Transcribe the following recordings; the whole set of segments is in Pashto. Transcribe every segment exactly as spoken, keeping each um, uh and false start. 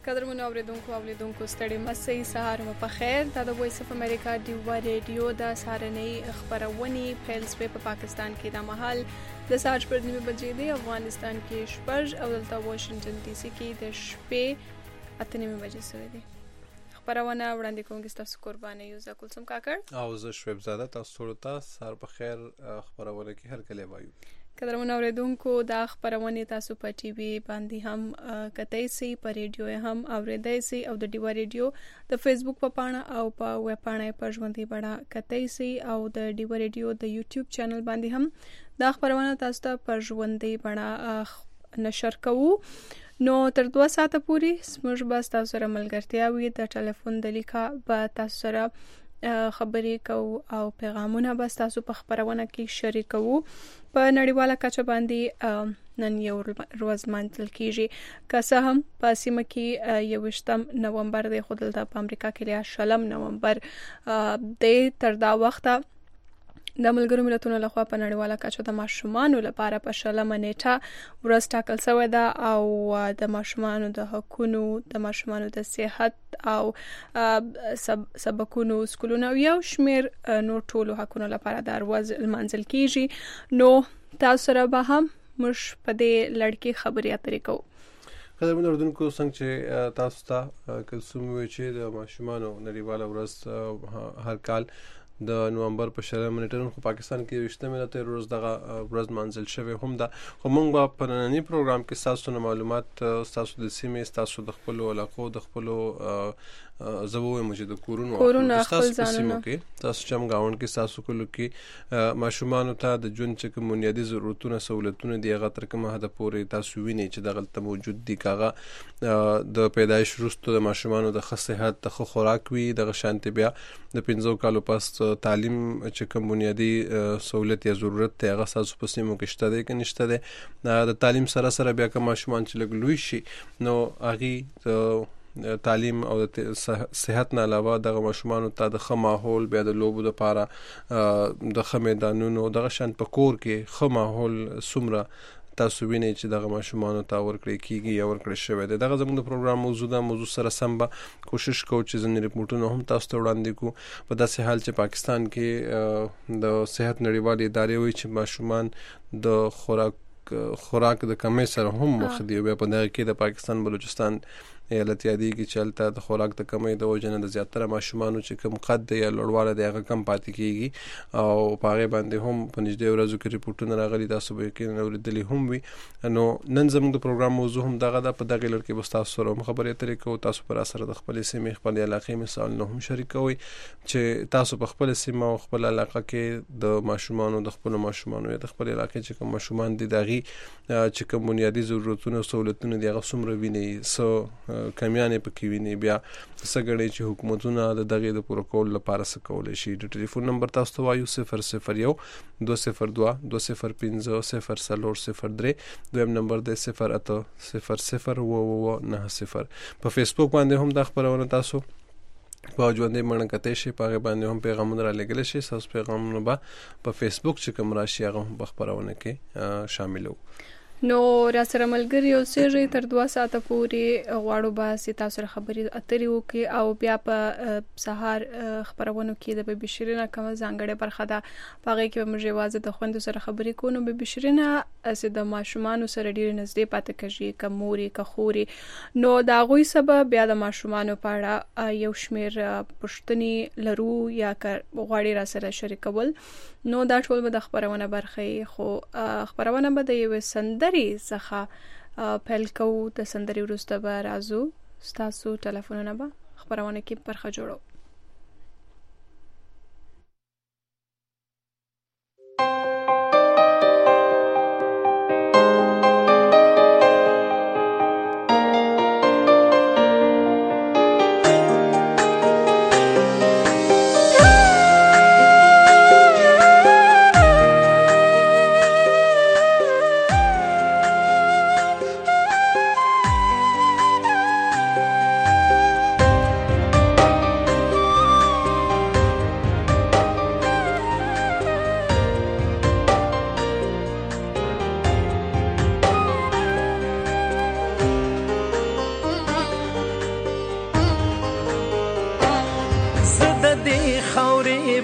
قدرمنو اوریدونکو اولیدونکو ستړي مسئ سهار مو په خیر. دا د وایس اف امریکا ډیوا ریډیو د سهارنۍ خبرونې پیل شوې په پاکستان کې د مهال د ساعت پر نیمه بجې دی، افغانستان کې شپږ او دلته واشنگټن ډي سي کې د شپې اته نیمه بجې شوې دي. خبرونه وړاندې کوونکی ستاسو قرباني یوزا کلثوم کاکړ او زه شعیب زاده. تاسو ټولو ته سهار په خیر. خبرونه کې هر کله وایو. قدرمنو اوریدونکو دا خبرونه تاسو په ټي وي باندې هم کتای سي، په ریډیو هم اوریدای سي او د ډیوا ریډیو د فیسبوک په پاڼه او په ویب پاڼه په ژوندۍ بڼه کتای سي او د ډیوا ریډیو د یوټیوب چینل باندې هم دا خبرونه تاسو ته په ژوندۍ بڼه نشر کوو. نو تر دوه ساعته پورې زموږ به تاسو سره ملګرتیا وي. د ټلیفون د لیکه به تاسو سره خبرې کوو او پیغامونه به تاسو په خبرونه کې شریکوو. په نړیواله کچه باندې نن یو ورځ مانځل کیږي، که څه هم په سیمه کې یوویشتم نومبر دی، خو دلته په امریکا کې لیا شلم نومبر دی. تر دا وخته د ملګرو ملتونو لخوا په نړیواله کچه د ماشومانو لپاره په شلمه نیټه ورځ ټاکل شوې ده او د ماشومانو د حقونو، د ماشومانو د صحت او سب سبکونو، سکولونو او یو شمیر نور ټولو حقونو لپاره د ورځ لمانځل کیږي. نو تاسو سره به هم موږ په دې لړ کې خبرې اترې کوو. قدرمنو اوریدونکو، څنګه چې تاسو ته کلثوم وی چې د ماشومانو نړیواله ورځ هر کال د نومبر په شلمه نیټه خو پاکستان کې وشتمه ته روز دغه ورځ منځل شوی هم ده. خو موږ په پرننی پروګرام کې تاسو ته معلومات، تاسو د سیمې، تاسو د خپل علاقو، د خپل زبوه موجوده کورونو تاسو په سیمو کې، تاسو چې هم گاوند کې تاسو کولو کې ماشومان ته د ژوند چې کوم بنیادی ضرورتونه سہولتونه دی هغه تر کومه حد پورې تاسو ویني چې د غلطه موجود دي. کاغه د پیدایش وروسته د ماشومان د ښه صحت، د ښه خوراک وي، د شانتي بیا د پنځو کالو پس تعلیم چې کوم بنیادی سہولت یا ضرورت ته هغه تاسو په سیمو کې شته دی که نشته دی. د تعلیم سره سره بیا کوم ماشومان چې لګ لوی شي نو هغه تعلیم او د صحت نه علاوه دغه ماشومان ته د ښه ماحول، بیا د لوبو لپاره د ښه میدانونو، دغه شان په کور کې ښه ماحول څومره تاسو وینئ چې دغه ماشومان ته ورکړی کیږي یا ورکړی شوی دی. دغه زموږ د پروګرام موضوع ده. موضوع سره سم به کوشش کوو چې ځینې ریپورټونه هم تاسو ته وړاندې کوو. په داسې حال چې پاکستان کې د صحت نړیوالې ادارې وایي چې ماشومان د خوراک خوراک د کمی سره هم مخ دي. بیا په دغه کې د پاکستان بلوچستان ایالت یادېږي چې هلته د خوراک د کمی د وجې نه د زیاتره ماشومانو چې کوم قد دی یا لوړوالی دی هغه کم پاتې کېږي او په هغې باندې هم په نږدې ورځو کې ریپورټونه راغلي، تاسو به یقینا اورېدلي هم وي. نو نن زموږ د پروګرام موضوع هم دغه ده. په دغې لړ کې به ستاسو سره هم خبرې اترې کوو. تاسو په راسره د خپلې سیمې، خپلې علاقې مثالونه هم شریکوئ چې تاسو په خپله سیمه او خپل علاقه کې د ماشومانو، د خپلو ماشومانو یا د خپلې علاقې چې کوم ماشومان دي د هغې چې کوم بنیادي ضرورتونه او سہولتونه دي هغه څومره ویني، څه کمیانې پکې ویني، بیا څه ګڼئ چې حکومتونه د دغې د پوره کولو لپاره څه کولی شي. د ټلیفون نمبر تاسو ته وایو صفر صفر یو دوه صفر دوه دوه صفر پنځه صفر څلور صفر درې. دویم نمبر دی صفر اته صفر صفر اووه اووه نهه صفر. په فیسبوک باندې هم دا خپرونه تاسو په ژوندۍ بڼه کتلی شئ، په هغې باندې هم پیغامونه را لېږلی شئ. ستاسو پیغامونه به په فیسبوک چې کوم راشي هغه هم په خپرونه کې شاملوو. نو را سره ملګري اوسېږئ تر دوه ساعته پورې. غواړو به تاسو سره خبرې اترې وکړي او بیا په سهار خبرونو کې د بیبي شیرینه کومه ځانګړې برخه ده، په هغې کې به موږ یوازې د خویندو سره خبرې کوو. نو بیبي شیرینه هسې د ماشومانو سره ډېرې نږدې پاتې کېږي، که مور یې که خور یې. نو د هغوی څخه به بیا د ماشومانو په اړه یو شمېر پوښتنې لرو یا که غواړي را سره شریکول. نو دا ټول به د خبرونه برخه یې، خو خبرونه به د یوې سندرې څخه پیل کوو. د سندرې وروسته به راځو، ستاسو ټلیفونونه به خبرونه کې برخه جوړو.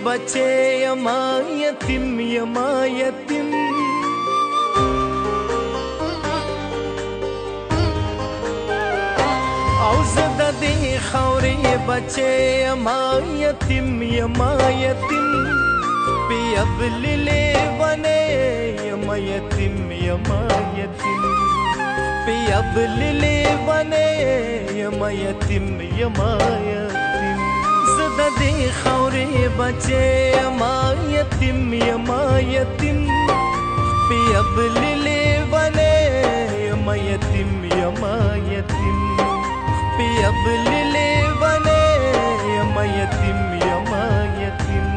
بچے یما یتیم یما یتیم او زده دی خوري بچے یما یتیم یما یتیم پی ابل لیوانے یما یتیم یما یتیم پی ابل لیوانے یما یتیم یما یتیم زده دی خوري بچے یما یتیم یما یتیم پی ابل لیوانے یما یتیم یما یتیم پی ابل لیوانے یما یتیم یما یتیم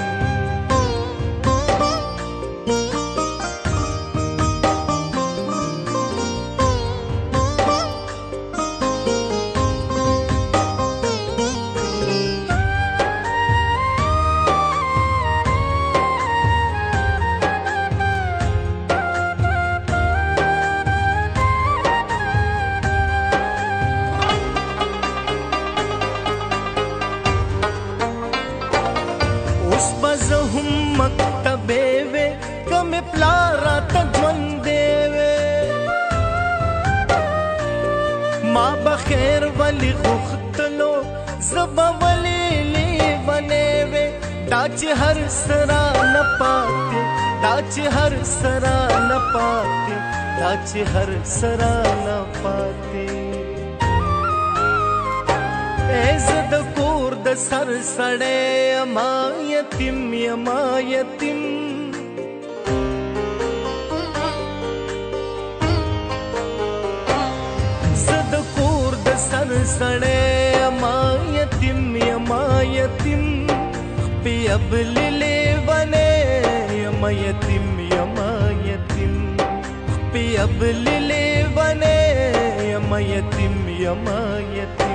خیر ولی غختلو زبا ولی لیوانے وے داچ ہر سرا نہ پاتے داچ ہر سرا نہ پاتے داچ ہر سرا نہ پاتے ایزد کور د سر سڑے اما یتیم اما یتیم سر سڑے اما یتیم اما یتیم پی ابل لیوانے اما یتیم اما یتیم پی ابل لیوانے اما یتیم اما یتیم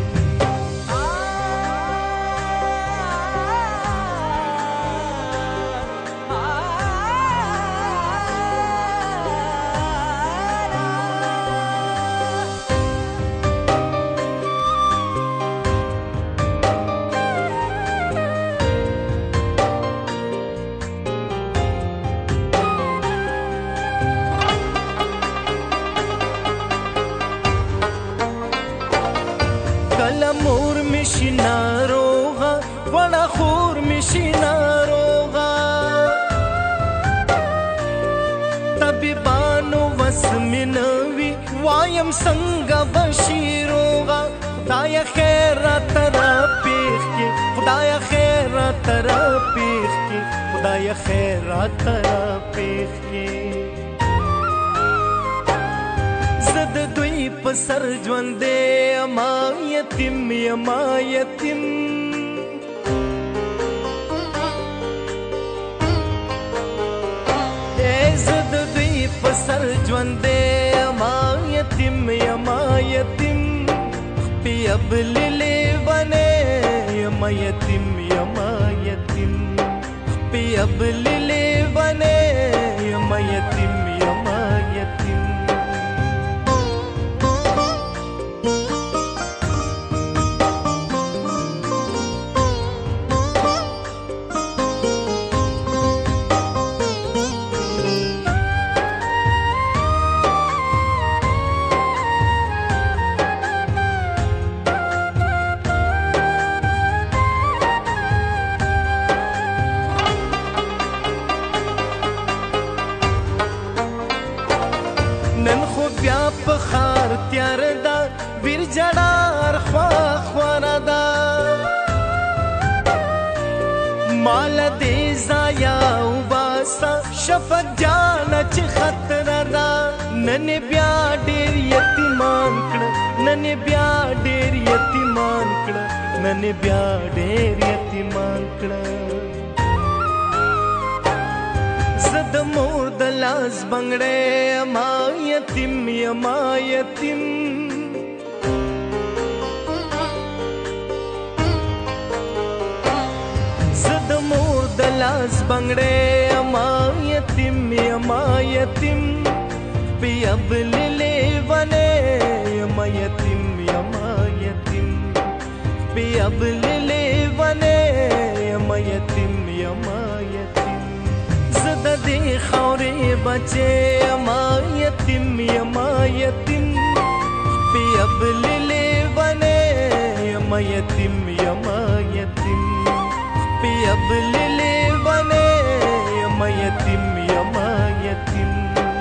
مور مشینا روغا وڑا خور مشینا روغا طبیبانو وسمنوی وایم سنگا بشیروغا خدایا خیر ترا پیخ کی خدایا خیر ترا پیخ کی خدایا خیر ترا پیخ کی زد دوی پسر ژوندې اما یتیم اما یتیم زد دوی پسر ژوندې اما یتیم اما یتیم پی ابل لیوانے اما یتیم اما یتیم پی ابل لیوانے اما یتیم اما یتیم نن خو بیا په خار تیار دا ویر جړار خوا خوارا دا مال دې زایا وباسا شفق جان چې خطر دا نن بیا ډېر یتیمان کړه نن بیا ډېر یتیمان کړه نن بیا ډېر یتیمان کړه زد مور د لاس بنگړې اما یتیم اما یتیم زد مور د لاس بنگړې اما یتیم اما یتیم پی ابل لیوانے اما یتیم اما یتیم پی ابل لیوانے اما یتیم خورې بچې یما یتیم یما یتیم خپې ابللې ونې یما یتیم یما یتیم خپې ابللې ونې یما یتیم یما یتیم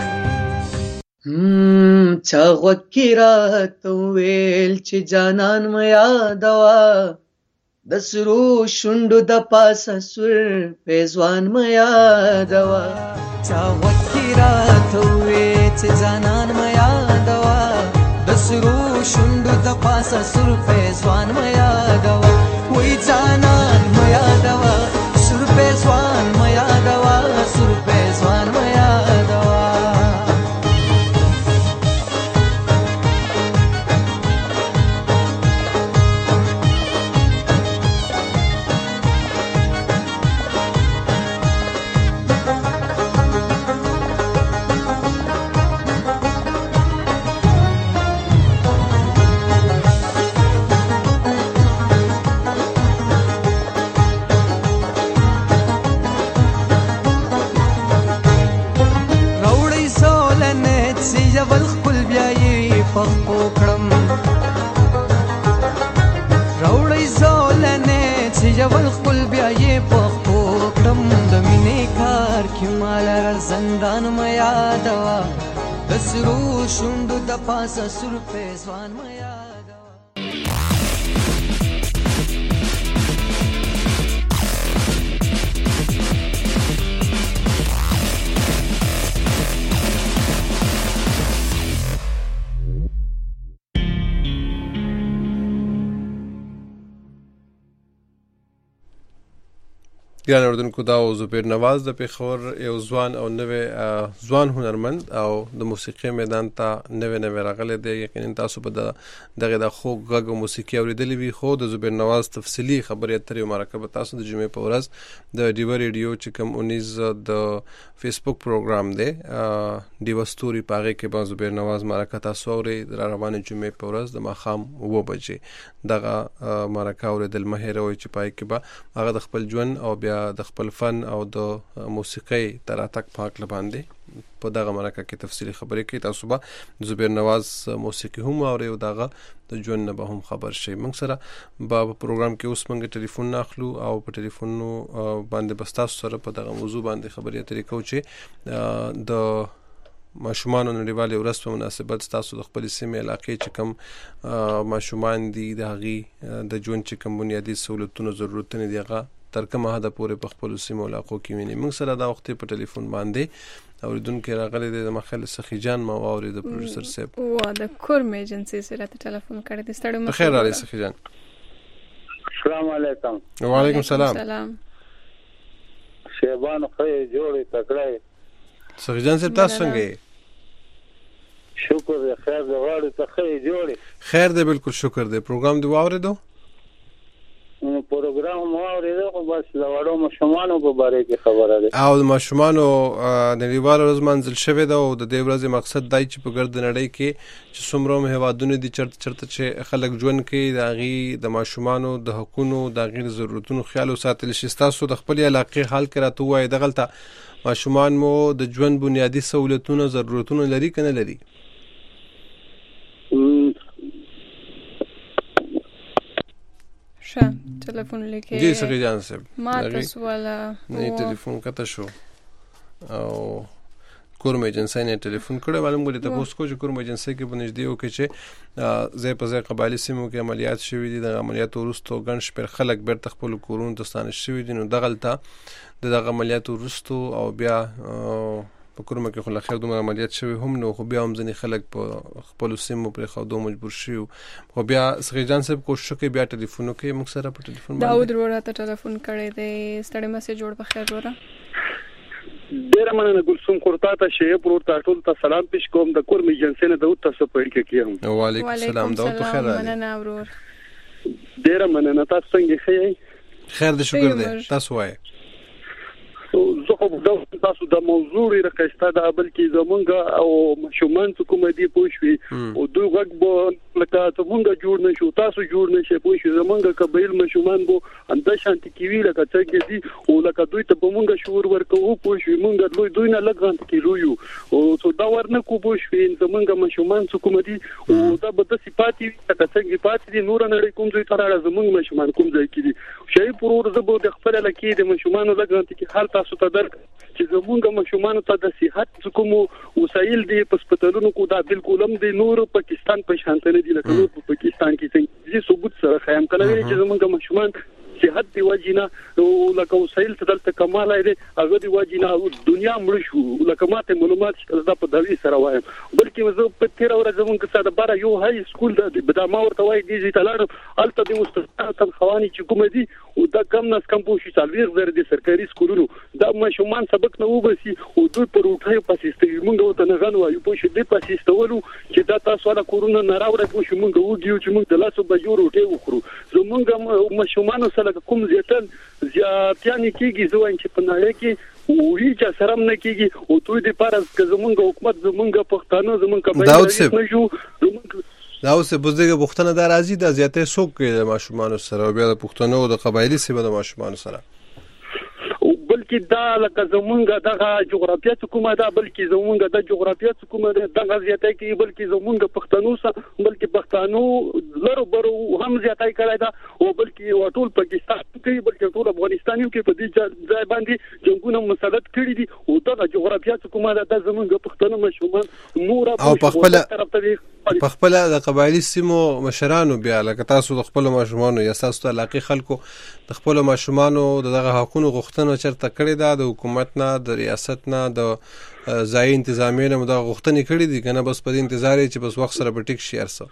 چا غوږ کې راته وویل چې جانان مه یادوه د سرو شونډو د پاسه سور پیزوان مه یادوه چا غوږ کې راته وویل چې جانان مه یادوه د سرو شونډو د پاسه سور پیزوان مه یادوه وای جانان مه یادوه سور پیزوان مه یادوه سور پیزوان مه یادوه ژول خپل بیا یې پخپو کړم راوړی زولنې چې ژول خپل بیا یې پخپو کړم د مینې کار کې ماله زندان مه یادوه د سرو شونډو د پاسه سور پیزوان مه یادوه ګران اردوونکو دا و زبیر نواز د پېښور یو ځوان او نوی ځوان هنرمند او د موسیقي میدان ته نوی نوی راغلی دی. یقینا تاسو به دغه د خوږ غږ او موسیقي اورېدلی وي، خو د زبیر نواز تفصیلي خبرې اترې او مرکه به تاسو د جمعې په ورځ د ډیوه ریډیو چې کوم اونیز د فیسبوک پروګرام دی ډیوه ستوري په هغې کې به زبیر نواز مرکه تاسو اورئ د را روانې جمعې په ورځ د ماښام اوه بجې دغه مرکه اورېدل مه هېروئ چې په هغې کې به هغه د خپل ژوند او بیا د خپل فن او د موسیقۍ تر اتک په هکله باندې په دغه مرکه کې تفصیلي خبرې کوي. تاسو به زبیر نواز موسیقي هم اورئ او د هغه د ژوند نه به هم خبر شئ. موږ سره به په پروګرام کې اوس موږ ټلیفون نه اخلو او په ټلیفونو باندې به ستاسو سره په دغه موضوع باندې خبرې اترې کوو چې د ماشومانو نړیوالې ورځ په مناسبت ستاسو د خپلې سیمې علاقې چې کوم ماشومان دي د هغې د ژوند چې کوم بنیادي سهولتونه ضرورتونه دي هغه تر کومه حده پورې په خپلو سیمو علاقو کې ویني. موږ سره دا وخت په ټلیفون باندې اوریدونکی راغلی دی زما خیال سخي جان ما واوري د پروډوسر صاحب و د کورم ایجنسی سره ټلیفون کړی دی. ستړي مو خیر علي سخي جان. السلام علیکم. وعلیکم السلام. سلام. شیبان خو جوړې تکړه سخي جان صاحب تاسو څنګه یې؟ شکر دی خیر دی غواړې ته خې جوړې خیر دی بالکل شکر دی. پروګرام دی واورېدو؟ پروګرام مو اورېدو خو بس د وړو ماشومانو په باره کې خبره ده او د ماشومانو نړیواله ورځ منځل شوې ده او د دې ورځې مقصد دی چې په ګرد نړۍ کې چې څومره هم هېوادونه دي چرته چرته چې خلک ژوند کوي د هغې د ماشومانو د حقونو د هغې د ضرورتونو خیال وساتل شي. ستاسو د خپلې علاقې حال کې راته ووایئ دغلته ماشومان مو د ژوند بنیادي سهولتونه ضرورتونه لري که نه لري؟ ښه ټلیفون لیکې جی سخي جان صاحب ما تاسو والا نه ټلیفون کته شو او کورم ایجنسی نه ټلیفون کړو معلوم غوډه تاسو کو چې کورم ایجنسی کې بنځ دیو کې چې زې په ځای قبایلی سیمو کې عملیات شوې دي. د عملیاتو وروسته ګڼ شمېر خلک بیرته خپلو کورونو ته ستانه شوي دي. نو دغلته د دغه عملیاتو وروسته او بیا په کورمه کې خو لا خیر دومره عملیات شوي هم نو خو بیا هم ځینې خلک په خپلو سیمو پرېښودو مجبور شوي خو بیا سخي جان صاحب کوشش کوي بیا ټلیفون وکړي موږ سره په ټلیفون باندې. داود ورور راته ټلیفون کړی دی. ستړی مې سې جوړ په خیر وروره. ډیره مننه ګلسوم کورتا ته شیب ورور ته ټول ته سلام پیش کوم. د کورم ایجنسی نه داود تاسو په اړه کې یم. وعلیکم السلام داود په خیر راغلی. مننه ورور. ډیره مننه. تاسو څنګه یې؟ خیر دې شکر دی. تاسو وایئ. زه خو دا تاسو د موضوع راکسته دا بلکې زمونږ او مشومان کوم دي پوښوي او دوی غږ به لکه زمونږ جوړ نشو تاسو جوړ نشئ پوښوي زمونږ قبایل مشومان بو انده شانتي کیوي لکه څنګه دي او لکه دوی ته به مونږ شعور ورکوو پوښوي مونږ دوی دوی نه لګان کیلو یو او څو دا ورنه کو پوښوي زمونږ مشومان کوم دي او دا به د صفاتي لکه څنګه پاتې دي نور نه کوم ځای تر زمونږ مشومان کوم ځای کې دي شي پرور زبو د خپل لکې د مشومان لګان کې هر تاسو ته درک چې زمونږ مشومان ته د صحت کوم وسایل دي په سپټلونو کو دا بالکل هم د نور پاکستان په شان نه دي لکه نور په پاکستان کې څنګه ثبوت سره خیم کله چې زمونږ مشومان صحت دی وجینا او لکه وسایل ته دلته کمال دی هغه دی وجینا دنیا مړ شو لکه ماته معلومات دا په دوی سره وایم بلکې زه په تیر ورځ زمونږ سره بار یو هاي سکول د بدامه ورته وای دی چې تلاړ الته د مستقبل خواني چې کوم دي او دا کم نس کم پوښي څلويخ زر د سرکاري سکولونو دا مشومان سبق نه وبسي او دوی پر وټای پاسېستي مونږ ته نه غن وایو پوښي دې پاسېستولو چې دا تاسو را کورونا نه راوړې پوښي مونږ وګیو چې مونږ د لاسو بجو روټي وخورو زمونږ مشومان سره کوم زیاتن زیاتیانی کیږي زوین چې په نړۍ کې او هیڅ سرم نه کیږي او دوی د پارس که زمونږ حکومت زمونږ پښتانه زمونږ قبایل نه شو دا اوس په دغه بوختنه د راځي د زیاتې څوک کې د ماشومان سره بیا د پښتنو او د قبایلی سیمه د ماشومان سره بلکې دا لکه زمونږ دغه جغرافیه کومه ده بلکې زمونږ د جغرافیه کومه ده دغه زیاتې کې بلکې زمونږ پښتنو سره بلکې پښتنو لرو برو هم زیاتې کړای دا او بلکې ټول پاکستان کې بلکې ټول افغانستان کې په دې ځای باندې جنگونه مسلط کړي دي او دغه جغرافیه کومه ده د زمونږ پښتنو مشومان نور او په خپل په خپل د قبایلی سیمو مشرانو بیا لکه تاسو د خپل ماشومان یا تاسو ته علاقه خلکو د خپل ماشومان دغه حقوقو غوښتنه چرته کړی دا د حکومت نه د ریاست نه د ځای انتظامیه نه د غوښتنې کړې دي کنه بس په انتظار چې بس وخت سره به ټیک شي ارسه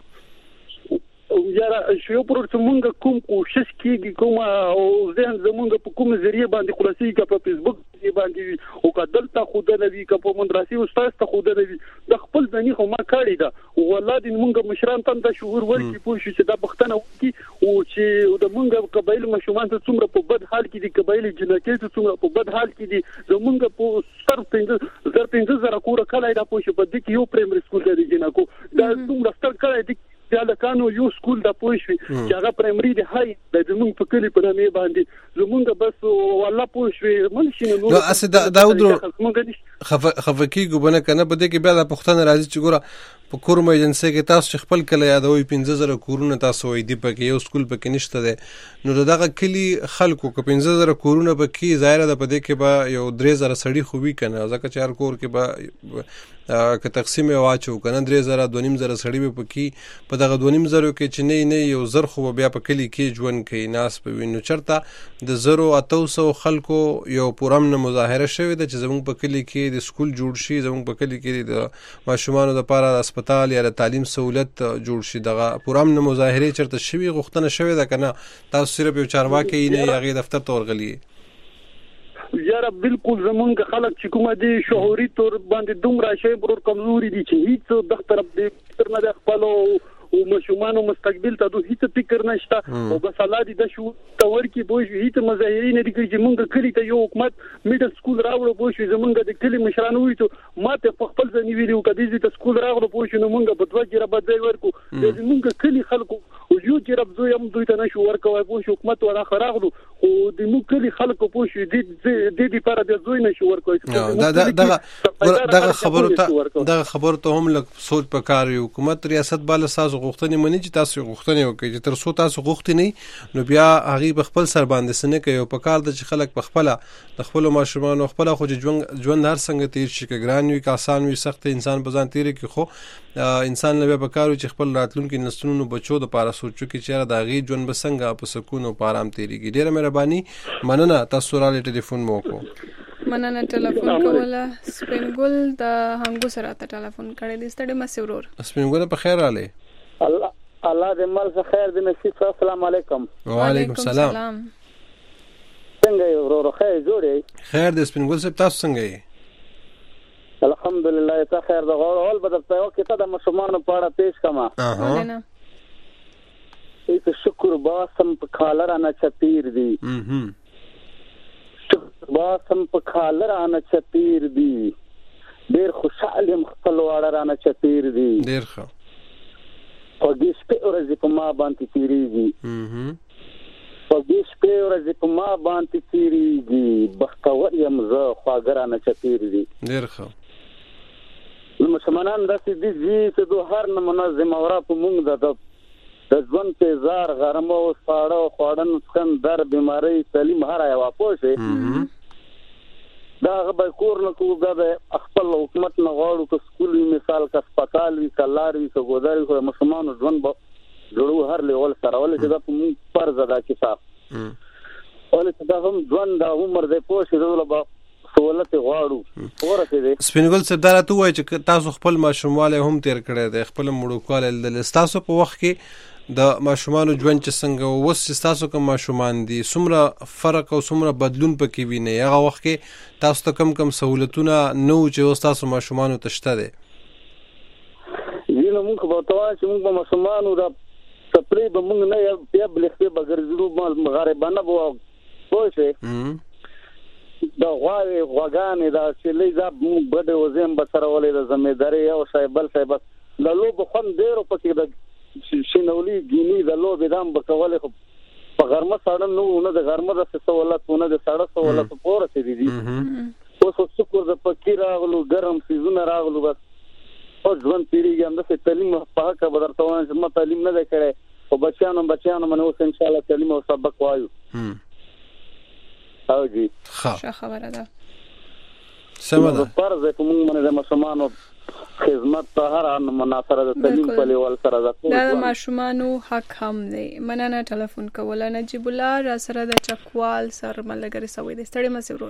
یاره شیو پر څنګه کوم کوشش کیږي کوم او ځین زمونږ په کوم ذریعہ باندې خلاصي کا په فیسبوک باندې او کدل ته خود نه وی کا په مدرسې استاد ته خود نه وی د خپل ځنی خو ما کړی دا والله د مونږ مشران ته د شعور ورکی پوه شي چې دا پښتنه وکي او چې د مونږ قبایل مشومان ته څومره په بد حال کې دي قبایل جنکې ته څومره په بد حال کې دي زمونږ په سر پنځه زر پنځه زره کور کله دا پوه شي په دې کې یو پرایمري سکول دی جنکو دا څومره ستر کړی دی یا لکانو یو سکول د پوښوي چې هغه پرایمري دی هاي د زمونږ په کلی په نامه باندې زمونږ بس والله پوښوي منشي نو اسه دا دا خفقي ګبنه کنه بده کې بیا د پښتون راځي چې ګوره په کورم ایجنسی کې تاسو خپل کله یادوي پنځه زره کورونه تاسو وې دی پکې یو سکول پکې نشته ده نو دغه کلی خلکو کو پنځه زره کورونه پکې ظاهر ده پدې کې به یو درې زره سړی خوبي کنه ځکه چې هر کور کې به که تقسیم واچو کنه درې زره دوه نیم زره سړی به پکې په دغه دوه نیم زره کې چې نه نه یو زر خو بیا په کلی کې ژوند کوي ناس په وینو چرته د زرو اتو سو خلکو یو پرم نه مظاهره شوې ده چې زموږ په کلی کې د سکول جوړ شي زموږ په کلی کې د ماشومان لپاره هسپتال یا تعلیم سہولت جوړ شي دغه پرم نه مظاهره چرته شوی غوښتنه شوې ده کنه تاسو صرف یو چارواکي نه هغه دفتر ته ورغلی یاره بالکل زمونږ خلک چې کومه دي شعوري تور باندې دومره شی برور کمزوري دي چې هیڅ د طرف دې تر نه خپل او مشومان او مستقبل ته دوه هیڅ فکر نشته او بس الله دې د شو تور کې بوج هیڅ مظاهرین دي چې مونږ کلی ته یو حکومت میډل سکول راوړو بوج زمونږ د کلی مشرانو وي ته ماته په خپل ځنی ویلو کدي چې ته سکول راوړو بوج نو مونږ په دوه جره بدای ورکو د مونږ کلی خلکو او یو جره زو یم دوی ته نشو ورکوي بوج حکومت ولا خراغلو او د مونږ کلی خلکو بوج دې دې دې لپاره د زوی نشو ورکوي دا دغه دغه خبرو ته دغه خبرو ته هم لک سوچ پکاري حکومت ریاست بال ساز غوښتنې مني چې تاسو غوښتنې وکړي چې تر څو تاسو غوښتنې نه نو بیا هغه په خپل سر باندې سنې کوي او په کار د چې خلک په خپل د خپل ماشومان او خپل خو ژوند ژوند هر څنګه تیر شي کې ګران وي که آسان وي سخت انسان په ځان تیر کې خو انسان له په کارو چې خپل راتلونکي نسلونو بچو د پاره سوچو کې چې دا غي ژوند به څنګه په سکون او آرام تیریږي ډیره مهرباني مننه تاسو را لټ ټلیفون مو کو مننه ټلیفون کوله سپینګل د هنګو سره ته ټلیفون کړی د ستړي مسورور سپینګل په خیر علي الله الله دې مل څه خیر دې نصیب السلام علیکم وعلیکم السلام څنګه یو ورو خیر جوړې خیر دې سپینګل صاحب تاسو څنګه یې الحمدلله ته خیر د غوړ اول بدل ته کې ته د مشمانو په اړه پیش کما اها ای ته شکر باسم په کالر نه چپیر دی باسم په خاله رانه چتیر دي ډېر خوشحال یم خپل واړه رانه چتیر دي ډېر ښه خوږې شپې ورځې په ما باندې تېرېږي خوږې شپې ورځې په ما باندې تېرېږي بختور یم زه خواږه رانه چتیر دي ډېر ښه نو مسلمانان داسې دي چې د هر نه منظم اورا په مونږ د د ژوند تیزار غرمه او ساړه او خواړه نسخن در بیماری تعلیم هر یو پوښي دا به کور نه کو دا خپل حکومت نه غواړو که سکول مثال کا سپټال وی کلار وی که ګوداري خو مسلمانانو ژوند به جوړو هر لیول سره ولې چې دا په مونږ فرض ادا کیسه ولې چې دا هم ژوند د عمر د پوښي دغه به سہولت غواړو ورته دي سپینګل سردار ته وای چې تاسو خپل ماشومواله هم تیر کړی دی خپل مړوکواله د تاسو په وخت کې د ماشومانو ژوند چې څنګه وس چې تاسو کوم ماشومان دي څومره فرق او څومره بدلون پکې ویني هغه وخت کې تاسو ته کم کم سہولتونه نو چې تاسو ماشومانو ته شته دي یینو موږ په توګه چې موږ ماشومانو د سپری به موږ نه یا بلخته بغرزلو مغاربانه بو پوښي دا غواړي غواګانې دا چې لیزا بده وزم بسره ولې د زمیداری او شایبل شایب د لوب خون ډیرو پکې د شینولي ګینی د لوب دام بکولې خو په غرمه ساړه نو نه د غرمه د سہولت نه د ساړه سہولت پورې دي دي اوس څوک د پکې راغلو ګرم سيزونه راغلو بس او ځوان پیریږي هم د تعلیم په حق به درته وایم چې ما تعلیم نه کړې او بچیانو بچیانو منو ان شاء الله تعلیم او سبق وایو او جی ښه خبره ده سمه ده فرض کوم باندې د ماشومانو خدمت ته هر ان مناصره د تعلیم په لیول سره ده دا د ماشومانو حق هم دی مننه ټلیفون کول نجیب الله را سره د چکوال سر ملګری سوي د ستړي مسرور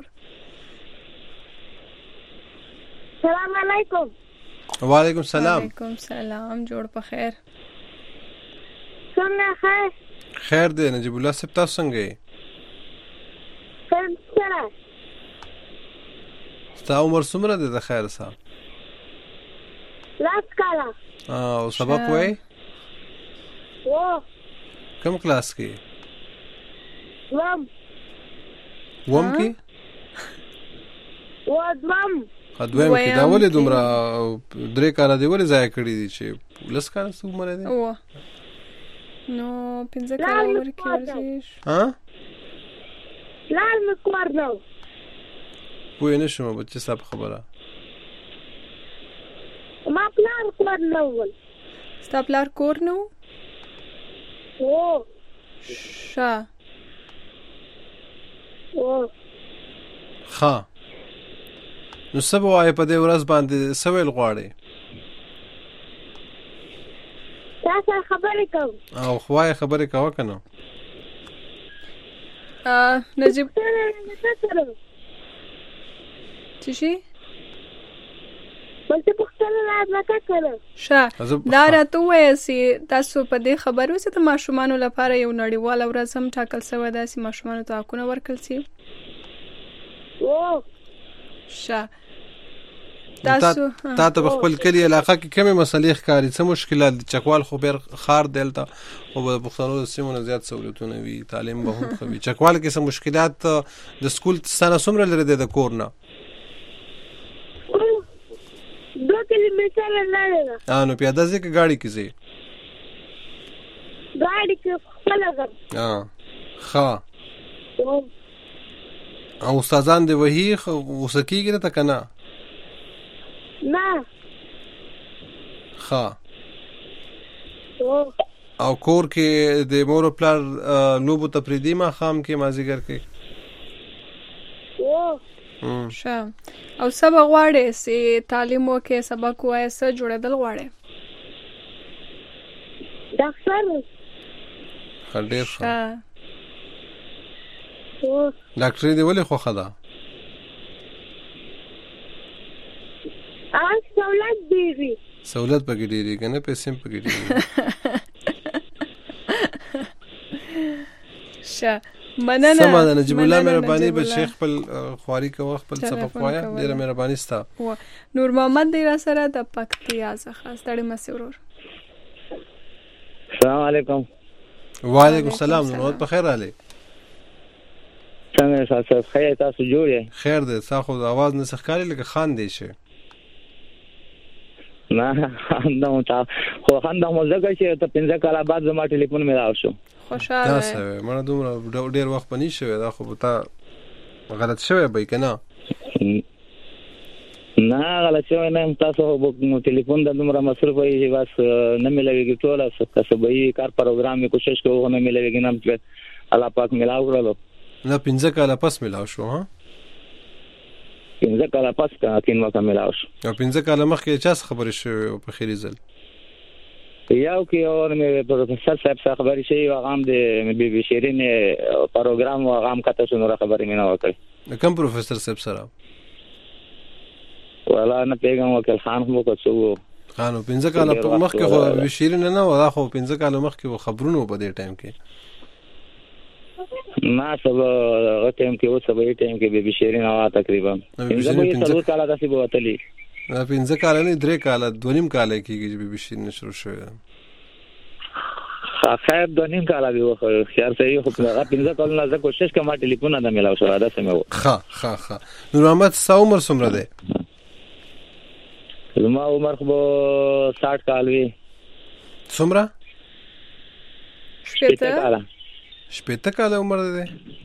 سلام علیکم وعلیکم السلام وعلیکم السلام جوړ په خیر څنګه خیر خیر دی نجیب الله سپ تاسو څنګه یې سره ستا عمر څومره دی د خیر صاحب لاس کاله او سبق وای و کوم کلاس کې وم وم کې و دوم دویم کې دا ولې دومره درې کاله دی ولې ځای کړی دي چې لس کاله څو عمر دی او نو پنځه کاله عمر کې ورزش ها لال مکوار نو وای نه شوم بچی صاحب خبره ما پلار کور نو ول ستا پلار کور نو او شا او ها نو سبا وای په دې ورځ باندې سویل غواړي تاسو خبرې کوم او خوای خبرې کاوه کنه ا نجيب چی شي بلته پختنه راځه کړه شا دا راته وایي چې تاسو په دې خبرو چې د ماشومانو لپاره یو نړیوال ورځ هم ټاکل شوی ده چې ماشومانو ته حقونه ورکړل شي او شا تاسو تاسو په خپل کلی علاقه کې کومه مسلې ښکاري څه مشکلات چکوال خو بیر خار دلته او په پښتنو سیمونو زیات سہولتونه وي تعلیم به هم خوي چکوال کې څه مشکلات د سکول سره سمره لري د کور نه دو کیلومتر لاره ده ا نو پیاده ځکه गाड़ी کې زی गाड़ी کې خپل غم ها ها او استادان دی وਹੀ وسکیږي ته کنه نه ها او او کور کې د مور پلار لوبو ته پریدي ما خام کې مازیګر کې او ښه او سبا غواړي چې تعلیم وکړي سبق وایي څه جوړېدل غواړي ډاکټر خډیر ښه او ډاکټر دی ولې خوخه ده آن سہولت دیږي سہولت پکې ډیری کنه پیسې پکې ډیری ښه مننه سمه نجیب الله مهرباني به شیخ خپل خواري کوه خپل سبق وایا ډیره مهرباني ستا نور محمد دی را سره د پکتیا څخه ستړي مسرور السلام علیکم وعلیکم السلام نور په خیر علي څنګه څنګه تاسو خیر تاسو جوړ خیر دې تاسو د आवाज نه څخه لکه خان دی شه نه نو تا خو خان د موزګه چې ته پنځه کاله بعد زما ټلیفون مې راوښو خوشاله تاسو مړه دومره ډېر وخت پني شوی دا خو تا غلط شوی به کنه نه غلط شوی نه تاسو په ټلیفون د دومره مصرف وي بس نه ملويږي ټول کسبې کار پروګرام می کوشش کوو نه ملويږي نه چې الله پاک ملاو کړلو نه پنځه کاله پس ملاو شو ها پنځه کاله پس کا کین وکه ملاو شو او پنځه کاله مخکې چا خبرې شوی په خیری ځل یو کې اور مې پروفیسور صاحب څخه خبرې شوی و غام د بي بي شيرين پروګرام و غام کته شنو خبرې مې نه وکړې کوم پروفیسور صاحب سره ولا نه پیغام وکړ خان مو کو څو خانو پنځه کاله مخکې خو بي شيرين نه و دا خو پنځه کاله مخکې خبرونه په دې ټایم کې ما سبا هغه ټایم کې و سبا یې ټایم کې بي بي شيرين او تقریبا پنځه څلور کاله داسې بوتلی پنځه کاله نه درې کاله دونیم کاله کېږي چې بي بي شيرين شروع شوی خیر دونیم کاله به خو خیر صحیح خو هغه پنځه کاله نه زه کوشش کوم ټلیفون نه ملاو شو دا سمه و ها ها ها نور محمد څو عمر څومره ده زما عمر خو ساठ کال وی څومره شپږ کاله شپږ کاله عمر ده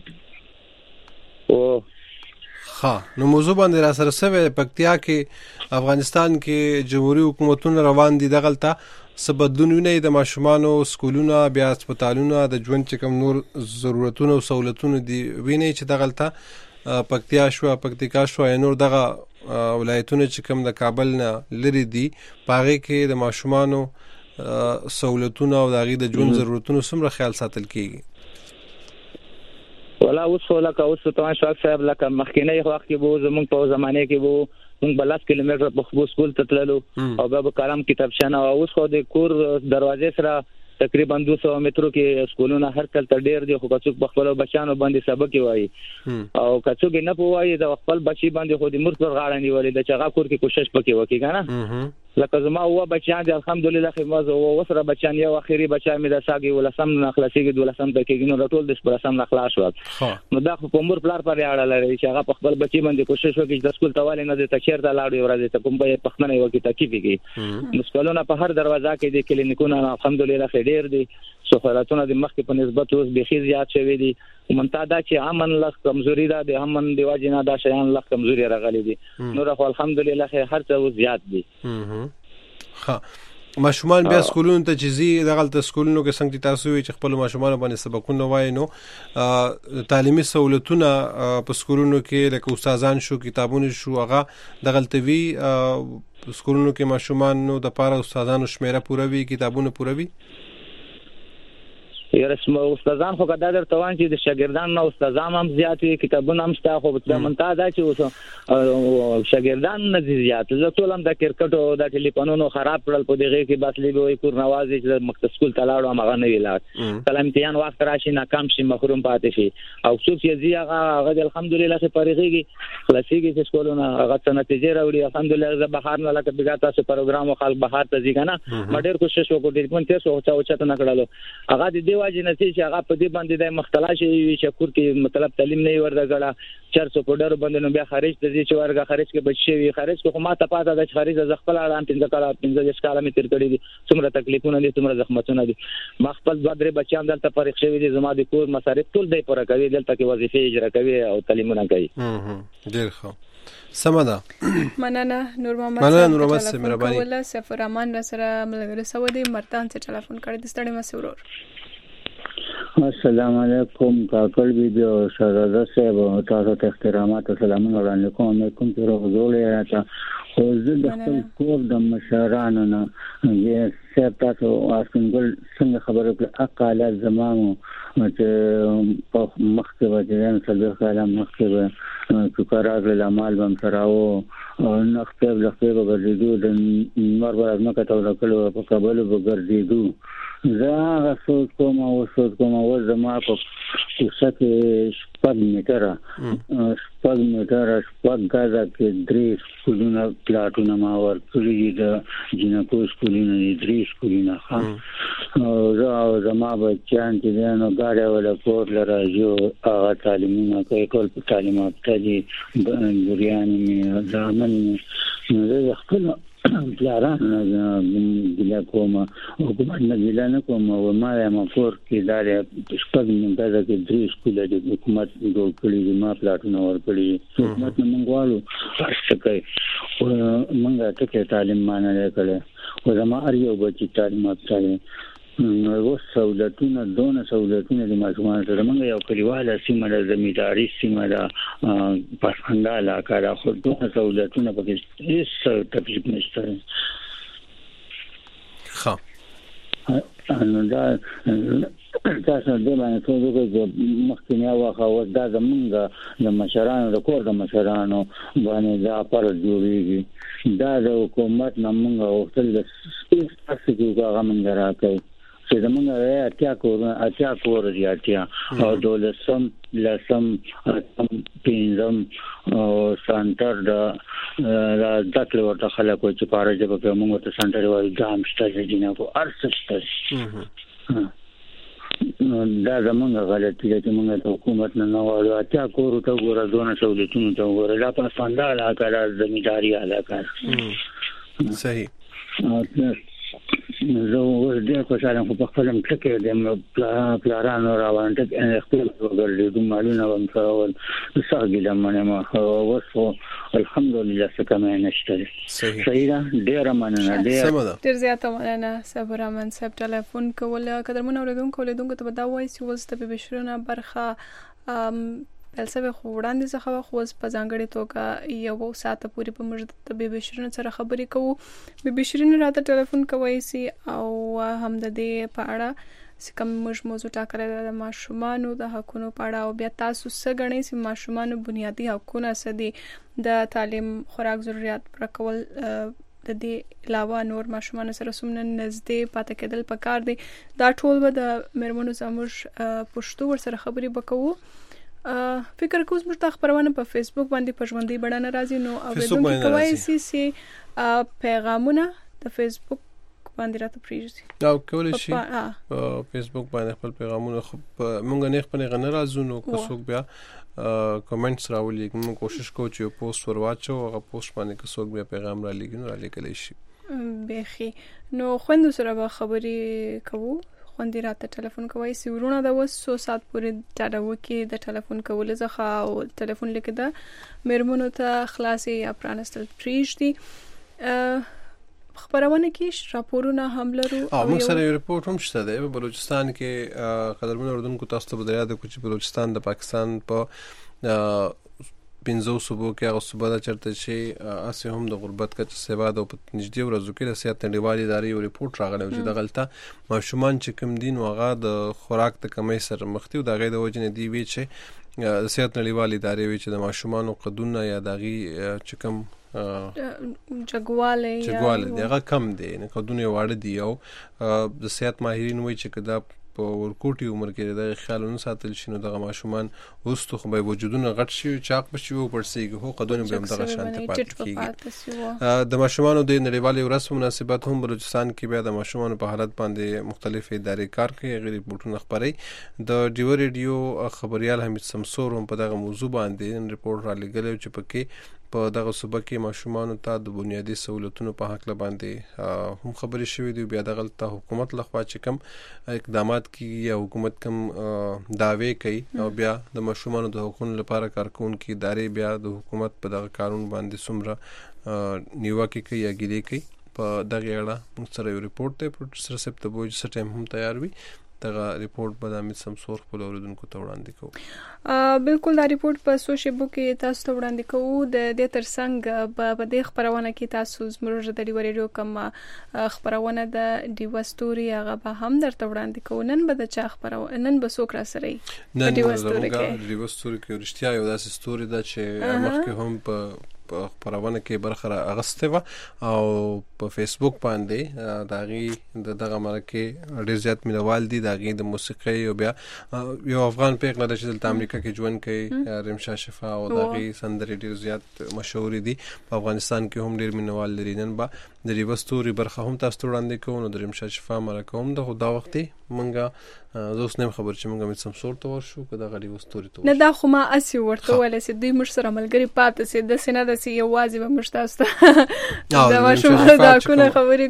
او ها نو موضوع باندې را سره سوي پکتیا کې افغانستان کې جمهوریت حکومتونه روان دي دغلطه سبدونه د ماشومانو سکولونه بیا هسپتالونه د ژوند چې کوم نور ضرورتونه او سہولتونه دي ویني چې دغلطه پکتیا شو پکتیکا شو نور دغه ولایتونه چې کوم د کابل نه لري دي پاره کې د ماشومانو سہولتونه او دغه د ژوند ضرورتونو سمره خیال ساتل کیږي ولا اوس لکه اوس ته شاک صاحب لکه مخکینه وخت کې وو زمونږ په زمانه کې وو موږ بلاس کیلومتر په خو سکول ته تللو او به کلام کتابشنه او اوس خو د کور دروازې سره تقریبا دوه سوه مترو کې سکولونه هر کله تر ډیر دي خو څوک په خپل بچانو باندې سبق وایي او څوک نه پوهایي د خپل بچي باندې خو د مرګ پر غاړه نیولې د چغا کور کې کوشش پکې وکړي کنه لکه زما هو بچیان دي الحمدلله خدمت او وسره بچیان یو اخیری بچا مې د ساګي ولسم نه خلاصيږي ولسم د کېګینو رټول د سپرسم نه خلاص شو نو دا په مور پلار پر اړه لري چې هغه په خپل بچي باندې کوشش وکړي چې د سکول تواله نه د تکیر ته لاړ ورځي ته کوم به پښتنه یو کې تکلیف کیږي نو سکولونه په هر دروازه کې د کلینیکونو الحمدلله خیر دي سہولتونه د مخکې په نسبت اوس به خیر زیات شوي دي ومنتا دا چې امن لږ کمزوري ده د امن دی واجنه دا شیان لږ کمزوري راغلي دي نو خو الحمدلله هر څه زیات دي ها ماشومان بیا سکولونو ته چې زی دغلت سکولونو کې څنګه تاسو وی چې خپل ماشومان باندې سبقونه وای نو تعلیمي سہولتونه په سکولونو کې لکه استادان شو کتابونه شو هغه دغلت وی سکولونو کې ماشومان نو د پاره استادانو شمیره پوره وی کتابونه پوره وی یاره سم استادان خو کدا در توان چې د شاګردان نو استادان هم زیات وي کتابونه هم ستا خو په منتا دا چې اوس شاګردان نه زیات زه ټول هم د کرکټ او د ټلیفونونو خراب کړل په دغه کې بس لې وي کور نوازي چې مکتب سکول تلاړو هغه نه ویلات کله امتحان وخت راشي ناکام شي محروم پاتې شي او څوک چې زی هغه هغه الحمدلله چې فارغيږي خلاصيږي چې سکولونه هغه څه نتیجې راوړي الحمدلله زه بهار نه لکه بګا تاسو پروګرام خلک بهار ته ځي کنه ما ډېر کوشش وکړ د کوم تاسو او چا چا نه کړلو هغه د واجب نتیجه چې هغه په دې باندې د مختلف شي چې کور کې مطلب تعلیم نه ورغړه چارسو په ډېر باندې نو بیا خارج ته ځي چې ورغه خارج کې بچي وي خارج کې خو ما ته پاته د خارج ز خپل اړه پنځه کاله پنځه کاله مې تیر کړی دي څومره تکلیفونه دي څومره زحمتونه دي ما خپل دوه درې بچیان دلته پرېښ شوی دي زما د کور مصارف ټول دی پوره کوي دلته کې وظیفه اجرا کوي او تعلیمونه کوي ډېر ښه سمدا مننه نور محمد مننه نور محمد سره مهرباني ولا سفر امان را سره ملګری سو دي مرتان څخه ټلیفون کړی د ستړي مسورور السلام علیکم کاکل ویډیو شهزاده صاحب تاسو ته احترامات او سلامونه وړاندې کوم کوم چې روزولې راته خو زه د خپل کور د مشرانو نه یې صاحب تاسو اسنګل څنګه خبره کړه اقاله زمانو چې په مخکې وځي څلور کاله مخکې چې کاراغله لامل بم سراو نخته لخته وګرځیدو د نور بر نه کتو لکلو په کابل وګرځیدو زه سوچ کوم او سوچ کوم او زما په څه کې شپږ میټره شپږ میټره شپږ غزا کې درې سکولونه پلاټونه ما ورکړي د جنکو سکولونه درې سکولونه ها زه او زما بچیان چې نو غاړه ولا کور لراجو هغه تعلیمونه کوي ټول تعلیمات کوي بریاني مې ځامن زه خپل پلاران ګلا کوم حکومت نه ګلا نه کوم او ما یم کور کې داري شپږ منځه کې درې سکول د حکومت جوړ کړی ما پلاټونه ور کړی حکومت نه منغوالو څه کوي او منګه ټکي تعلیم مان نه کړي او زما اړیو بچی تعلیمات کوي نو سہولتونه دونه سہولتونه د ماشومان سره موږ یو کلیواله سیمه د زمینداری سیمه د پښتنګا علاقه را خو دونه سہولتونه پکې هیڅ تکلیف نشته ښه نو دا تاسو د باندې څه وګورئ مخکینه واخه و دا زمونږ د مشرانو د کور د مشرانو باندې دا پر جوړیږي دا د حکومت نمونږ او تل د تاسو کې هغه مونږ راکې چې زمونږ اتیا کور اتیا کور دی اتیا او دولسم لسم اتم پینځم او سنټر د داخله ورته خلکو چې پاره جبه په موږ ته سنټر وایي ګام شته جنہ کو ارسشته دا زمونږ غلطي ده چې موږ ته حکومت نه نوړو اتیا کور ته ګوره دونه سہولتونه ته ګوره لا په فندا علاقه د زمینداری علاقه صحیح زه ورته خوشاله خو په خپل مکه د پلارانو راوړل ته خپل وګړي د مالونو هم سره وساګي د منه ما وسو الحمدلله څخه مې نشته صحیح ده ډیر مننه ډیر ډیر زیاته مننه صبر امن صاحب ټلیفون کوله قدرمن اوریدونکو لیدونکو ته دا وایي چې وسته به بشرونه برخه بلسه خو وړاندې څخه خو په ځانګړي توګه یو ساعت پورې په مجد ته به بشرونه سره خبرې کوو به بشرونه راته ټلیفون کوي سي او هم د دې په اړه کوم موږ موضوع ټاکلې د ماشومانو د حقونو په اړه او بیا تاسو څه غنئ چې ماشومانو بنیادی حقونه څه دي د تعلیم خوراک ضرورت پر کول د دې علاوه نور ماشومان سره سمونه نږدې پاتې کېدل پکار دي دا ټول به د مرمنو زموږ پښتو ور سره خبرې وکړو فکر کوم چې تاسو خبرونه په فیسبوک باندې پښوندې بڑانه راځي نو اوریدونکو کوي سي سي پیغامونه د فیسبوک باندې راته پریږدي دا کولای شي په فیسبوک باندې خپل پیغامونه مونږ نه خپل غن راځو نو کو څوک بیا کمنټس راولي موږ کوشش کوو چې پوسټ ورواچو او پوسټ باندې کو څوک بیا پیغام را لګي نو را لګلی شي بخي نو خوند سره به خبري کوو خوندې راته ټلیفون کوي سی ورونه د وسو سات پورې ټاډو کې د ټلیفون کول زخه او ټلیفون لیکه د مرمنو ته خلاصي یا پرانستل پریږدي خبرونه کې راپورونه هم لرو او موږ سره یو ریپورت هم شته دی په بلوچستان کې قدرمن اوردونکو تاسو ته بدايه د کوچ بلوچستان د پاکستان په پنځو صوبو کې هغه صوبه دا چرته چې اسه هم د غربت کچ سیوا د نږدې ورځو کې د صحت نړیوالې ادارې یو ریپورت راغلی چې د غلطه ماشومان چې کوم دین وغه د خوراک د کمی سره مخ دي او د غي د وجنه دی وی چې د صحت نړیوالې ادارې وی چې د ماشومان قدونه یا دغه چې کوم جګواله یا جګواله دغه کم دي نه قدونه واړه دي او د صحت ماهرین وی چې کدا په ورکوټي عمر کې د خیالونو ساتل شنو دغه ماشومان وستو خو به وجودونه غټ شي چاق بشي او پړسيږي هو قدونه به دغه شانته پاتې کیږي د ماشومانو د نړیوالې ورځ مناسبت هم بلوچستان کې بیا د ماشومانو په حالت باندې مختلف ادارې کار کوي غیر ریپورتونه خبري د ډیو ریډیو خبريال حمید سمسور هم په دغه موضوع باندې ریپورت را لګل چې پکې په دغه صوبه کې ماشومانو ته د بنیادی سہولتونو په حق باندې هم خبرې شوې دي بیا دغه ته حکومت لخوا چې کوم اقدامات کوي یا حکومت کوم داوی کوي او بیا د ماشومانو د حقوقو لپاره کارکونکو ادارې بیا د حکومت په دغه قانون باندې سمره نیوکه کوي یا ګیلې کوي په دغه اړه موږ سره یو ریپورت دی پروډوسر صاحب ته وایي چې ټایم هم تیار وي دغه ریپورت به د امید سمسور خپل اوریدونکو ته وړاندې کوو. بالکل دا ریپورت په سوشل کې تاسو ته وړاندې کوو. د دې ترڅنګ په دې خبرونه کې تاسو زموږ د ډیوا ریډیو کوم خبرونه د ډیوا ستوري هغه به هم درته وړاندې کوو. نن به د چا خبرونه نن به څوک را سره ای په ډیوا ستوري کې ډیوا ستوري کې ورشتیا یو داسې ستوري ده چې مخکې هم په خبرونه کې برخه اغسته و او په فیسبوک باندې داغي دغه مرکه ډیر زیات مینوال دي داغي د موسیقي او بیا یو افغان پیغله د چې د امریکا کې ژوند کوي رمشا شفا او داغي سندري ډیر زیات مشهور دي په افغانستان کې هم ډیر مینوال لري. نن با د ریو ستوري برخه هم تاسو وړاندې کوو. نو د رمشا شفا مرکه هم د خدا وخت منګه زوس نیم خبر چې منګه مې سمسور ته ورشو کدا غړي وستوري ته نه دا خو ما اسی ورته ولې سي دوی مش سره ملګری پاتې سي د سینه د سی یوازې به مشتاسته دا ماشوم دا کونه خبرې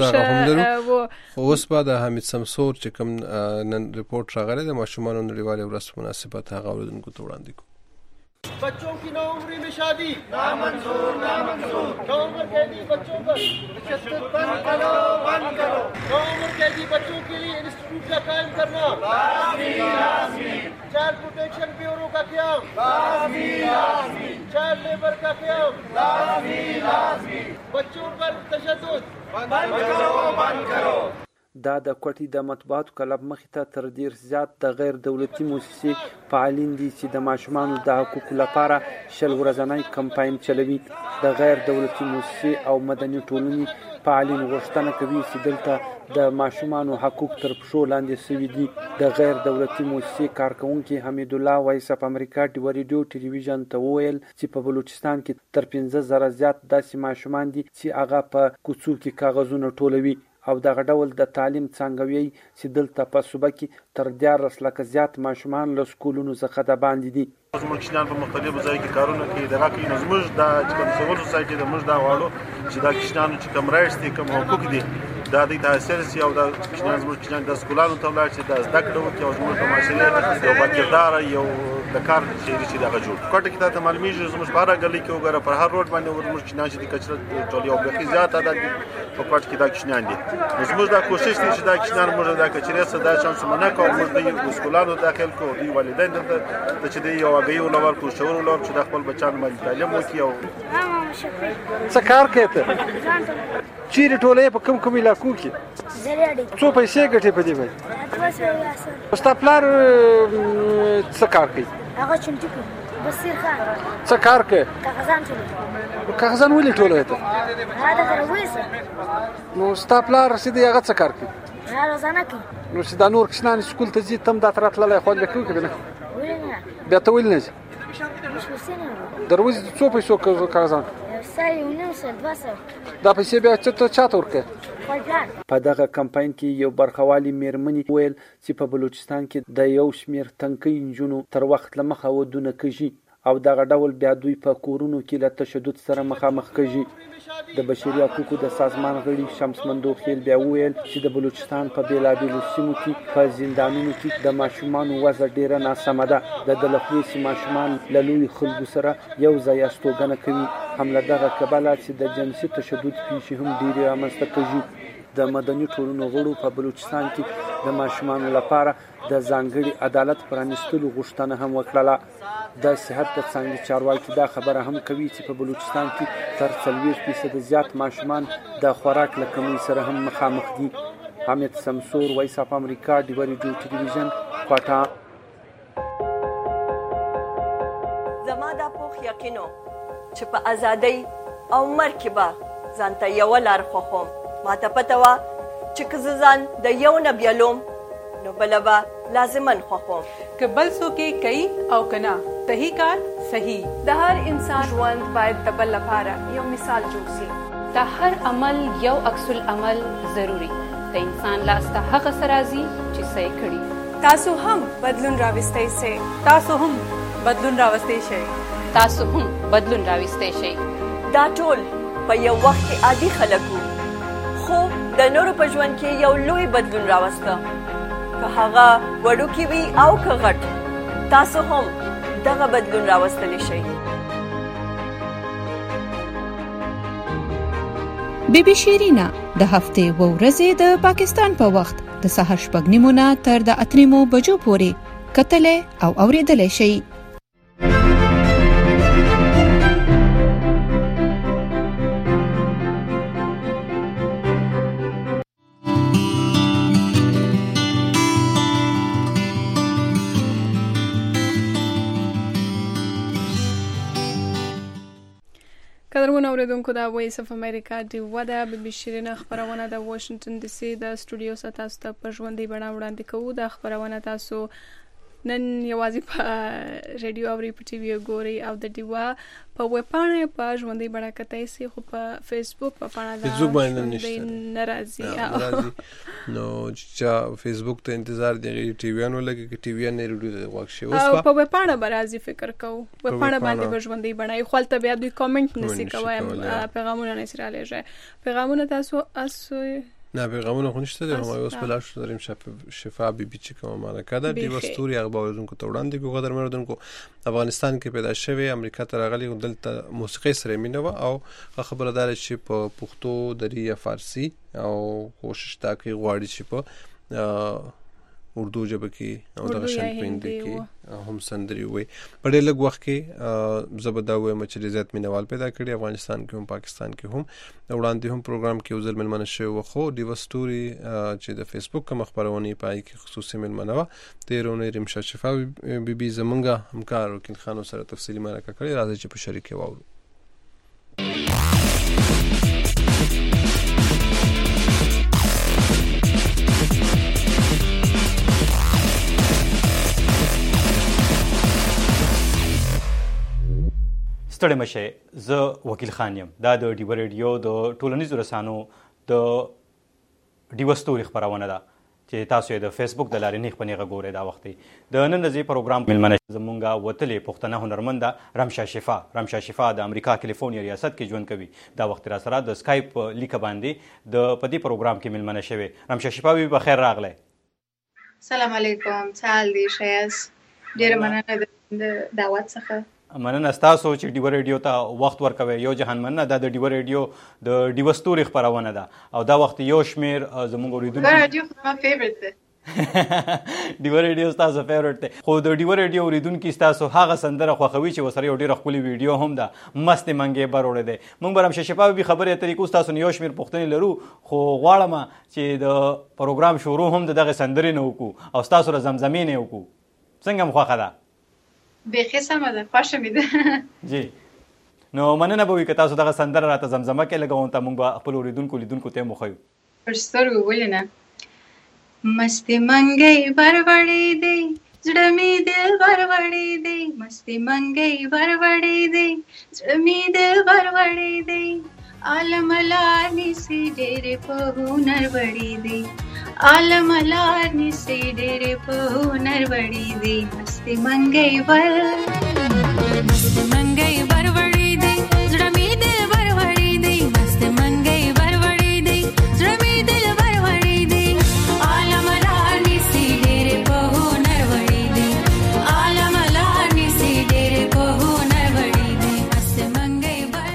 کوو. خو اوس بعد حمید سمسور چې کوم نن ریپورت راغلی د ماشومانو نړیوالې ورځ په مناسبت هغه اوریدونکو ته وړاندې کوو. बच्चों की नौ उम्री में शादी नामंजूर नामंजूर नौ उम्र कैदी बच्चों पर तशद्दुद बंद करो बंद करो नौ उम्र कैदी बच्चों के लिए इंस्टीट्यूट का कायम करना लाज़मी लाज़मी चाइल्ड प्रोटेक्शन ब्यूरो का क़याम लाज़मी लाज़मी चाइल्ड लेबर का क़याम लाज़मी लाज़मी बच्चों पर तशद्दुद बंद करो बंद करो. دا د کوټي د مطبوعاتو کلب مخې ته تر ډیر زیات د غیر دولتي موسسې فعالین دي چې د ماشومانو د حقوقو لپاره شل ورځنی کمپاین چلوي. د غیر دولتي موسسې او مدني ټولنې فعالین غوښتنه کوي چې دلته د ماشومانو حقوق تر پښو لاندې شوي دي. د غیر دولتي موسسې کارکونکي حمید الله وایس اف امریکا ډیوا ریډیو ټلویزیون ته وویل چې په بلوچستان کې تر پنځه زره زیات داسې ماشومان دي چې هغه په کوڅو کې کاغذونه ټولوي او دغه ډول د تعلیم څنګهوي چې دلته په صوبه کې تر دیارلس لکه زیات ماشومان له سکولونو څخه د باندې دي. زموږ کشنان په مختلفو ځای کې کارونه کوي دغه کوي. نو زموږ د کوم سیول سوسایټي د موږ دا واړو چې دا کشنانو چې کوم رایټس دي کوم حقوق دي دا د تاثیر سي او د کشنان زموږ کشنان د سکولانو ته ولاړ چې د زده کړو کې او زموږ په معاشره یو باکردار یو د کار شي چې دغه جوړ کوټه کې ته معلومیږي زموږ بارا غلي کې وګوره پر هر روډ باندې زموږ کشنان چې د کچره ټول یو بخي زیات عدد په کوټه کې دا کشنان دي. زموږ دا کوشش دي چې دا کشنان موږ دا کچره سره چانس منه کوو موږ د سکولانو داخل کوو دی والدین ته چې دی یو غي ولور کو شور ولور چې د خپل بچانو باندې تعلیم وکړي. او څه کار کوي ته چیرې ټولې په کوم کوم علاقو کې زریاډي څو پیسې ګټې په دې باندې ستا پلار څه کار کوي؟ هغه چنټي کوي بصیر خان څه کار کوي؟ کاغذان ټولوي. کاغذان ولې ټولوي ته؟ هغه د رويسه. نو ستا پلار سیده هغه څه کار کوي؟ هغه روزانه کوي. نو چې دا نور کشنان سکول ته ځي تم دا تر تللی خو به کوي کنه ولې نه بیا ته ولې نه ځي؟ مش وسینه دروازه څو پیسو کاغذان سای ونیم سل دوه سل دا پیسې بیا څه ته چاته ورکړې؟ په دغه کمپاین کې یو برخوالي میرمنې ویل چې په بلوچستان کې د یو شمیر تنکۍ نجونو تر وخت له مخه ودونه کوي او دغه ډول بیا دوی په کورونو کې له تشدد سره مخامخ کوي. د بشري حقوقو د سازمان غړي شمس مندوخیل بیا ویل چې د بلوچستان په بیلابیلو سیمو کې په زندانونو کې د ماشومانو وضع ډیره ناسمه ده. د دلخوي سي ماشومان له لوی خلکو سره یو ځای استوګنه کوي. هم له دغه کبله چې د جنسي تشدد پیښې هم ډیرې رامنځته کوي. د مدني ټولنو غړو په بلوچستان کې د ماشومانو لپاره د ځانګړي عدالت پرانستلو غوښتنه هم وکړه. د صحت د څانګې چارواکي دا خبره هم کوي چې په بلوچستان کې تر څلوېښت فیصده زیات ماشومان د خوراک له کمۍ سره هم مخامخ دي. حمید سمسور وایس اف امریکا ډیوا ریډیو ټلویزیون کوټه. زما دا پوخ یقینو چې په ازادۍ او مرګ کې به ځان ته یوه لار خوښوم. ما ته پته وه چې که زه ځان د یو نه بیلوم نو بله به لازماً خوښوم. که بل څوک یې کوي او که نه صحیح کار صحیح. د هر انسان ژوند باید د بل لپاره یو مثال جوړ شي. د هر عمل یو عکس العمل ضروري. د انسان لاس ته هغه څه راځي چې څه یې کړي. تاسو هم بدلون راوستی شئ. تاسو هم بدلون راوستی شئ. تاسو هم بدلون راوستی شئ. دا ټول په یو وخت کې عادي خلک وو خو د نورو په ژوند کې یو لوی بدلون راوسته. که هغه وړوکی وي او که غټ تاسو هم دغه بدلون راوستلی شئ. بی بی شیرینا د هفتې و ورځې د پاکستان په وخت د سهار شپږ نیمو نه تر د اته نیمو بجو پورې کتلې او اورېدلې شي. قدرمن اوریدونکو دا وایس اف امریکا دی ودا بي بي شیرین خبرونه د واشنگټن ډي سي د سټوډیو څخه تاسو ته په ژوندۍ بڼه وړاندې کوو. دا خبرونه تاسو نن یوازې په ریډیو او په ټي وي ګوري او د دیوا په ویب پاڼه په ژوندۍ بڼه کتای سي، خو په فیسبوک په پاڼه دا فیسبوک باندې نشته ناراضي نو چې فیسبوک ته انتظار دی ټي وی نو لګي کې ټي وی نه ریډیو د واک شي. اوس په ویب پاڼه برازي فکر کوو ویب پاڼه باندې په ژوندۍ بڼه خپل ته بیا دوی کامنټ نسی کوي، پیغامونه نسی را لېږي. پیغامونه تاسو اسو نه پیغامونه خو نشته دی. هم اوس په لاس داریم شفا بي بي چې کومه معنا کده دی وستوري هغه باورونکو ته وړاندې کوي. قدر مردونکو افغانستان کې پیدا شوی امریکا ته راغلی دلته موسیقي سره مینه و او خبره دار چې په پښتو دری یا فارسی او کوشش تا کوي غواړي چې په اردو ژبه کې او د شان پوینټ کې هم سندري وي. په ډېر لږ وخت کې زبدا وې مچ لذت مینوال پیدا کړي افغانستان کې هم پاکستان کې هم وړاندې هم پروګرام کې وزل ملمنه شو خو دی وستوري چې د فیسبوک کوم خبرونه پای کې خصوصي ملمنه و تیرونه رمشه شفا بي بي زمونږه همکار وکیل خانو سره تفصیلی مرکه کړي. راځي چې په شریکه واورو. ستړی مشه، زه وکیل خان یم. دا د ډیو ریډیو د ټولنیزو رسانو د ډیو ستوري خبرونه ده چې تاسو یې د فیسبوک د لارې نیغ په نیغه ګورئ. دا وخت د نن ورځې پروګرام ملمنه زمونږه وتلې پښتنه هنرمنده رمشه شفا رمشه شفا د امریکا کالیفورنیا ریاست کې ژوند کوي. دا وخت را سره د سکایپ لیک باندې د پدې پروګرام کې ملمنه شوی. رمشه شفا وی بخیر راغله. سلام علیکم، څه حال دی؟ شایس ډیره مننه د دعوت څخه. مننه ستاسو چې ډیو ریډیو ته وخت ورکوي. یو جهان مننه دا د ډیو ریډیو د ډیو ستوري خبرونه ده او دا وخت یو شمیر زموږ اوریدونکو ډیو ریډیو ما فیورټ ده ډیو ریډیو ستاسو فیورټ ده. خو د ډیو ریډیو اوریدونکو ستاسو هغه سندره خوښوي چې وسره یو ډیره خولي ویډیو هم ده مست منګي بروړې ده. موږ برم شفا به خبره طریقو ستاسو یو شمیر پښتني لرو خو غواړم چې د پروګرام شروع هم دغه سندرې نه وکړو او ستاسو را زمزمې نه وکړو. څنګه مخه ده؟ بخیر سمه ده، خوښه مې ده. جی نو مننه به وي که تاسو دغه سندره راته زمزمه کې لګوم ته موږ به خپل اوریدونکو لیدونکو ته مخویو. پر سترګو ولې نه. مستې منګۍ بربړې دی زړه مې دل بربړې دی، مستې منګۍ بربړې دی زړه مې دل بربړې دی، عالم لار نیسي ډېرې په هنر وړې دی، عالم لار نیسي ډېرې په هنر وړې دی، مستې منګۍ بر مستې منګۍ بربړې دی زړه مې دل بربړې دی، مستې منګۍ بربړې دی زړه مې دل بربړې دی، عالم لار نیسي ډېرې په هنر وړې دی، عالم لار نیسي ډېرې په هنر وړې دی، مستې منګۍ بر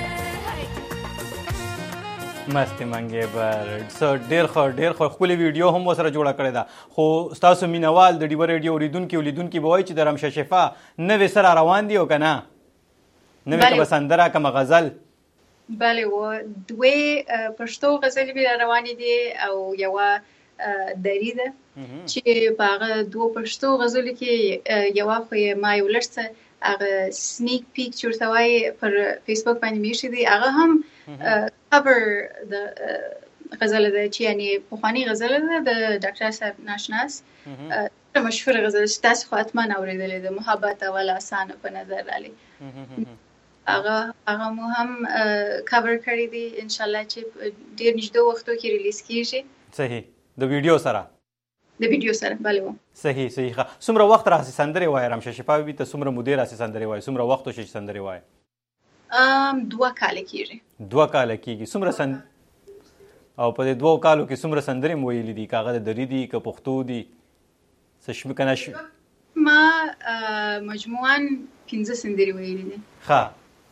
مستې منګې بر. سو ډېر ښه ډېر ښه ښکلې ویډیو هم ورسره جوړه کړې ده. خو ستاسو مینوال د ډیو ریډیو اوریدونکي او لیدونکي به وایي چې د رمشه شفا نوې سره روان دي او که نه نوې که به سندره که غزل؟ بله و دوی پښتو غزلې به روانې دي او یوه دري ده چې په هغه دوه پښتو غزلو کې یوه خو ما یو لږ څه هغه سنیک پیک چې ورته وایي پر فیسبوک باندې مې ایښي دي، هغه هم کور د غزله ده چې یعنې پخواني غزله ده د ډاکټر صاحب ناشناس مشهوره غزله چې تاسو خو حتما اورېدلې ده، محبت اول اسانه په نظر رالي. هغه هغه مو هم کور کړی دي انشاءالله چې ډېر نږدې وختو کې ریلیز کیږي. صحیح د ویډیو سره د ویډیو سره بله و. صحیح صحیح. ښه څومره وخت راسي سندرې وایي رمشه شفا بي ته څومره مودې راسي سندرې وایي څومره وخت وشي سندرې وایي؟ دوه کاله کېږي. دوه کاله کېږي. څومره سند او په دې دوه کالو کې څومره سندرې مو ویلي دي؟ که هغه د دري دي که پښتو دي څه شمې که نه ما مجموعاً پنځه سندرې ویلي دي. ښه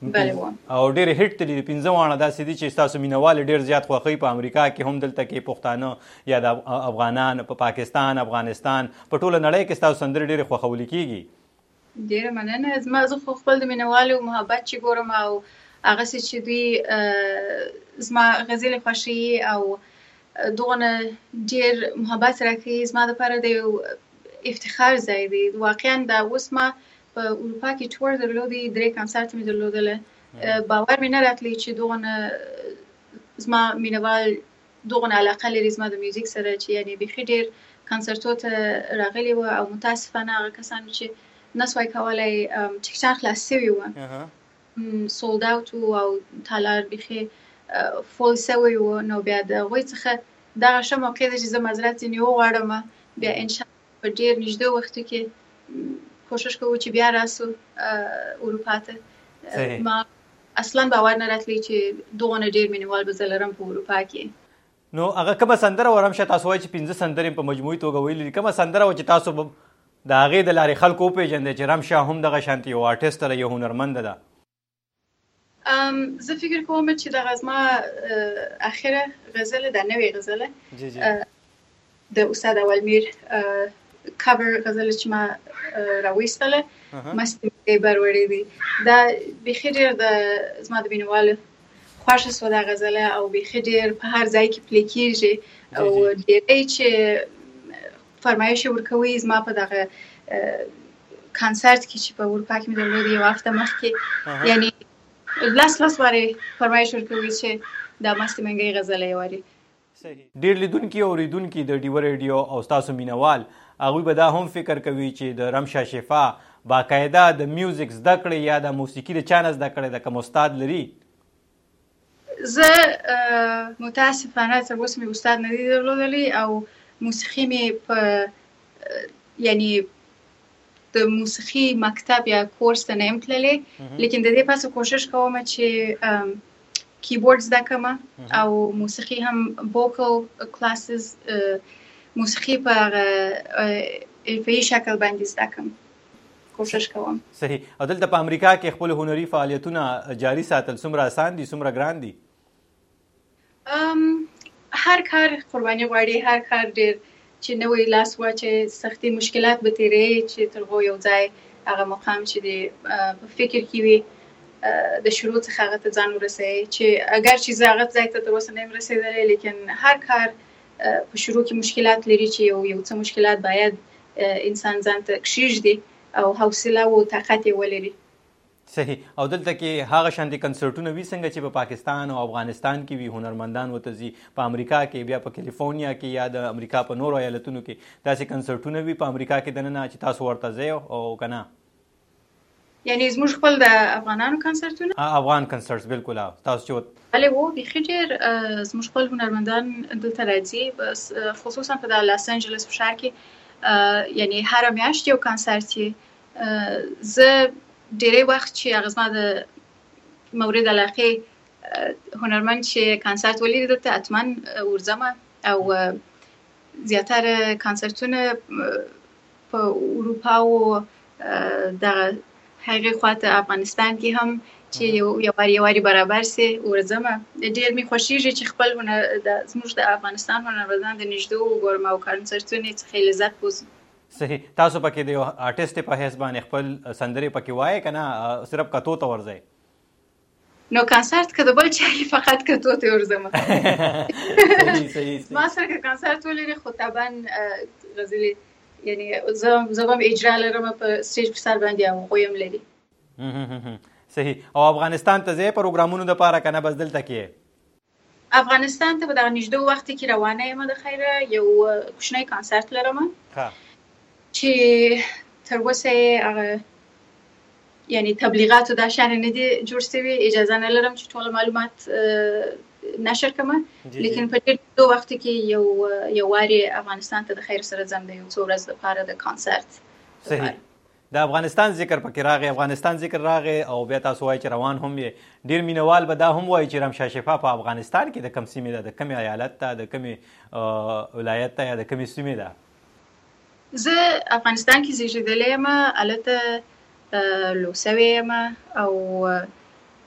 بله و او ډېر هټ تللی پنځه واړه داسې دي چې تاسو مینوال ډېر زیات خوښوي په امریکا کې هم دلته کې پښتانه یا د افغانان په پاکستان افغانستان په ټوله نړۍ کې تاسو سندرې ډېرې خوښول کېږي. ډېره مننه. زما زه خو خپل د مینوالو محبت چې ګورم او هغه څه چې دوی زما غزلې خوښوي او دغونه ډېر محبت راکوي زما دپاره د یو افتخار ځای دی. واقعا دا اوس ما په اروپا کې ټور درلودی درې کنسرت مې درلودله باور مې نه راتلی چې دغونه زما مینوال دغونه علاقه لري زما د میوزیک سره چې یعنی بیخي ډېر کنسرتو ته راغلي وو او متاسفانه هغه کسان چې نسوای کولی ټیکټان خلاص سوي وو سولد اوټ وو او تالار بیخي فول سوی وو. نو بیا د هغوی څخه دغه ښه موقع ده چې زه معذرت ځینې وغواړم بیا انشاءالله په ډېر نږدې وختو کې کوشش کوو چې بیا راسو اروپا ته. ما اصلا باور نه راتلی چې دغونه ډېر مینوال به زه لرم په اروپا کې. نو هغه کومه سندره وه رمشه تاسو وایي چې پنځه سندرې په مجموعي توګه ویلي دي کومه سندره وه چې تاسو به د هغې د لارې خلکو وپېژندئ چې رمشه هم دغه شانتې یو آرټسټه ده یو هنرمنده ده؟ زه فکر کوم چې دغه زما اخره غزله ده نوې غزله د استاد اولمیر کاور غزله چې ما راویستله مستي منګی بروړې دي دا بیخي ډېر د زما د مینوالو خوښه سوه دا غزله او بیخي ډېر په هر ځای کې پلی کېږي او ډېری چې فرمایش یې ورکوي زما په دغه کنسرت کې چې په اروپا کې مې درلودی یو هفته مخکې یعنی لاس لاس وارې فرمایش ورکوي چې دا مستي منګی غزله یې واري. ډېر لیدونکي او اوریدونکي د ډیوه ریډیو او ستاسو مینوال هغوی به دا هم فکر کوي چې د رمشه شفا باقاعده د میوزیک زده کړې یا د موسیقي د چا نه زده کړې ده کوم استاد لري؟ زه متاسفانه تر اوسه مې استاد نه دی درلودلی او موسیقي مې په یعنی د موسیقي مکتب یا کورس ته نه یم تللی لیکن د دې پاسه کوشش کوم چې کیبورډ زده کړم او موسیقي هم vocal classes موسیقي په حرفه‌ایي شکل باندې زده کړم کوشش کوم. صحیح. او دلته په امریکا کې خپل هنري فعالیتونه جاري ساتل څومره اسان دي څومره ګران دي؟ هر کار قرباني غواړي هر کار ډېر چې نوی لاس واچوي سختي مشکلات به تېروي چې تر هغو یو ځای هغه مقام چې دی په فکر کې وي د شروع څخه هغه ته ځان ورسوي چې اگر چې زه هغه ځای ته تر اوسه نه یم رسېدلی لیکن هر کار په شروع کې مشکلات لري چې یو یو څه مشکلات باید انسان ځان ته کښېږدي او حوصله او طاقت یې ولري. صحیح. او دلته کې هغه شانتې کنسرټونه وي څنګه چې په پاکستان او افغانستان کې وي هنرمندان ورته ځي په امریکا کې بیا په کیلیفورنیا کې یا د امریکا په نورو ایالتونو کې داسې کنسرټونه وي په امریکا کې دننه چې تاسو ورته ځئ او که نه؟ یعنی زموږ خپل د افغانانو کنسرټونه افغان کنسرټس بالکل تاسو چې بله و بیخي ډېر زموږ خپل هنرمندان دلته راځي خصوصا په د لاس انجلس په ښار کې یعنی هره میاشت یو کنسرت یې زه ډېری وخت چې هغه زما د مورد علاقې هنرمند چې کنسرت ولیدي دلته حتما ورځم او زیاتره کنسرتونه په اروپا او دغه هغې خواته افغانستان کې هم چې یو یواري یواري برابر سي ورځم ډېر مې خوښېږي چې خپل هنر د زموږ د افغانستان هنرمندان د نږدې وګورم او کنسرتونه څخه لذت بوزم. صحیح. تاسو پکې د یو آرټسټ په حیث باندې خپل سندرې پکې وایئ که نه صرف کتو ته ورځئ؟ نو کنسرت که د بل چا فقط کتو ته ورځم. ما سره که کنسرت ولري خو طبعا غزلې یعنی زه هم اجرا لرم په سټیج په سر باندې او هغوی هم لري. صحیح. او افغانستان ته ځئ پروګرامونو دپاره که نه بس دلته کې؟ افغانستان ته په دغه نږدې وخت کې روانه یم د خیره یو کوچنی کنسرت لرم چې تر اوسه یې هغه یعنی تبلیغاتو دا شهر نه دي جوړ سوي اجازه نه لرم چې ټول معلومات نشر کړم لیکن په دې وخت کې یو یو واري افغانستان ته د خیر سره ځم د یو څو ورځې لپاره د کنسرت. صحیح. د افغانستان ذکر پکې راغی افغانستان ذکر راغی او بیا تاسو وایئ چې روان هم یې ډېر مینوال به دا هم وایي چې رمشه شفا په افغانستان کې د کوم سیمې ده د کومې ایالت ته د کومې ولایت ته یا د کومې سیمې ده؟ زه افغانستان کې زیږېدلی یم هلته لوی سوې یم او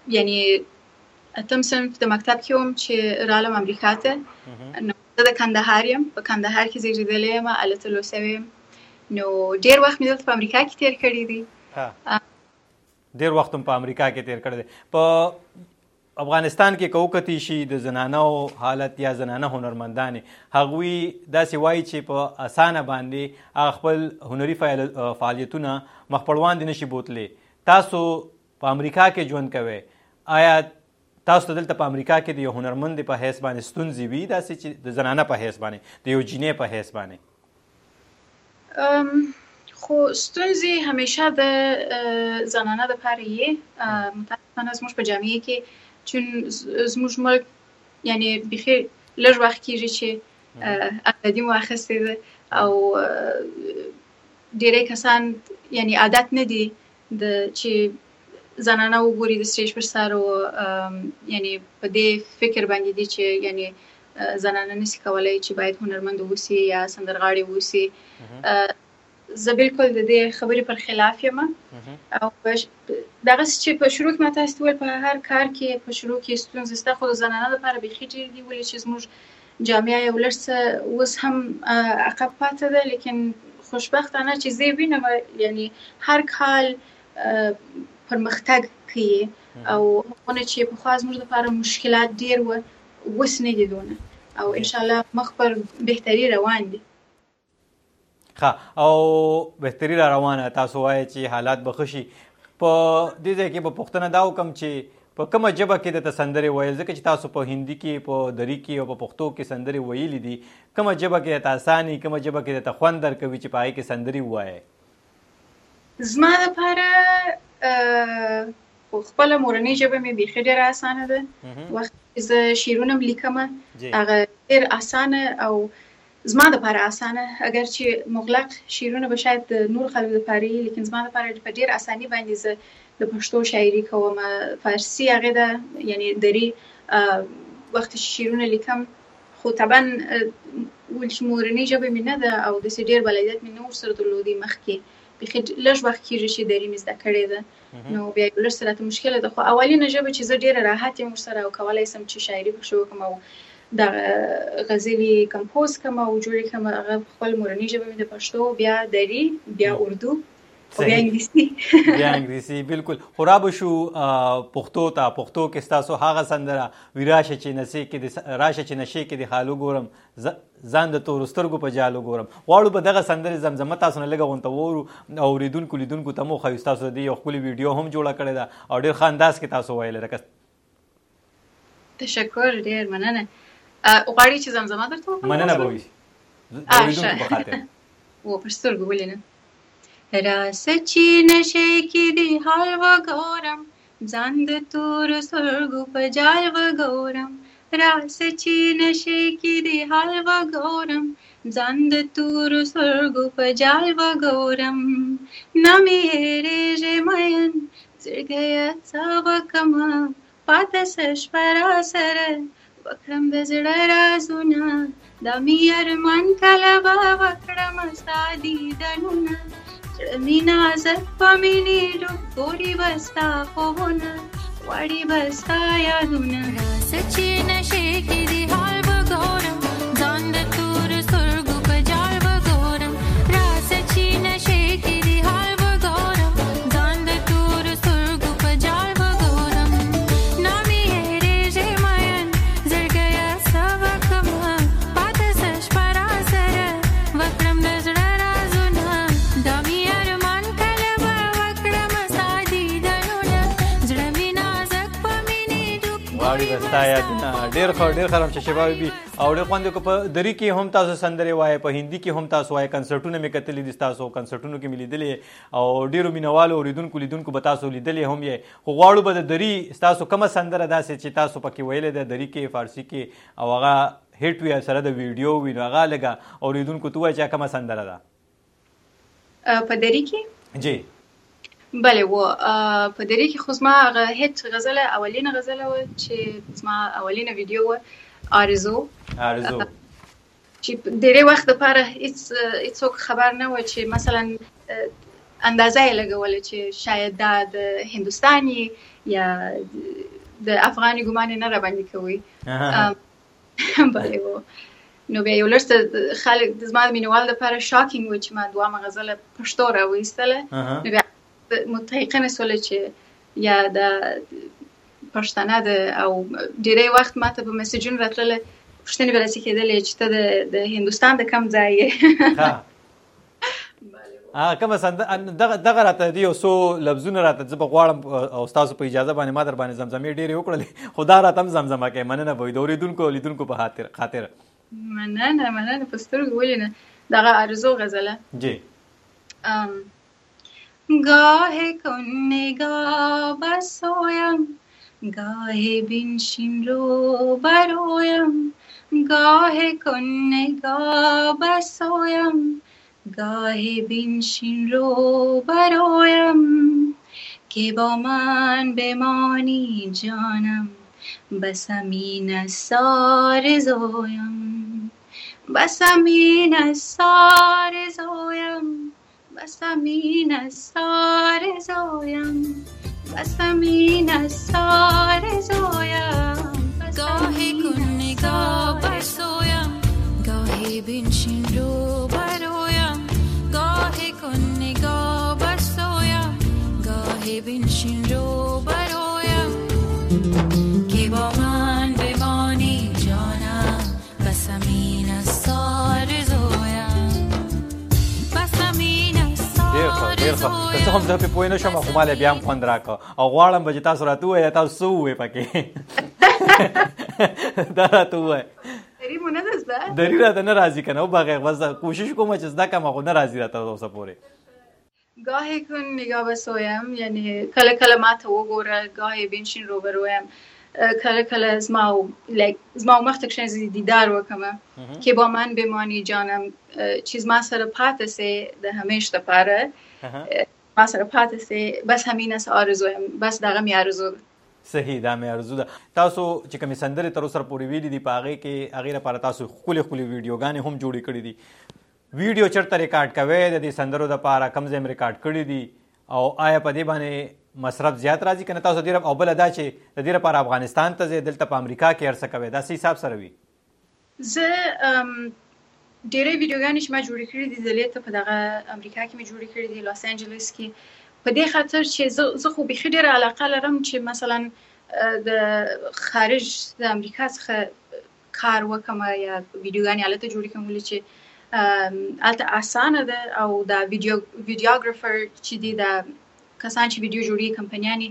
یعنی اتم صنف د مکتب کې وم چې رالم امریکا ته. نو زه د کندهار یم، په کندهار کې زیږېدلې یم، هلته تللی یم. نو ډېر وخت مې دلته په امریکا کې تېر کړی دی. ډېر وخت هم په امریکا کې تېر کړی دی. په افغانستان کې که وکتلی شي د زنانو حالت یا زنانه هنرمندانې، هغوی داسې وایي چې په اسانه باندې هغه خپل هنري فعالیتونه مخ پر وړاندې نشي بوتلی. تاسو په امریکا کې ژوند کوئ، آیا تاسو ته دلته په امریکا کې د یو هنرمند په حیث باندې ستونزې وي داسې چې د زنانه په حیث باندې، د یو جینۍ په حیث باندې؟ خو ستونزې همیشه د زنانه دپاره یې. متاسفانه زموږ په جامعه کې چون زموږ ملک یعنی بیخي لږ وخت کېږي چې ازادي مو اخیستې ده او ډېری کسان یعنی عادت نه دي چې زنانه وګوري د سټیج پر سر او یعنی په دې فکر باندې دي چې یعنی زنانه نشي کولی چې باید هنرمند اوسي یا سندرغاړې اوسي. زه بالکل د دې خبرې پر خلاف یم او دغسې چې په شروع کې ما تاسو ته وویل په هر کار کې په شروع کې ستونزې شته، خو د زنانه لپاره بیخي ډېر دي، ولې چې زموږ جامعه یو لږ څه اوس هم عقب پاتې ده. لیکن خوشبختانه چې زه وینم یعنی هر کال پرمختګ کوي او هغونه چې پخوا زموږ لپاره مشکلات ډېر وه اوس نه دي دونه، او انشاءالله مخ پر بهتري روان دي. ښه، او بهتري را روانه. تاسو وایئ چې حالات به ښه شي. په دې ځای کې به پوښتنه دا وکړم چې په کومه ژبه کې درته سندرې ویل، ځکه چې تاسو په هندي کې، په دري کې او په پښتو کې سندرې ویلي دي، کومه ژبه کې درته اساني، کومه ژبه کې درته خوند درکوي چې په هغې کې سندرې ووایئ؟ زما دپاره خپله مورنۍ ژبه مې بیخي ډېره اسانه ده. وخت چې زه شعرونه لیکم هغه ډېر اسانه او زما دپاره اسانه، اگر چې مغلق شعرونه به شاید د نور خلکو دپاره وي، لیکن زما دپاره په ډېر اساني باندې زه د پښتو شاعري کوم. فارسي هغې ده یعنی دري وخت چې شعرونه لیکم، خو طبعا ولې چې مورنۍ ژبه مې نه ده او داسې ډېر بلدیت مې نه ورسره درلودی مخکې، بیخي لږ وخت کېږي چې دري مې زده کړې ده، نو بیا یو لږ څه راته مشکله ده. خو اولینه ژبه چې زه ډېره راحت یم ورسره او کولی شم چې شاعري پکښې وکړم او د غزلې کمپوز کړم او جوړې کړم، هغه خپل مورنۍ ژبه مې د پښتو، بیا دري، بیا اردو او بیا انګلیسي. بیا انګلیسي، بالکل. خو را به شو پښتو ته. پښتو کې ستاسو هغه سندره وي راشه چې نسې کې د راشه چې نشې کې د خالو ګورم، ځان د تورو سترګو په جالو ګورم. غواړو به دغه سندرې زمزمه تاسو نه لږه غونته وورو، اورېدونکو لیدونکو ته مو ښایو. ستاسو د دې یو ښکلې ویډیو هم جوړه کړې ده او ډېر ښه انداز کې تاسو ویلې ده. تشکر، ډېر مننه. غواړئ چې زمزمه درته وکړم؟ مننه به وي د اورېدونکو په خاطر. و پر سترګو ولې نه. راسه چې نشې کې دې حال وګورم، ځان د تورو سترګو په جال وګورم. راسه چې نشې کې دې حال وګورم، ځان د تورو سترګو په جال وګورم. نه مې هېرېږې مین زړګیه څه وکړمه، پاته څه شپه راسره وکړم د زړه رازونه. دا مې ارمان کله به وکړمه ستا دیدنونه، زړه مې نازک په مینې ډوب ګوري به ستا خوبونه، غواړي به ستا یادونه. راسه چې نشې کې دې حال وګورم، ځان د تورو سترګو په جال وګورم. راسه چې نشې کې دې حال وګورم، ځان د تورو سترګو په جال وګورم. نه مې هېرېږې مین زړګیه څه وکړمه، پاته څه شپه راسره وکړم د زړه رازونه. دا مې ارمان کله به وکړمه ستا دیدنونه، زړه مې نازک په مینې ډوب غواړي به ستا یادونه. ډېر ښه، ډېر ښه رم چې شبا بي او ډېر خوند وکړو. په دري کې هم تاسو سندرې وایئ، په هندي کې هم تاسو وایئ، کنسرټونه مې کتلي دي ستاسو، کنسرټونو کې مې لیدلې او ډېرو مینوالو اورېدونکو لیدونکو به تاسو لیدلې هم یې. خو غواړو به د دري ستاسو کومه سندره داسې چې تاسو پکې ویلې ده دري کې، فارسي کې او هغه هیټ وي سره د ویډیو وي، نو هغه لږه اورېدونکو ته ووایئ چې کومه سندره ده په دري کې؟ جی بله. و په دري کې خو زما هغه هیټ غزله اولینه غزله وه چې زما اولینه ویډیو وه، آرزو. آرزو چې ډېری وخت دپاره هېڅ هېڅوک خبر نه و چې مثلا اندازه یې لګوله چې شاید دا د هندوستاني یا د افغاني ګمان نه را باندې کوي. بله و نو بیا یو لږ خلک د زما د مینوال دپاره شاکینګ و چې ما دوامه غزله پښتو راویستله. نو بیا متحقنه سوله چې یا د پښتانه ده او ډېری وخت ما ته په میسجونو راتلله پوښتنې به راسې کېدلې چې ته د هندوستان د کم ځای یې. کومه دغه راته دي یو څو لفظونه راته زه به غواړم او ستاسو په اجازه باندې ما در باندې زمزمې ډېرې وکړلې خو دا راته هم زمزمه کوي. مننه به وي د اورېدونکو او لیدونکو په خاطر. مننه مننه په سترګو ولې نه. دغه آرزو غزله جی گاه کن نگاه بسویم گاه بنشین رو برایم گاه کن نگاه بسویم گاه بنشین رو برایم که با من بمانی جانم بس همین است آرزویم بس همین است آرزویم بس همین است آرزویم بس همین است آرزویم گاهی کن نگاه بسویم گاهی بنشین رو برایم گاهی کن نگاه بسویم گاهی بنشین رو برایم که با من بمانی جانم بس همین است آرزویم بس همین است آرزویم. ډېر ښه که څه هم زه پرې پوه نه شم خو ما بیا هم خوند راکړه او غواړم به چې تاسو راته ووایه تاسو څه ووایې پکې دا راته ووایه. دري مو نه ده زده دري راته نه راځي که نه وبغیر بس کوشش کوم چې زده کړم خو نه راځي راته اوسه پورې. گاهی کن نگاه بسویم یعنی کله کله ما ته وګوره گاهی بنشین رو برایم کله کله زما زما مخ ته کښېنه دیدار وکړمه که با من بمانی جانم چې زما سره پاتې سې د همیش دپاره ما سره پاتې سې بس همین است آرزویم بس دغه مې آرزو ده. صحیح دا مې آرزو ده. تاسو چې کومې سندرې تر اوسه پورې ویلي دي په هغې کې هغې لپاره تاسو ښکلې ښکلې ویډیوګانې هم جوړې کړي دي. ویډیو چېرته ریکارډ کوئ د دې سندرو دپاره کوم ځای م ریکارډ کړي دي او آیا په دې باندې مصرف زیات راځي که نه تاسو دې او بله دا چې د دې لپاره افغانستان ته ځئ دلته په امریکا کې هر څه کوئ دا څه حساب سره وي؟ زه ډېری ویډیوګانې چې ما جوړې کړي دي دلته په دغه امریکا کې مې جوړې کړي دي لاس انجلس کې په دې خاطر چې زه خو بیخي ډېره علاقه لرم چې مثلا د خارج د امریکا څخه کار وکړم یا ویډیوګانې هلته جوړې کړم ولې چې هلته اسانه ده او دا ویډیو ویډیوګرافر چې دي دا کسان چې ویډیو جوړي کمپنیانې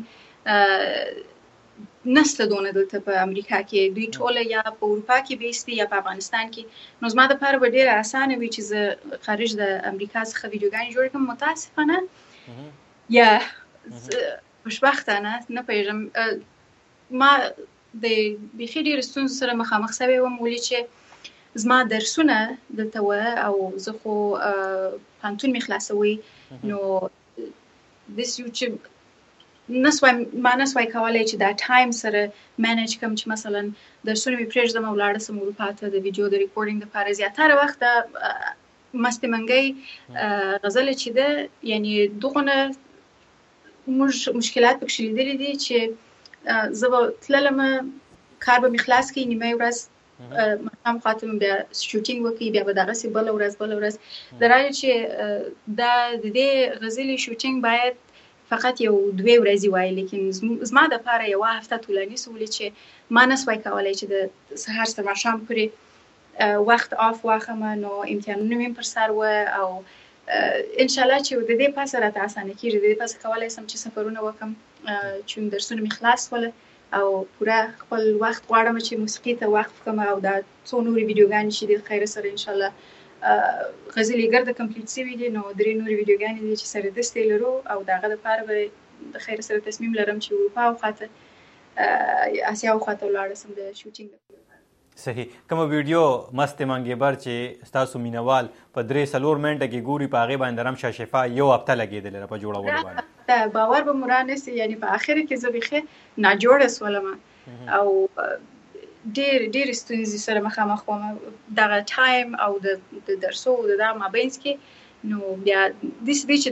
نسته دونه دلته په امریکا کې دوی ټوله یا په اروپا کې بیس دي یا په افغانستان کې نو زما دپاره به ډېره اسانه وي چې زه خارج د امریکا څخه ویډیوګانې جوړې کړم. متاسفانه یا خوشبختانه نه پوهېږم ما د بیخي ډېرو ستونزو سره مخامخ سوې وم ولې چې زما درسونه دلته وه او زه خو پوهنتون مې خلاصوي نو داسې و چې نسوای ما نسوای کولی چې دا ټایم سره مینج کړم چې مثلا درسونه مې پرېږدم او لاړه سم اروپا ته د ویډیو د ریکورډینګ دپاره. زیاتره وخت د مستې منګۍ غزله چې ده یعنې دغونه موږ مشکلات پکښې لیدلي دي چې زه به تللم کار به مې خلاص کړي نیمه ورځ ماښام خواته مې بیا شوټینګ وکړي بیا به دغسې بله ورځ بله ورځ د رایې چې دا د دې غزلې شوټینګ باید فقط یو دوې ورځې وای لیکن زما دپاره یوه هفته طولاني سو ولې چې ما نسوای کولی چې د سهار څخه ماښام پورې وخت آف واخلم نو امتحانونه مې پر سر وه او انشاءالله چې د دې پاسه راته اسانه کېږي د دې پاسه کولی سم چې سفرونه وکړم چې درسونه مې خلاص شوله او پوره خپل وخت غواړم چې موسیقي ته وقف کړم او دا څو نورې ویډیوګانې چې دي د خیره سره انشاءالله غزلې ګرده کمپلیټ شوي دي نو درې نورې ویډیوګانې دي چې سره دستې لرو او د هغه دپاره به د خیره سره تصمیم لرم چې اروپا او خواته اسیا او خواته ولاړه سم د شوټینګ. صحیح کومه ویډیو مستې منګیبر چې ستاسو مینوال په درې څلور منټه کې ګوري په هغې باندې رمشه شفا یو هفته لګېدلې ده په جوړولو باندې باور به مو رانیسي یعنې په آخر کې زه بیخي ناجوړه سولم او ډېر ډېرې ستونزې سره مخامخ وم دغه ټایم او د درسو د دغه مابینځ کې نو بیا داسې دی چې دا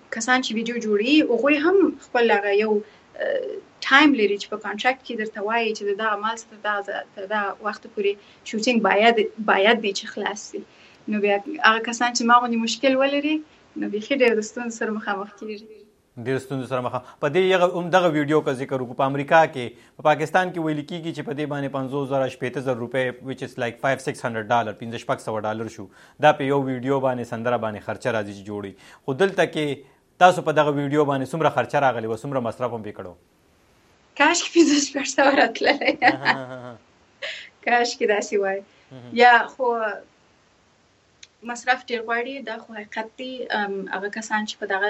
کسان چې ویډیو جوړي هغوی هم خپل هغه یو ټایم لري چې په کانټراکټ کې درته وایي چې دا عمل ستاسو دا وخت پورې شوټینګ باید باید دی چې خلاص شي. نو بیا هغه کسان چې ما غوندې مشکل ولري نو بیخي ډېر د ستونزو سره مخامخ کېږي. ډېر ستونزو سره مخامخ. په دې هم دغه ویډیو کا ذکر وکړو. په امریکا کې په پاکستان کې ویل کېږي چې په دې باندې پنځوس زره شپېته زره روپۍ وچ از لایک فایو سکس هنډرډ ډالر پنځه شپږ سوه ډالر شو. دا په یو ویډیو باندې سندره باندې خرچه راځي چې جوړي. خو دلته کې تاسو په دغه ویډیو باندې څومره خرچه راغلی و څومره مصرف هم پې کړو؟ کاش کې پنځه شپږ سوه راتللی. کاش کې داسې وای. یا خو مصرف ډېر غواړي. دا خو حقیقت دی. هغه کسان چې په دغه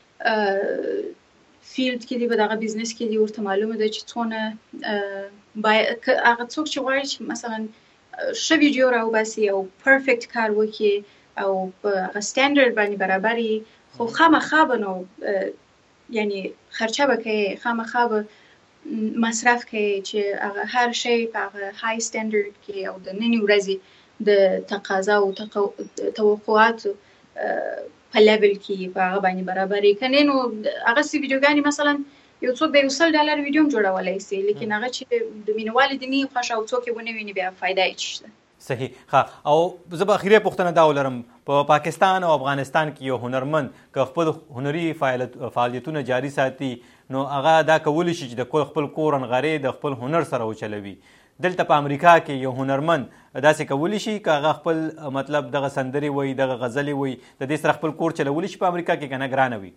فیلډ کې دي په دغه بزنس کې دي ورته معلومه ده چې څونه باید هغه څوک چې غواړي چې مثلا ښه ویډیو راوباسي او پرفیکټ کار وکړي او په هغه سټنډرډ باندې برابر وي خو خامخا به نو یعنی خرچه به کوي خامخا به مصرف کوي چې هغه هر شی په هغه های سټنډرډ کې او د نننۍ ورځې د تقاضا او توقعاتو په لیول کې په هغه باندې برابر وي. که نه نو هغه سې ویډیوګانې مثلا یو څوک د یو سل ډالر ویډیو هم جوړولی سي لیکن هغه چې د مینوالې د نه خوښ او څوک یې ونه ویني بیا فایده یې څه شته. صحیح. ښه او زه به اخیری پوښتنه دا ولرم په پاکستان او افغانستان کې یو هنرمند که خپل هنري فعالیتونه جاري ساتي نو هغه دا کولی شي چې د خپل کور نغارې د خپل هنر سره وچلوي. دلته په امریکا کې یو هنرمند داسې کولی شي که هغه خپل مطلب دغه سندرې وي دغه غزلې وي د دې سره خپل کور چلولی شي په امریکا کې که نه ګرانه وي؟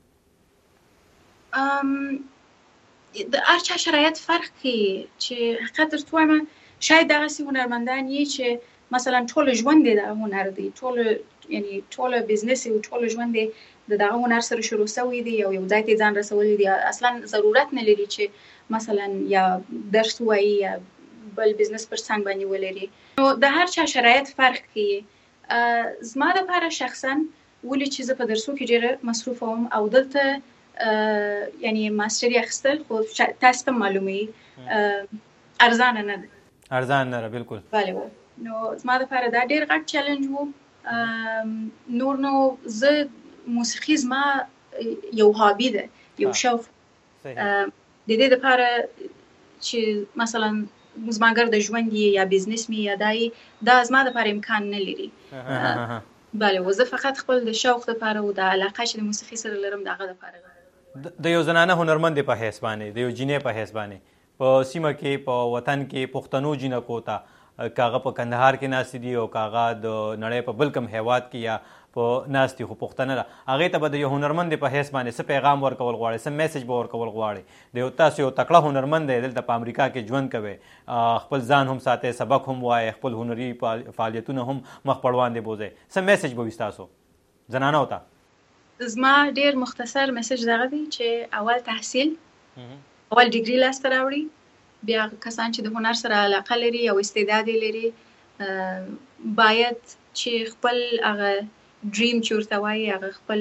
د هر چا شرایط فرق کوي چې حقیقت درته وایم شاید دغسې هنرمندان یي چې مثلا ټول ژوند یې دغه هنر دی ټول یعنی ټول بزنس او ټول ژوند یې د دغه هنر سره شروع سوی دی او یو ځای ته ځان رسولی دی اصلا ضرورت نه لري چې مثلا یا درس ووایي یا بل بزنس پر څنګ باندې ولري. نو د هر چا شرایط فرق کوي. زما دپاره شخصا ولې چې زه په درسو کې ډېره مصروفه وم او دلته یعنی ماسټري اخیستل خو تاسو ته معلوموي ارزانه نه ده. ارزان نه ده بالکل. بله. نو زما دپاره دا ډېر غټ چلنج و. نور نو زه موسیقي زما یو هابي ده یو شوق. د دې دپاره چې مثلا زماګر د ژوند یا بزنس می یا دای دا زما دپاره امکان نه لري. بله و زه فقط خپل د شوق دپاره او د علاقه چې د موسیقي سره لرم د هغه دپاره. د یو زنانه هنرمندې په حیث باندې د یو جینۍ په حیث باندې په سیمه کې په وطن کې پښتنو جینکو ته که هغه په کندهار کې ناستې دي او که هغه د نړۍ په بل کوم هیواد کې یا په ناستې خو پښتنه ده هغې ته به د یو هنرمند په حیث باندې څه پیغام ورکول غواړئ څه میسج به ورکول غواړئ؟ د یو تاسو یو تکړه هنرمند دی دلته په امریکا کې ژوند کوئ خپل ځان هم ساتئ سبق هم وایئ خپل هنري فعالیتونه هم مخ پر وړاندې بوځئ څه میسج به وي ستاسو زنانو ته؟ زما ډېر مختصر میسج دغه دی چې اول تحصیل اول ډیګري لاسته راوړي بیا کسان چې د هنر سره علاقه لري او استعداد یې لري باید چې خپل هغه ډریم چې ورته وایي هغه خپل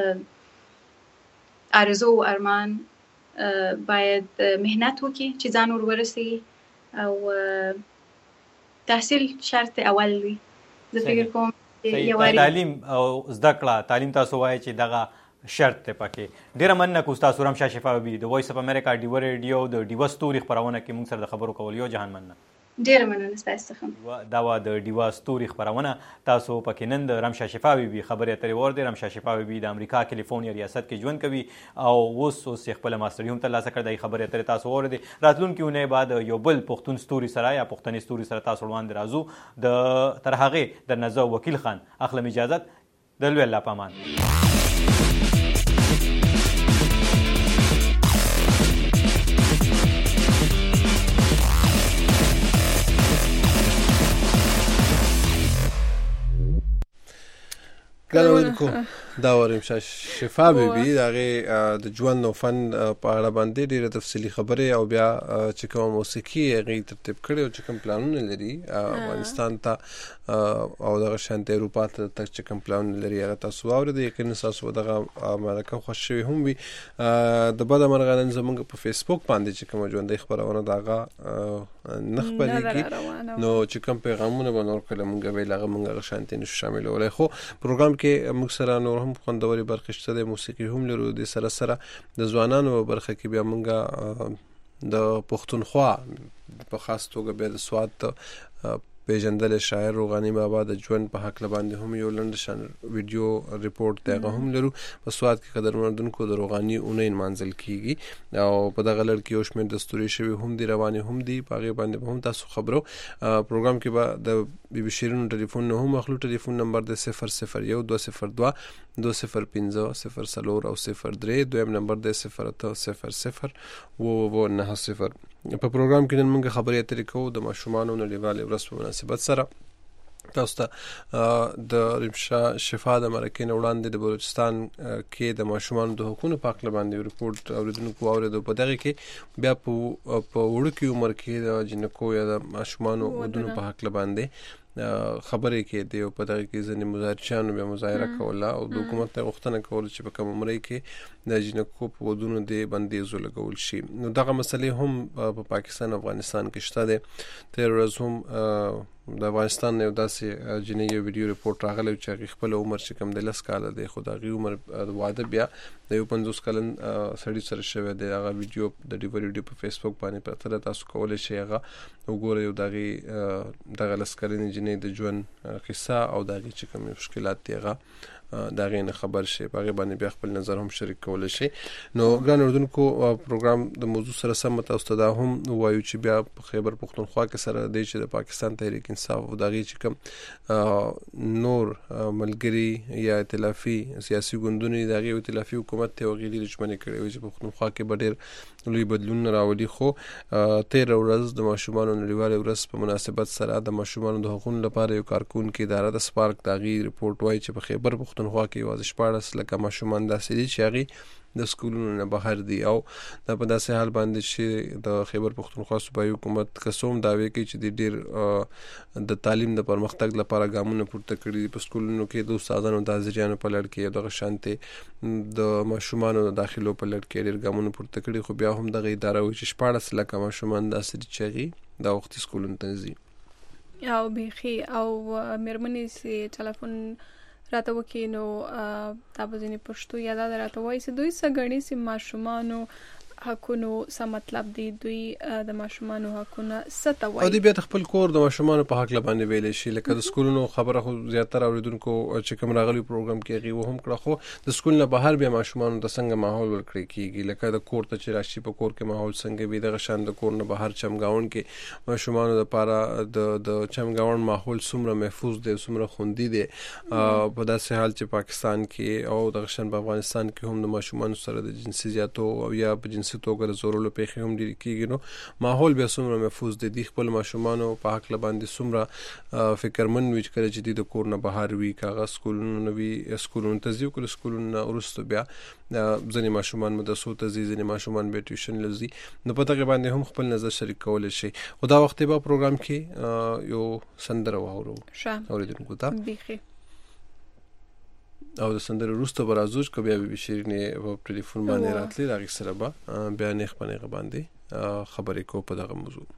آرزو او ارمان باید محنت وکړي چې ځان ور ورسوي او تحصیل شرط اول وي. زه فکر کوم تعلیم او زده کړه تعلیم تاسو وایي چې دغه شرط دی پکې. ډېره مننه کوو ستاسو رمشا شفا بي د وایس اف امریکا ډیوه ریډیو د ډیوه ستوري خپرونه کې موږ سره د خبرو کول یو جهان مننه. ډېره مننه ستاسو څخه. دا وه د ډیوه ستوري خپرونه. تاسو پکې نن د رمشا شفا بي خبرې اترې ور دی. رمشا شفا بي د امریکا کیلیفورنیا ریاست کې ژوند کوي او اوس اوس یې خپله ماسټري هم ترلاسه کړې دی. خبرې اترې تاسو واورېدې. راتلونکي اونۍ بعد یو بل پښتون ستوري سره یا پښتني ستوري سره تاسو وړاندې راځو. د تر هغې درنه زه وکیل خان اخلم اجازت. د لوی الله په امان. ګل ویلکو دا وریم شفا بیبي د هغې د ژوند او فن په اړه باندې ډېره تفصیلي خبرې او بیا چې کومه موسیقي هغې ترتیب کړې او چې کوم پلانونه لري افغانستان ته او دغه شانتې اروپا ته تګ چې کوم پلانونه لري هغه تاسو واورېدئ. یقینا ستاسو به دغه مرکه خوښ شوې هم وي. د بده مرغه نن زموږ په فیسبوک باندې چې کومه ژوندۍ خپرونه د هغه نه خپرېږي نو چې کوم پیغامونه به نور کله مونږ ویل هغه مونږ هغه شانتې نشو شاملولی. خو پروګرام کې موږ سره نور هم هم خوندوري برخه شته د موسیقي هم لرو د سره سره د ځوانانو برخه کې بیا مونږه د پښتونخوا په خاص توګه بیا د سواد پیژندل شاعر روغانی بابا د ژوند په حق باندې هم یو لنډ شان ویډیو ریپورت دغه هم لرو په سواد کې قدرمنوندونکو د روغانی اونۍ منځل کیږي او په دغه لړ کې یو شمېر دستوري شوی هم دی رواني هم دی په هغه باندې هم تاسو خبرو پروګرام کې به د بي بي شیرینو ټلیفون نه هم اخلو ټلیفون نمبر د صفر صفر یو دو صفر دو دو صفر پنځه صفر څلور او صفر درې دویم نمبر د صفر اته صفر صفر و و نه صفر. په پروګرام کې نن موږ خبرې اترې کوو د ماشومانو نړیوالې ورځ په مناسبت سره. تاسو ته د رمشا شفا د مرکې نه وړاندې د بلوچستان کې د ماشومانو د حقوقو په اړه باندې ریپورت اوریدونکو اوریدو په دغه کې بیا په په وړوکي عمر کې د جنکو یا د ماشومانو ودونو په اړه باندې خبرې کې دی او په دغه کې ځینې مظاهرچیانو بیا مظاهره کوله او د حکومت ته غوښتنه کوله چې په کوم عمر کې د جنکو په ودونو د بندیز لګول شي. نو دغه مسلې هم په پاکستان افغانستان کې شته ده. تر ورځ هم د افغانستان یو داسې جنې یو ویډیو ریپورت راغلی چې هغې خپل عمر چې کوم دی لس کاله دی خو د هغې عمر واده بیا د یو پنځوس کلن سړي سره شوی دی. هغه ویډیو د ډیور ویډیو په فیسبوک باندې پرته ده، تاسو کولی شئ هغه وګورئ او د هغې دغه لس کلنې جنې د ژوند قصه او د هغې چې کوم مشکلات دي هغه د هغې نه خبر شي، په هغې باندې بیا خپل نظر هم شریک کولی شي. نو ګران اردونکو پروګرام د موضوع سره سم تاسو ته دا هم وایو چې بیا په خیبر پښتونخوا کې سره دی چې د پاکستان تحریک انصاف او د هغې چې کوم نور ملګري یا ائتلافي سیاسي ګوندونه د هغې ائتلافي حکومت ته هغې ډېرې ژمنې کړې وې چې پښتونخوا کې به ډېر لوی بدلون راولي. خو تېره ورځ د ماشومانو نړیوالې ورځ په مناسبت سره د ماشومانو د حقوقو لپاره یو کارکونکي اداره د سپارک د هغې ریپورټ وایي چې په خیبر پښتونخوا کې یوازې شپاړس لکه ماشومان داسې دي چې هغې د سکولونو نه بهر دي او دا په داسې حال باندې چې د خیبر پښتونخوا صوبایي حکومت قسم دعوی کوي چې د ډېر د تعلیم د پرمختګ لپاره ګامونه پورته کړي دي. په سکولونو کې د استادانو د حاضریانو په لړ کې دغه شانتې د ماشومانو د داخلو په لړ کې ډېر ګامونه پورته کړي، خو بیا هم دغه اداره وایي چې شپاړس لکه ماشومان داسې دي چې هغې دا وختي سکولونو ته ځي. او بیخي او مېرمنې چې ټلیفون راته وکړي نو دا به ځینې پښتو یا دا راته وایي چې دوی څه ګڼي چې ماشومانو حقونو څه مطلب دی، دوی د ماشومانو حقونه څه ته وایي او دوی بیا د خپل کور د ماشومانو په حق باندې ویلی شي. لکه د سکولونو خبره خو زیاتره اورېدونکو چې کوم راغلي پروګرام کې هغې و هم کړه، خو د سکول نه بهر بیا ماشومانو ته څنګه ماحول ورکړی کېږي، لکه د کور ته چې راشي په کور کې ماحول څنګه وي، دغه شان د کور نه بهر چمګاونډ کې ماشومانو دپاره د د چمګاونډ ماحول څومره محفوظ دی، څومره خوندي دی. په داسې حال چې پاکستان کې او دغه شان په افغانستان کې هم د ماشومانو سره د جنسي زیاتو او یا په جنسي توګه د زورولو پیښې هم ډېرې کېږي، نو ماحول بیا څومره محفوظ دی. دوی خپل ماشومانو په حق باندې څومره فکرمند وي چې کله چې دوی د کور نه بهر وي، که هغه سکولونو نه وي سکولونو ته ځي او که له سکولونو نه وروسته بیا ځینې ماشومان مدرسو ته ځي، ځینې ماشومان بیا ټیوشن له ځي. نو په دغې باندې هم خپل نظر شریک کولی شي. خو دا وخت به پروګرام کې یو سندره واورو اورېدونکو ته بیخي او د سندرې وروسته به راځو چې بیا بي بي شیرینې په ټلیفون باندې راتلې، د هغې سره به بیا نیغ په نیغه باندې خبرې کوو په دغه موضوع.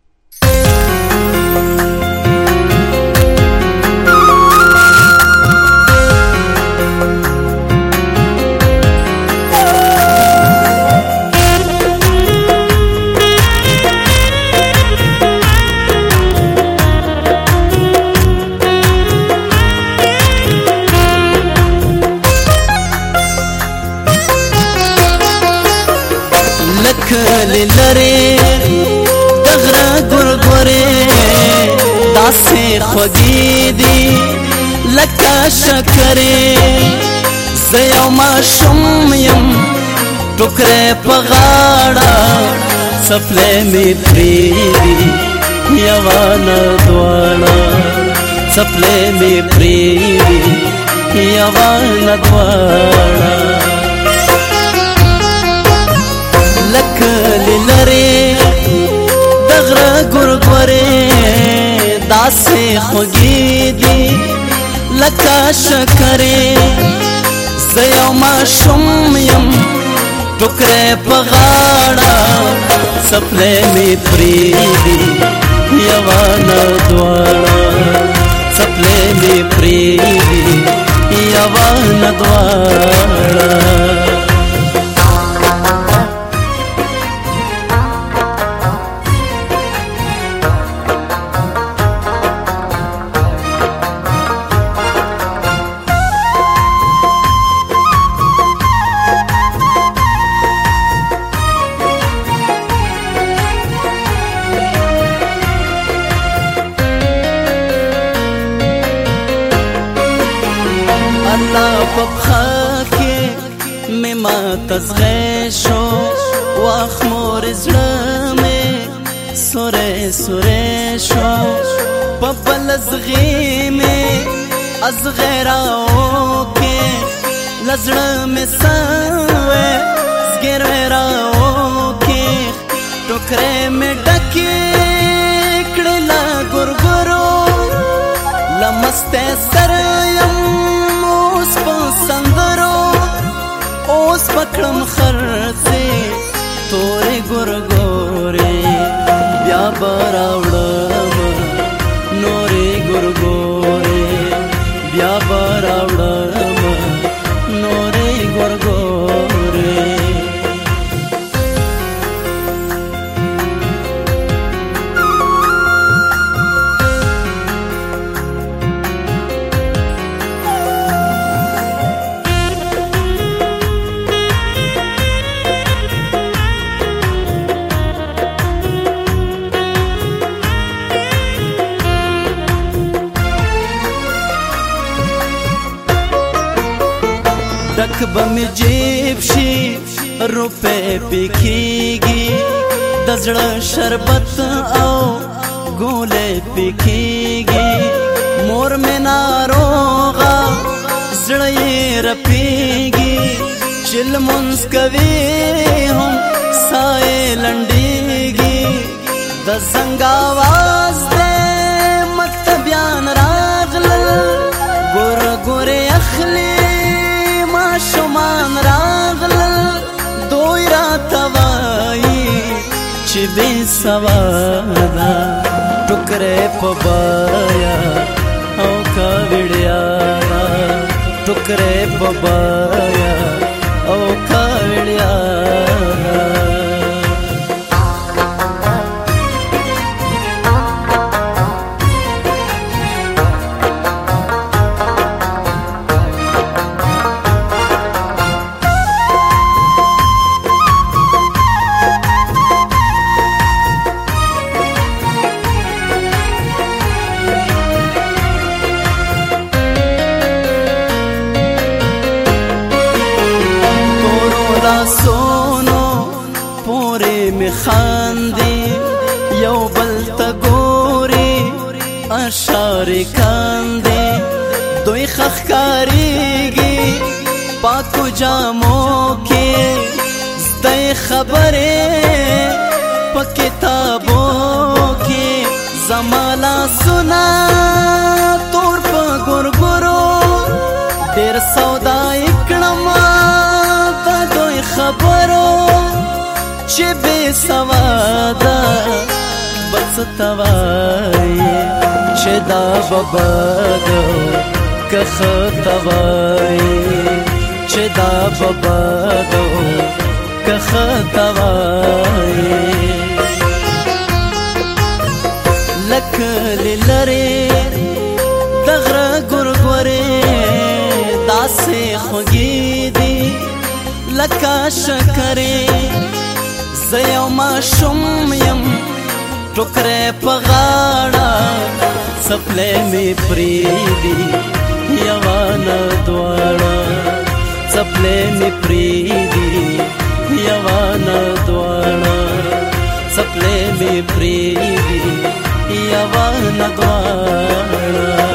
لری دغره ګورګورې داسې خوږې دي لکه شکرې، زه یو ماشوم یم ټوکرې په غاړه څپلۍ مې پرېږدي یوه نه دواړه، څپلۍ مې پرېږدي یوه نه دواړه. لکه لرې دغره ګورګورې داسې خوږې دي لکه شکرې، زه یو ماشوم یم ټوکرې په غاړه څپلۍ مې پرېږدي یوه نه دواړه، څپلۍ مې پرېږدي یوان دواړه تزغه شو واخ مور زړه مې سوره سوره شو په بل زغې مې از غیراو کې لزړه مې سوې زګر راو کې ټوکرې مې ډکې کړې لا ګورګورو لمسته سر یم اوس په سندرو اوس پکړم خرڅې تورې ګورګورې بیا براوړم نورې ګورګورې بیا براوړم نورې ګورګورې ډک به مې جیب شي روپۍ پکېږي د زړه شربت او ګولۍ پکېږي مور مې ناروغه زړه یې رپېږي چې لمونځ کوي هم ساه یې لنډېږي د زنګ اواز دی مکتبیان راغلل ګوره ګورې اخلي شمان راغلل دوی راته وایي چې بې سواده ټوکرې په بایا او کاوړیا ټوکرې په بایا او کاوړیا خاندي یو بل ته ګوري اشارې کاندي دوی خخکاریږي پاکو جامو کې زده خبرې په کتابو کې زمالا سنا تور په ګورګورو ډېر سودا کړم د دوی خبرو چې بې سواده بس توایي چې دا ببادو که ښه توایي چې دا ببادو که ښه توایي لکه لرې د غره ګورګورې داسې خوږې دي لکه شکرې زه یو ماشوم یم ټوکرې په غاړه څپلۍ مې پرېږدي یوانه دواړه څپلۍ مې پرېږدي یوانه دواړه څپلۍ مې پرېږدي یوانه دواړه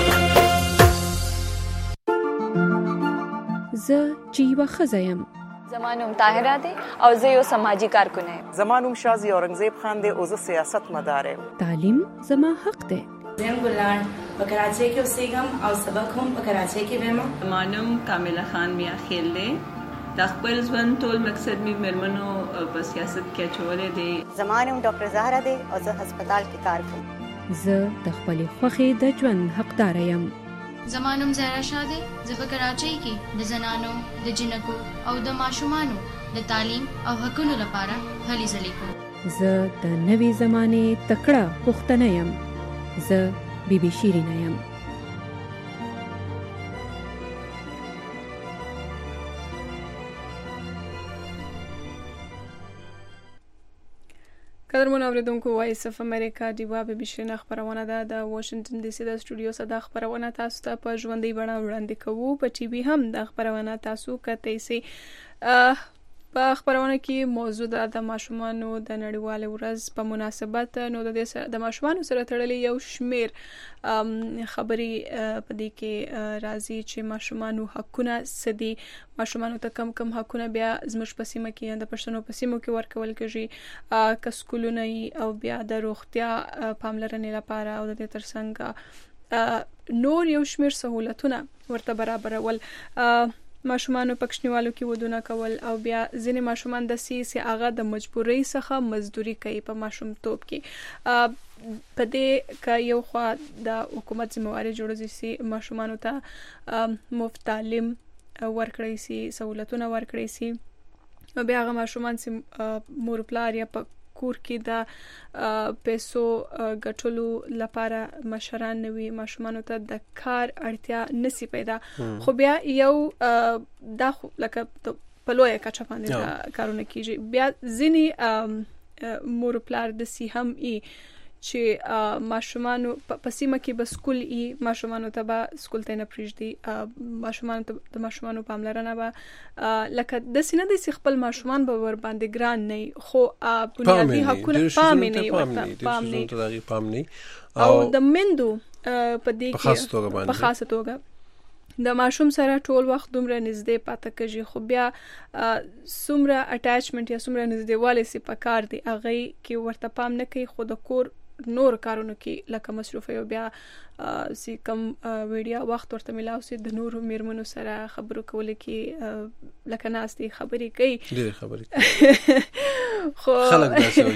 زه چې یوه ښځه یم زما نوم طاهره دی او زه یو سماجی کارکونه یم. زما نوم شازی اورنګزیب خان دی او زه سیاست مدار یم. تعلیم زما حق دی. زم ګلان په کراچۍ کې اوسېږم او سبق هم په کراچۍ کې وایم. زما نوم کامله خان میا خیل دی. د خپل ژوند ټول مقصد می مرمنو په سیاست کې اچولې دی. زما نوم ډاکټر زهرا دی او زه هسپتال کې کار کوم. زه د خپل خوخي د ژوند حقدار یم. زمانم زهرا شاه دی زه په کراچۍ کې د زنانو د جنکو او د ماشومانو د تعلیم او حقونو لپاره هلې ځلې کوم. زه د نوې زمانې تکړه پښتنه یم. زه بی بی شیرینه یم. قدرمن اوریدونکو وایس اف امریکا دیوا به بشرینه خبرونه ده د واشنگټن ډي سي د سټوډیو څخه خبرونه تاسو ته په ژوندۍ بڼه وړاندې کوو. په ټي وي هم د خبرونه تاسو کته سي په خبرونه کې موضوع ده د ماشومانو د نړیوال ورځ په مناسبت. نو د د ماشومانو سره تړلې یو شمیر خبري په دې کې راځي چې ماشومانو حقونه سدي، ماشومانو ته کم کم حقونه بیا زموږ په سیمه کې د پښتنو په سیمو کې ورکول کېږي، که سکولونه او بیا د روغتیا پاملرنې لپاره او د دې ترڅنګ نور یو شمیر سہولتونه ورته برابرول. ماشومانو پکښنیوالو کې ودونه کول او بیا ځینې ماشومان د سی سي هغه د مجبورۍ څخه مزدوري کوي په ماشومتوب کې. په دې کې یو خوا د حکومت ذمہواري جوړوي سي ماشومانو ته مفت تعلیم ورکړي سي، سہولتونه ورکړي سي. بیا هغه ماشومان سي مور پلار یا په کور کې د پیسو ګټلو لپاره مشران نوي، ماشومانو ته د کار اړتیا نسی پیدا. خو بیا یو دا لکه په لویه کچه باندې کارونه کیږي. بیا ځینې مور پلار د سی هم ای چې ماشومانو په سیمه کې به سکول ای، ماشومانو ته به سکول ته نه پریږدي، ماشومانو ته د ماشومانو پاملرنه به لکه د سینه د خپل ماشومان به ور باندې ګران نه، خو بنیادی حقونه پام نه ورته پام نه او د مندو په دې کې په خاصه توګه د ماشوم سره ټول وخت دومره نږدې پاتې کېږي. خو بیا څومره اټیچمنت یا څومره نږدېوالی سي په کار دی هغه کې ورته پام نه کوي، خو د کور نور کارونو کې لکه مصروف یو بیا سی کم ویډیا وخت ورته ملاو سي د نور میرمنو سره خبرو کول کې لکه ناستي خبرې کوي ډېر خبرې خو خلک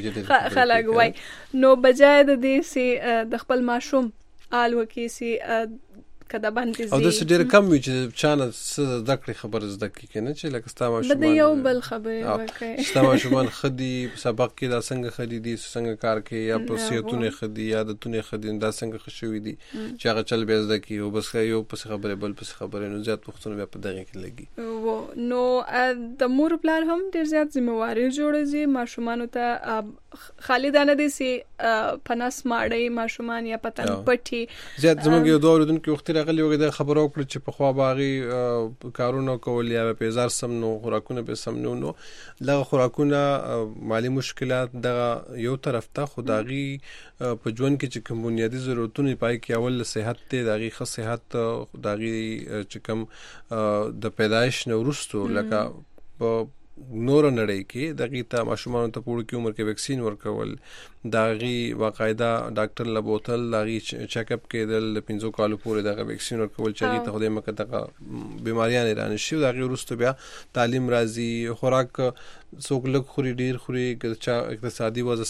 خلک وای نو بجای د دې سي د خپل ماشوم آلو کې سي کدا باندې او د ډېر کم وی چې چانه زده کړې خبر زده کې نه چې لکه ستا ماشومان د یو بل خبرې وکړي ستا ماشومان خدي سبق کې دا څنګه خدي دي څنګه کار کوي یا په سیتونه خدي یا د تونه خدي دا څنګه خشوي دي چې هغه چل به زده کې او بس یو پس خبره بل پس خبره نو زیات پښتون بیا په دغه کې لګي. نو د مور پلار هم ډېر زیات ذمہواري جوړوي ماشومان ته، خالی دانه دي سي پناس ماړی ماشومان یا پتن پټي زیات زموږ یو دوه ورځې کې وخت راغلی وګړي خبرو کړ چې په خوا باغی کارونه کول یا په هزار سم نو خوراکونه به سم نو نو لغه خوراکونه مالی مشکلات دغه یو طرف ته خدایي په ژوند کې چې کوم بنیادی ضرورتونه پای کې اول صحت ته دغه ښه صحت دغه چې کوم د پیدایش نو ورستو لکه په نور نړۍ کې دغه ته ماشومان ته پوره کې عمر کې ویکسین ورکول، داغي باقاعده ډاکټر لبوتل داغي چیک اپ کېدل، پنځو کالو پورې دغه ویکسین ورکول چې هغه ته خدای مکه دغه بیماریاں ایران شي. دغه ورستو بیا تعلیم راځي، خوراک څوک لږ خوري ډیر خوري چې اقتصادي وضع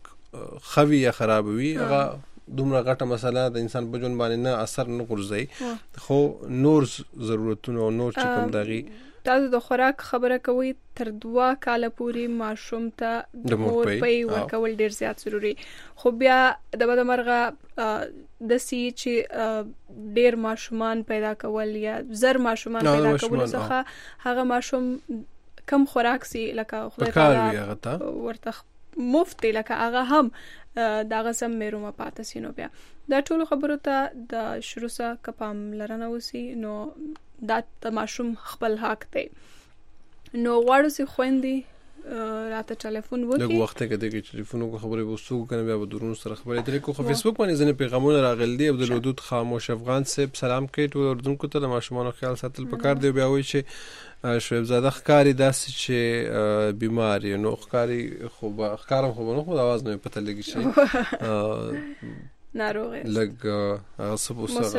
خوي یا خراب وي هغه دومره غټه مسله د انسان په ژوند باندې نه اثر نه غورځي، خو نور ضرورتونه او نور چې کوم دغه تاسو د خوراک خبره کوي تر دوه کال پورې ماشوم ته د مور پي ورکول ډیر زیات ضروری. خو بیا د بده مرغه د سی چې ډیر ماشومان پیدا کول یا زر ماشومان پیدا کول څخه هغه ماشوم کم خوراک سي لکه خدای تعالی ورته مفت لکه هغه هم داغه سم مېرومه پاتې سينو. بیا دا ټول خبرو ته د شروع سره کپام لرنه وسی نو دا د ماشوم خپل حق دی. نو واړو سي خويندې راته ټلیفون وکړي لږ وخت کې دغه ټلیفون کو خبرې وسو کنه بیا به درونو سره خبرې درې کو فیسبوک باندې ځنې پیغامونه راغلي دي. عبدالودود خاموش افغان صاحب سلام کوي ټول اردوونکو ته، د ماشومان خیال ساتل پکار دی. بیا وایي چې شعیب زاده ښکاری داسې چې بیماری نو ښکاری خو ښکارم خو نو خو आवाज نه پته لګی شي ناروغه لګ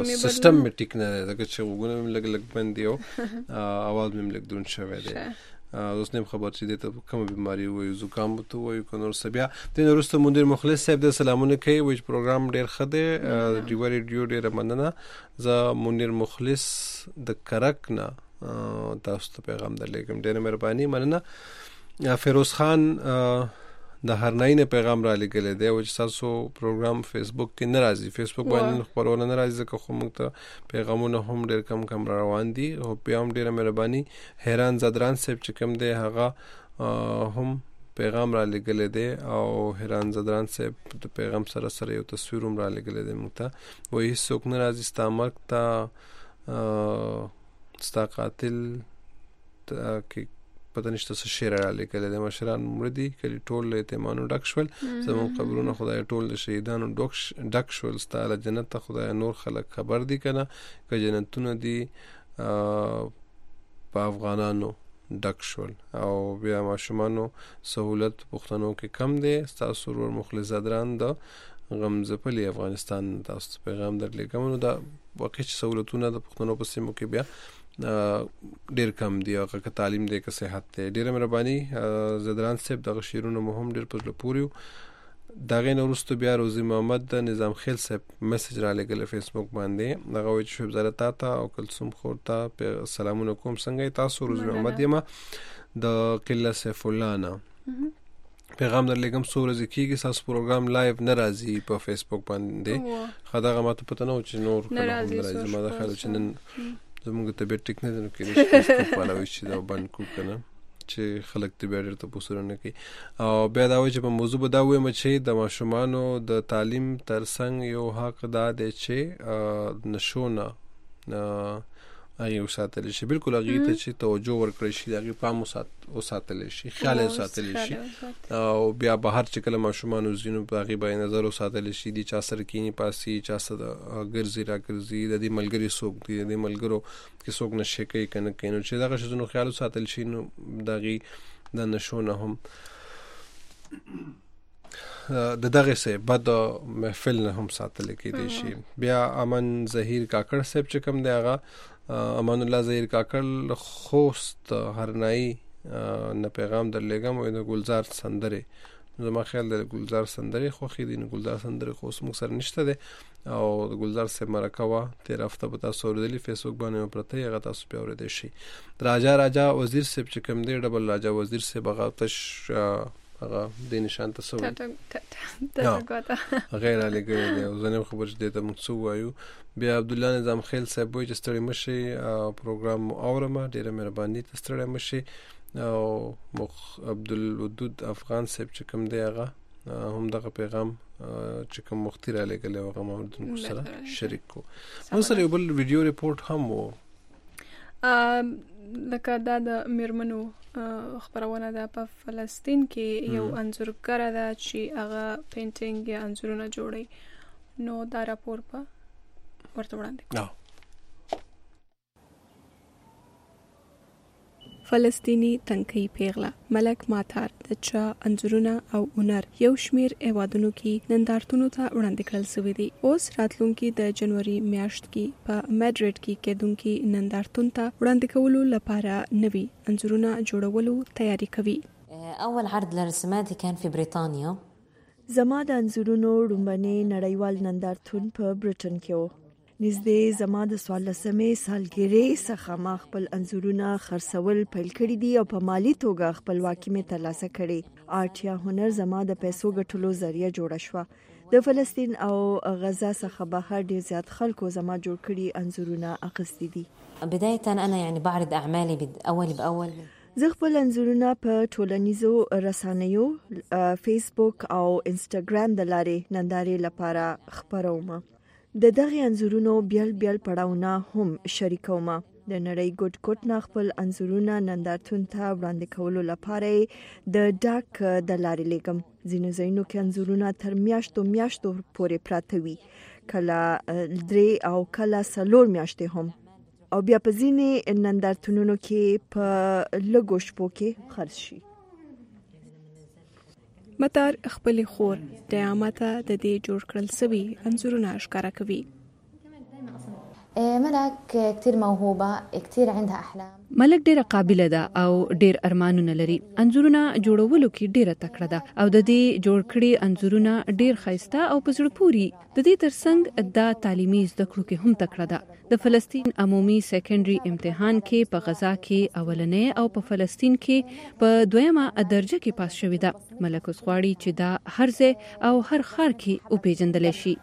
سیستم میټیک نه لګ چې وګونم لګ لګ بندي او आवाज مم لګ دون شوی دی. اوس نیم خبر چې د ته کوم بیماری وي زکام ته وي کنور سبیا د نورسته مونږ مخلص صاحب د سلامونه کوي وچ پروګرام ډیر خده ډیو ریډیو ډیر مننه ز مونږ مخلص د کرک نه تاسو ته پیغام درلېږم ډیر مهرباني مننه فیروز خان د هرناین پیغام را لګل دی او چې تاسو پروګرام فیسبوک کې ناراضي فیسبوک باندې خبرونه ناراضي ځکه خو موږ ته پیغامونه هم ډیر کم کم را روان دي او بیا هم ډیره مهرباني حیران زدران صاحب چې کوم دی هغه هم پیغام را لګل دی او حیران زدران صاحب د پیغام سره سره یو تصویر هم را لګل دی موږ ته وایي څوک ناراضي ستامک تا ستا قاتل کې پته نشته څه شعر را لیکلی دی مشران مړه دي کلي ټول له یتیمانو ډک شول زموږ قبرونه خدای ټول د شهیدانو ډک شول ستا له جنت ته خدای نور خلک خبر دي که نه که جنتونه دي په افغانانو ډک شول او بیا ماشومانو سهولت پښتنو کې کم دی ستاسو ورور مخلص زدران د غمځپلي افغانستان تاسو پیغام درلېږم نو دا واقعي چې سهولتونه د پښتنو په سیمو کې بیا ډیر کم دی او که تعلیم دی که صحت دی ډیره مهرباني زدران صاحب دغه شعرونه مهم ډیر په زړه پورې وو د هغې نه وروسته بیا روزي محمد د نظام خیل صاحب میسج را لېږلی فیسبوک باندې دغه وایي چې شعیب زاده تا ته او کلثوم خور ته سلامونه کوم څنګه تاسو روزي محمد یم د قله سیف الله نه پیغام درلېږم څو ورځې کېږي ستاسو پروګرام لایو نه راځي په فیسبوک باندې ښه دغه ماته پته نه و چې نور کله هم نه راځي زما دا خیال چې نن زموږ طبیعت ټیک نه دی نو کېدای شي فیسبوک والا وایي چې دا بند کړو که نه چې خلک ته بیا ډېر تپوسونه نه کوي او بیا دا وایي چې په موضوع به دا ووایم چې د ماشومانو د تعلیم تر څنګ یو حق دا دی چې نشو نه هغې وساتلی شي بالکل هغې ته چې توجه ورکړی شي د هغې پام وساتلی شي خیال یې وساتلی شي او بیا بهر چې کله ماشومان وځي نو په هغې باندې نظر وساتلی شي دي چا سره کیني پاسي چا سره ګرځي را ګرځي د دې ملګري څوک دي د دې ملګرو کې څوک نشې کوي که نه کوي نو چې دغه شیزونو خیال وساتل شي نو د هغې د نشو نه هم د دغه سه بد محفل نه هم ساتل کېدی شي بیا امن ظهیر کاکړ صاحب چې کوم دی هغه امان الله ظهیر کاکړ خوست هرنائی نه پیغام درلېږم او د ګلزار سندرې زما خیال د ګلزار سندرې خوښې دي نو ګلزار سندرې خو اوس موږ سره نشته دی او د ګلزار صاحب مرکه وه تېره هفته به تاسو اورېدلي فیسبوک باندې مې پرته هغه تاسو بیا اورېدی شي راجا راجا وزیر صاحب چې کوم دی ډبل راجا وزیر صاحب هغه تش هغه دې نشان ته څه وایي غیر علیګړی دی او زه نه یم خبر چې دې ته موږ څه ووایو بیا عبدالله نظام خیل صاحب وایي چې ستړی مه شئ پروګرام مو اورمه ډېره مهرباني ته ستړی مه شئ او عبدالودود افغان صاحب چې کوم دی هغه هم دغه پیغام چې کوم مختي را لېږلی و هغه ما اردونکو سره شریک کړو موږ سره یو بل ویډیو ریپورټ هم و لکه دا د میرمنو خبرونه ده په فلسطین کې یو انځورګره ده چې هغه پینټینګ یا انځورونه جوړوي نو دا راپور په ورته وړاندې فلسطینی تنکۍ پیغله ملک ماتار د چا انځورونه او هنر یو شمیر ایوادونو کې نندارتونو ته وړاندې کړل شوي دي اوس راتلونکي د جنوري میاشت کې په میډریډ کې کېدونکي نندارتون ته وړاندې کولو لپاره نوي انځورونه جوړولو تیاری کوي اول عرض لرسوماتي كان في بريطانيا زما د انځورونو لومړنی نړیوال نندارتون په برټن کې و نږدې زما د څوارلسمې سالګرې څخه ما خپل انځورونه خرڅول پیل کړي دي او په مالي توګه خپلواکي مې ترلاسه کړې آرټ یا هنر زما د پیسو ګټلو ذریعہ جوړه شوه د فلسطین او غزا څخه بهر ډیر زیات خلکو زما جوړ کړي انځورونه اخیستي دي بدايه انا يعني بعرض اعمالي اول باول زه خپل انځورونه په ټولنیزو رسنیو فیسبوک او انسټاګرام د لارې نندارې لپاره خپروم د دغه انځورونو بیل بیل پړاوونه هم شریکوم د نړۍ ګډ ګډ نه خپل انځورونه نندارتون ته وړاندې کولو لپاره د ډاک د لارې لګم ځینو ځایونو کې انځورونه تر میاشتو میاشتو پورې پراته وي کله درې او کله څلور میاشتې هم او بیا په ځینې نندارتونونو کې په لږو شپو کې خرڅ شي متار خپل خور د عامته د دې جوړ کړل سوي انځورونه ښکارا کوي ملك كتير موهوبة، كتير عندها أحلام. ملک ډیره قابله ده او ډیر ارمانونه لري. انځورونه جوړولو کې ډیره تکړه ده او د دې جوړ کړي انځورونه ډیر ښایسته او په زړه پوري. د دې ترڅنګ د تعلیمي زده کړو کې هم تکړه ده. د فلسطین عمومي سیکنډري امتحان کې په غزا کې اولنې او په فلسطین کې په دویمه درجه کې پاس شوې ده. ملک اوس غواړي چې دا هر ځای او هر ښار کې وپېژندلی شي.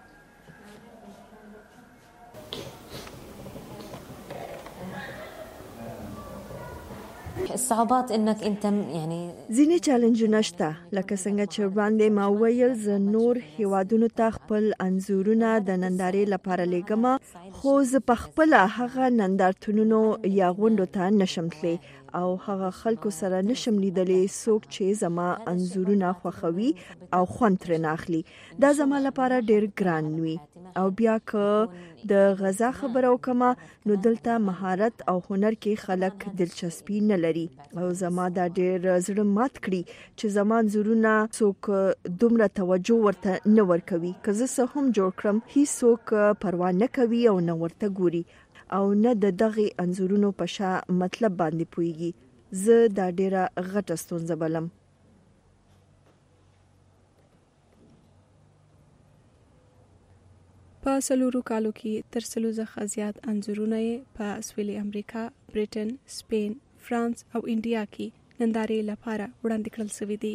الصعوبات انك انت يعني ځینې چیلنجونه شته، لکه څنګه چې وړاندې ما ویل زه نور هیوادونو ته خپل انځورونه د نندارې لپاره لیږم، خو زه په خپله هغه نندارتونونو یا غونډو ته نشم تللی او هغه خلکو سره نشم لیدلی څوک چې زما انځورونه خوښوي او خوند ترې اخلي. دا زما لپاره ډیر ګران وي. او بیا که د غزا خبره وکم نو دلته مهارت او هنر کې خلک دلچسپي نه لري او زما دا ډیر زړه مات کړي چې زما انځورونه څوک دومره توجه ورته نه ورکوي. که زه څه هم جوړ کړم هیڅوک پروا نه کوي او نه ورته ګوري او نه د دغه انځورونو په شا مطلب باندې پويږي. زه دا ډیره غټه ستونزه بلم. په سلورو کالو کې تر سلو څخه زیات انځورونه په سویلي امریکا، بریټن، سپین، فرانس او انډیا کې نندارې لپاره وړاندې کړل شوي دي.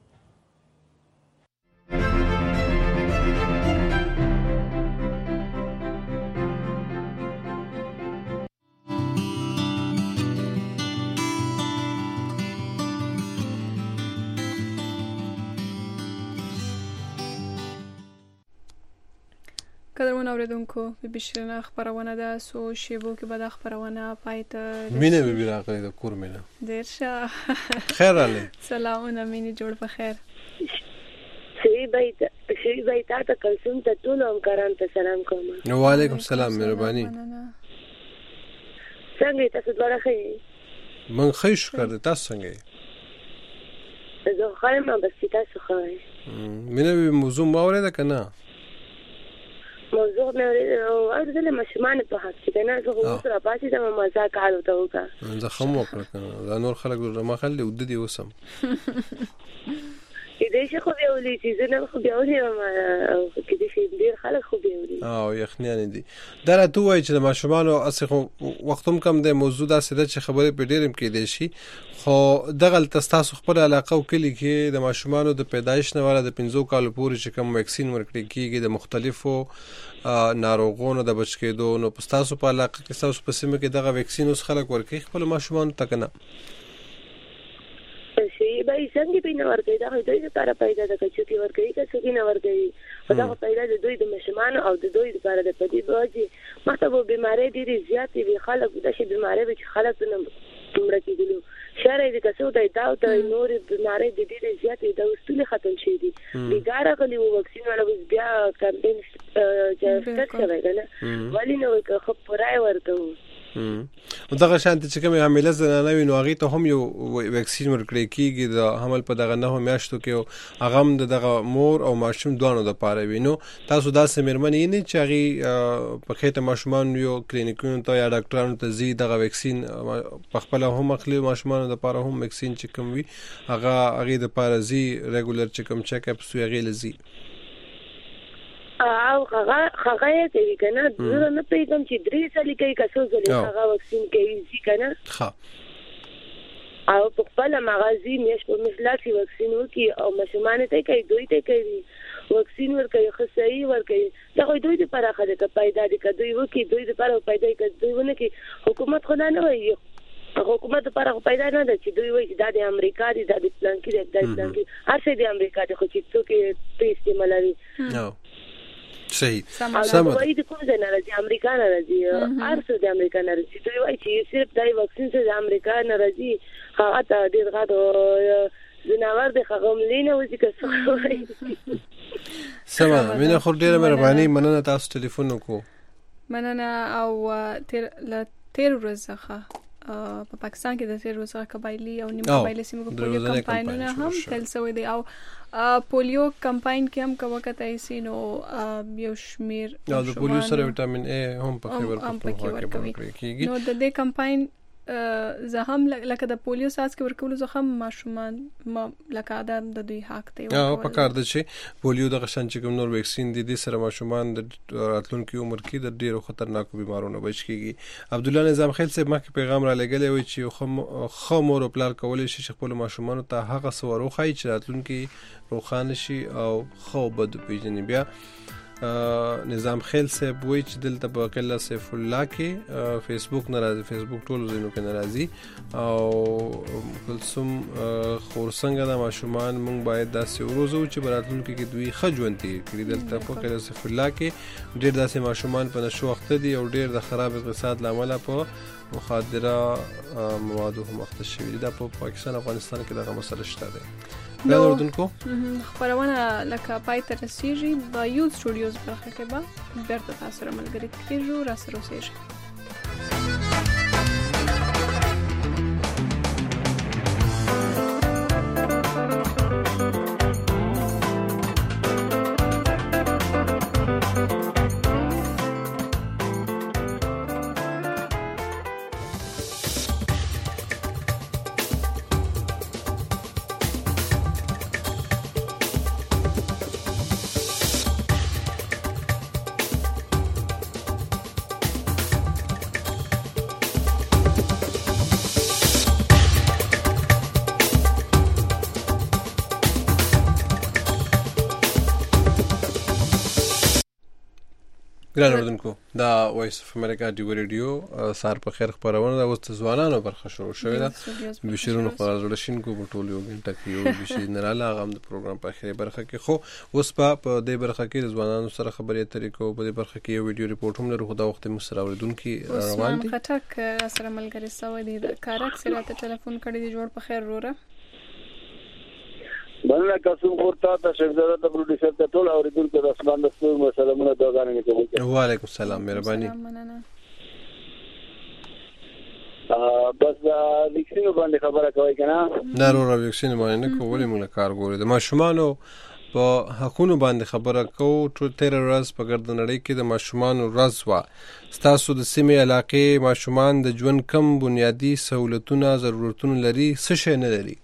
قدرمن اوریدونکو بي بي شیرینه خبرونه ده سو شیبو کې به د خبرونه پایته مینه بي بي راغلی د کور مینه ډیر ښه خیر علي سلامونه مینه جوړ په خیر شي بیت شي بیت تا کلسوم ته ټول همکاران ته سلام کوم. وعلیکم السلام مهرباني. څنګه تاسو دواړه ښه؟ من ښه شکر دې تاسو څنګه یې؟ زه ښه یم بس تاسو ښه یې؟ مینه بي موضوع ما اورېده که نه؟ موضوع مې اورېدله ماشومانو په حق کې که نه زه خو اوس راپاڅېدم مزاق حال ورته وکړه. زه ښه مو وکړه که نه دا نور خلک ما خل دې اوده دې اوسم کېدای شي خو بیا ولیدي زه نه خو بیا ولیم کېدای شي ډېر خلک خو بیا ولي او یخنیانې دي. دا راته ووایي چې د ماشومانو هسې خو وخت هم کم دی موضوع داسې ده چې خبرې پرې ډېر هم کېدای شي خو دغلته ستاسو خپل علاقه او کلي کې د ماشومانو د پیدایش نه والا د پنځو کالو پورې چې کوم ویکسین ورکړل کېږي د مختلفو ناروغونو د بچ کېدو نو په ستاسو په علاقه کې ستاسو په سیمه کې دغه ویکسین اوس خلک ورکوي خپلو ماشومانو ته که نه؟ شي به یې څنګه پې نه ورکوي دا خو دوی دپاره پیدا ده که څوک یې ورکوي که څوک یې نه ورکوي خو دا خو پیدا د دوی د ماشومانو او د دوی دپاره ده. په دې وجې مخته به بیمارۍ ډېرې زیاتې وي خلک داسې بیمارۍ به چې خلک نه مړه کېدلو شری دی که څه دی دا او د نورې بیمارۍ د ډېرې زیاتې دا اوس ټولې ختم شوي دي. بېګا راغلي وو واکسین والا اوس بیا کمپین سټارټ شوی که نه ولې نه وایي که ښه پوره یې ورکوو. دغه شانتې چې کومې حامله زنانه وي نو هغې ته هم یو ویکسین ورکړی کېږي د حمل په دغه نهو میاشتو کې هغه هم د دغه مور او ماشوم دواړو دپاره وي. نو تاسو داسې مېرمنې یې نه چې هغې په خېټه ماشومانو یو کلینیکونو ته یا ډاکټرانو ته ځي دغه ویکسین په خپله هم اخلي ماشومانو دپاره هم ویکسین چې کوم وي هغه هغې دپاره ځي ریګولر چې کوم چیک اپس وي هغې له ځي او هغه هغه یې کوي که نه زه نه پوهېږم چې درې ځلې کوي که څو ځلې هغه واکسین کوي ځي که نه او په خپله مغازي میاشت په میاشت لاړ شي واکسین وکړي او ماشومانو ته یې کوي دوی ته یې کوي واکسین ورکوي ښه صحیح ورکوي دا خو دوی دپاره ښه دی که پیدا دي که دوی وکړي دوی دپاره پیدا که دوی ونه کړي حکومت خو دا نه وایي حکومت لپاره خو پیدا نه ده چې دوی وایي چې دا د امریکا دی دا د پلانکي دی دا د پلانکي هر شی د امریکا دی خو چې څوک یې پرې استعمالوي صحیح سم وایي د کوم ځای نه راځي امریکا نه راځي هر څه د امریکا نه راځي دوی وایي چې صرف دا واکسین څه د امریکا نه راځي هغه ته ډېر غټ ځناور دی هغه ملي نه وځي که څه وایي سمه ده مینه خو ډېره مهرباني مننه تاسو ټلیفون وکړو مننه او تیر له تیر ورځ څخه په پاکستان کې د تیر روزه قبایلی او نیم قبایلی سیمو کې پولیو کمپاینونه هم پیل شوی دی او پولیو کمپاین کې هم کوکتای سي نو یو شمیر او د پولیو سره وټامین ای هم پکې ورکوي نو د دې کمپاین زه هم لکه د پولیو ساس کې ورکول زه هم ماشومان لکه دا د دوی حق دی او په کار د چې پولیو د غشن چې کوم نور ویکسین دي د سره ماشومان د راتلونکي عمر کې د ډیرو خطرناکو بیمارونو بچ کیږي. عبد الله نظام خیل صاحب مخکې پیغام را لګلې وي چې خو مور پلار کولای شي خپل ماشومان ته هغه سوارو خای چې راتلونکي روخانه شي او خو بد پیژني. بیا نظام خیل صاحب وی چې دلته په قله سیف الله کې فیسبوک ناراضي فیسبوک ټول زینو کې ناراضي او کلسم خورسنګ د ماشومان مونږ باید داسې وروزو چې براتلونکو کې دوی خجوند دي کړي. دلته په قله سیف الله کې ډېر داسې ماشومان په نشو وخت دي او ډېر د خراب اقتصاد لامل په مخدره موادو هم وخت شوی دي. دا په پاکستان افغانستان کې دغه مسله شته ده. نو خبرونه لکه پای ته رسیږي با یو سټوډیوز برخه کې به بیرته تاسو سره ملګری کیږو را سره اوسئ. ګران اوردونکو دا وایس اف امریکا دی ریډیو سار په خیر خبرونه د وست ځوانانو برخه شروع شوې ده. بشیرونو خبر زړشین کو ټول یو غنټه کې یو بشیر نه راغله غم د پروګرام په اخري برخه کې خو اوس په دې برخه کې ځوانانو سره خبرې طریقو په دې برخه کې یو ویډیو ریپورت هم لرو. خدا وخت مصر اوردونکو روان دي خټک سره ملګری سوي دي کارک سره ته ټلیفون کړی دی جوړ په خیر وروره بلنه قسم خورتا ته شهزاده ته پروډوسر ته ټول اوریدونکو د اسمان د ستورو سلامونه دعاګانې کوم. وعلیکم السلام مهرباني. بس ویکسین باندې خبره کوي کنه نه ورو ویکسین باندې نه کولې موږ کار ګورې د ماشومانو په حقونو باندې خبره کوو. ټول تیر ورځ په ګرد نړۍ کې د ماشومانو ورځ وا ستاسو د سیمې علاقې ماشومان د ژوند کم بنیادی سہولتونه ضرورتونه لري څه شي نه لري؟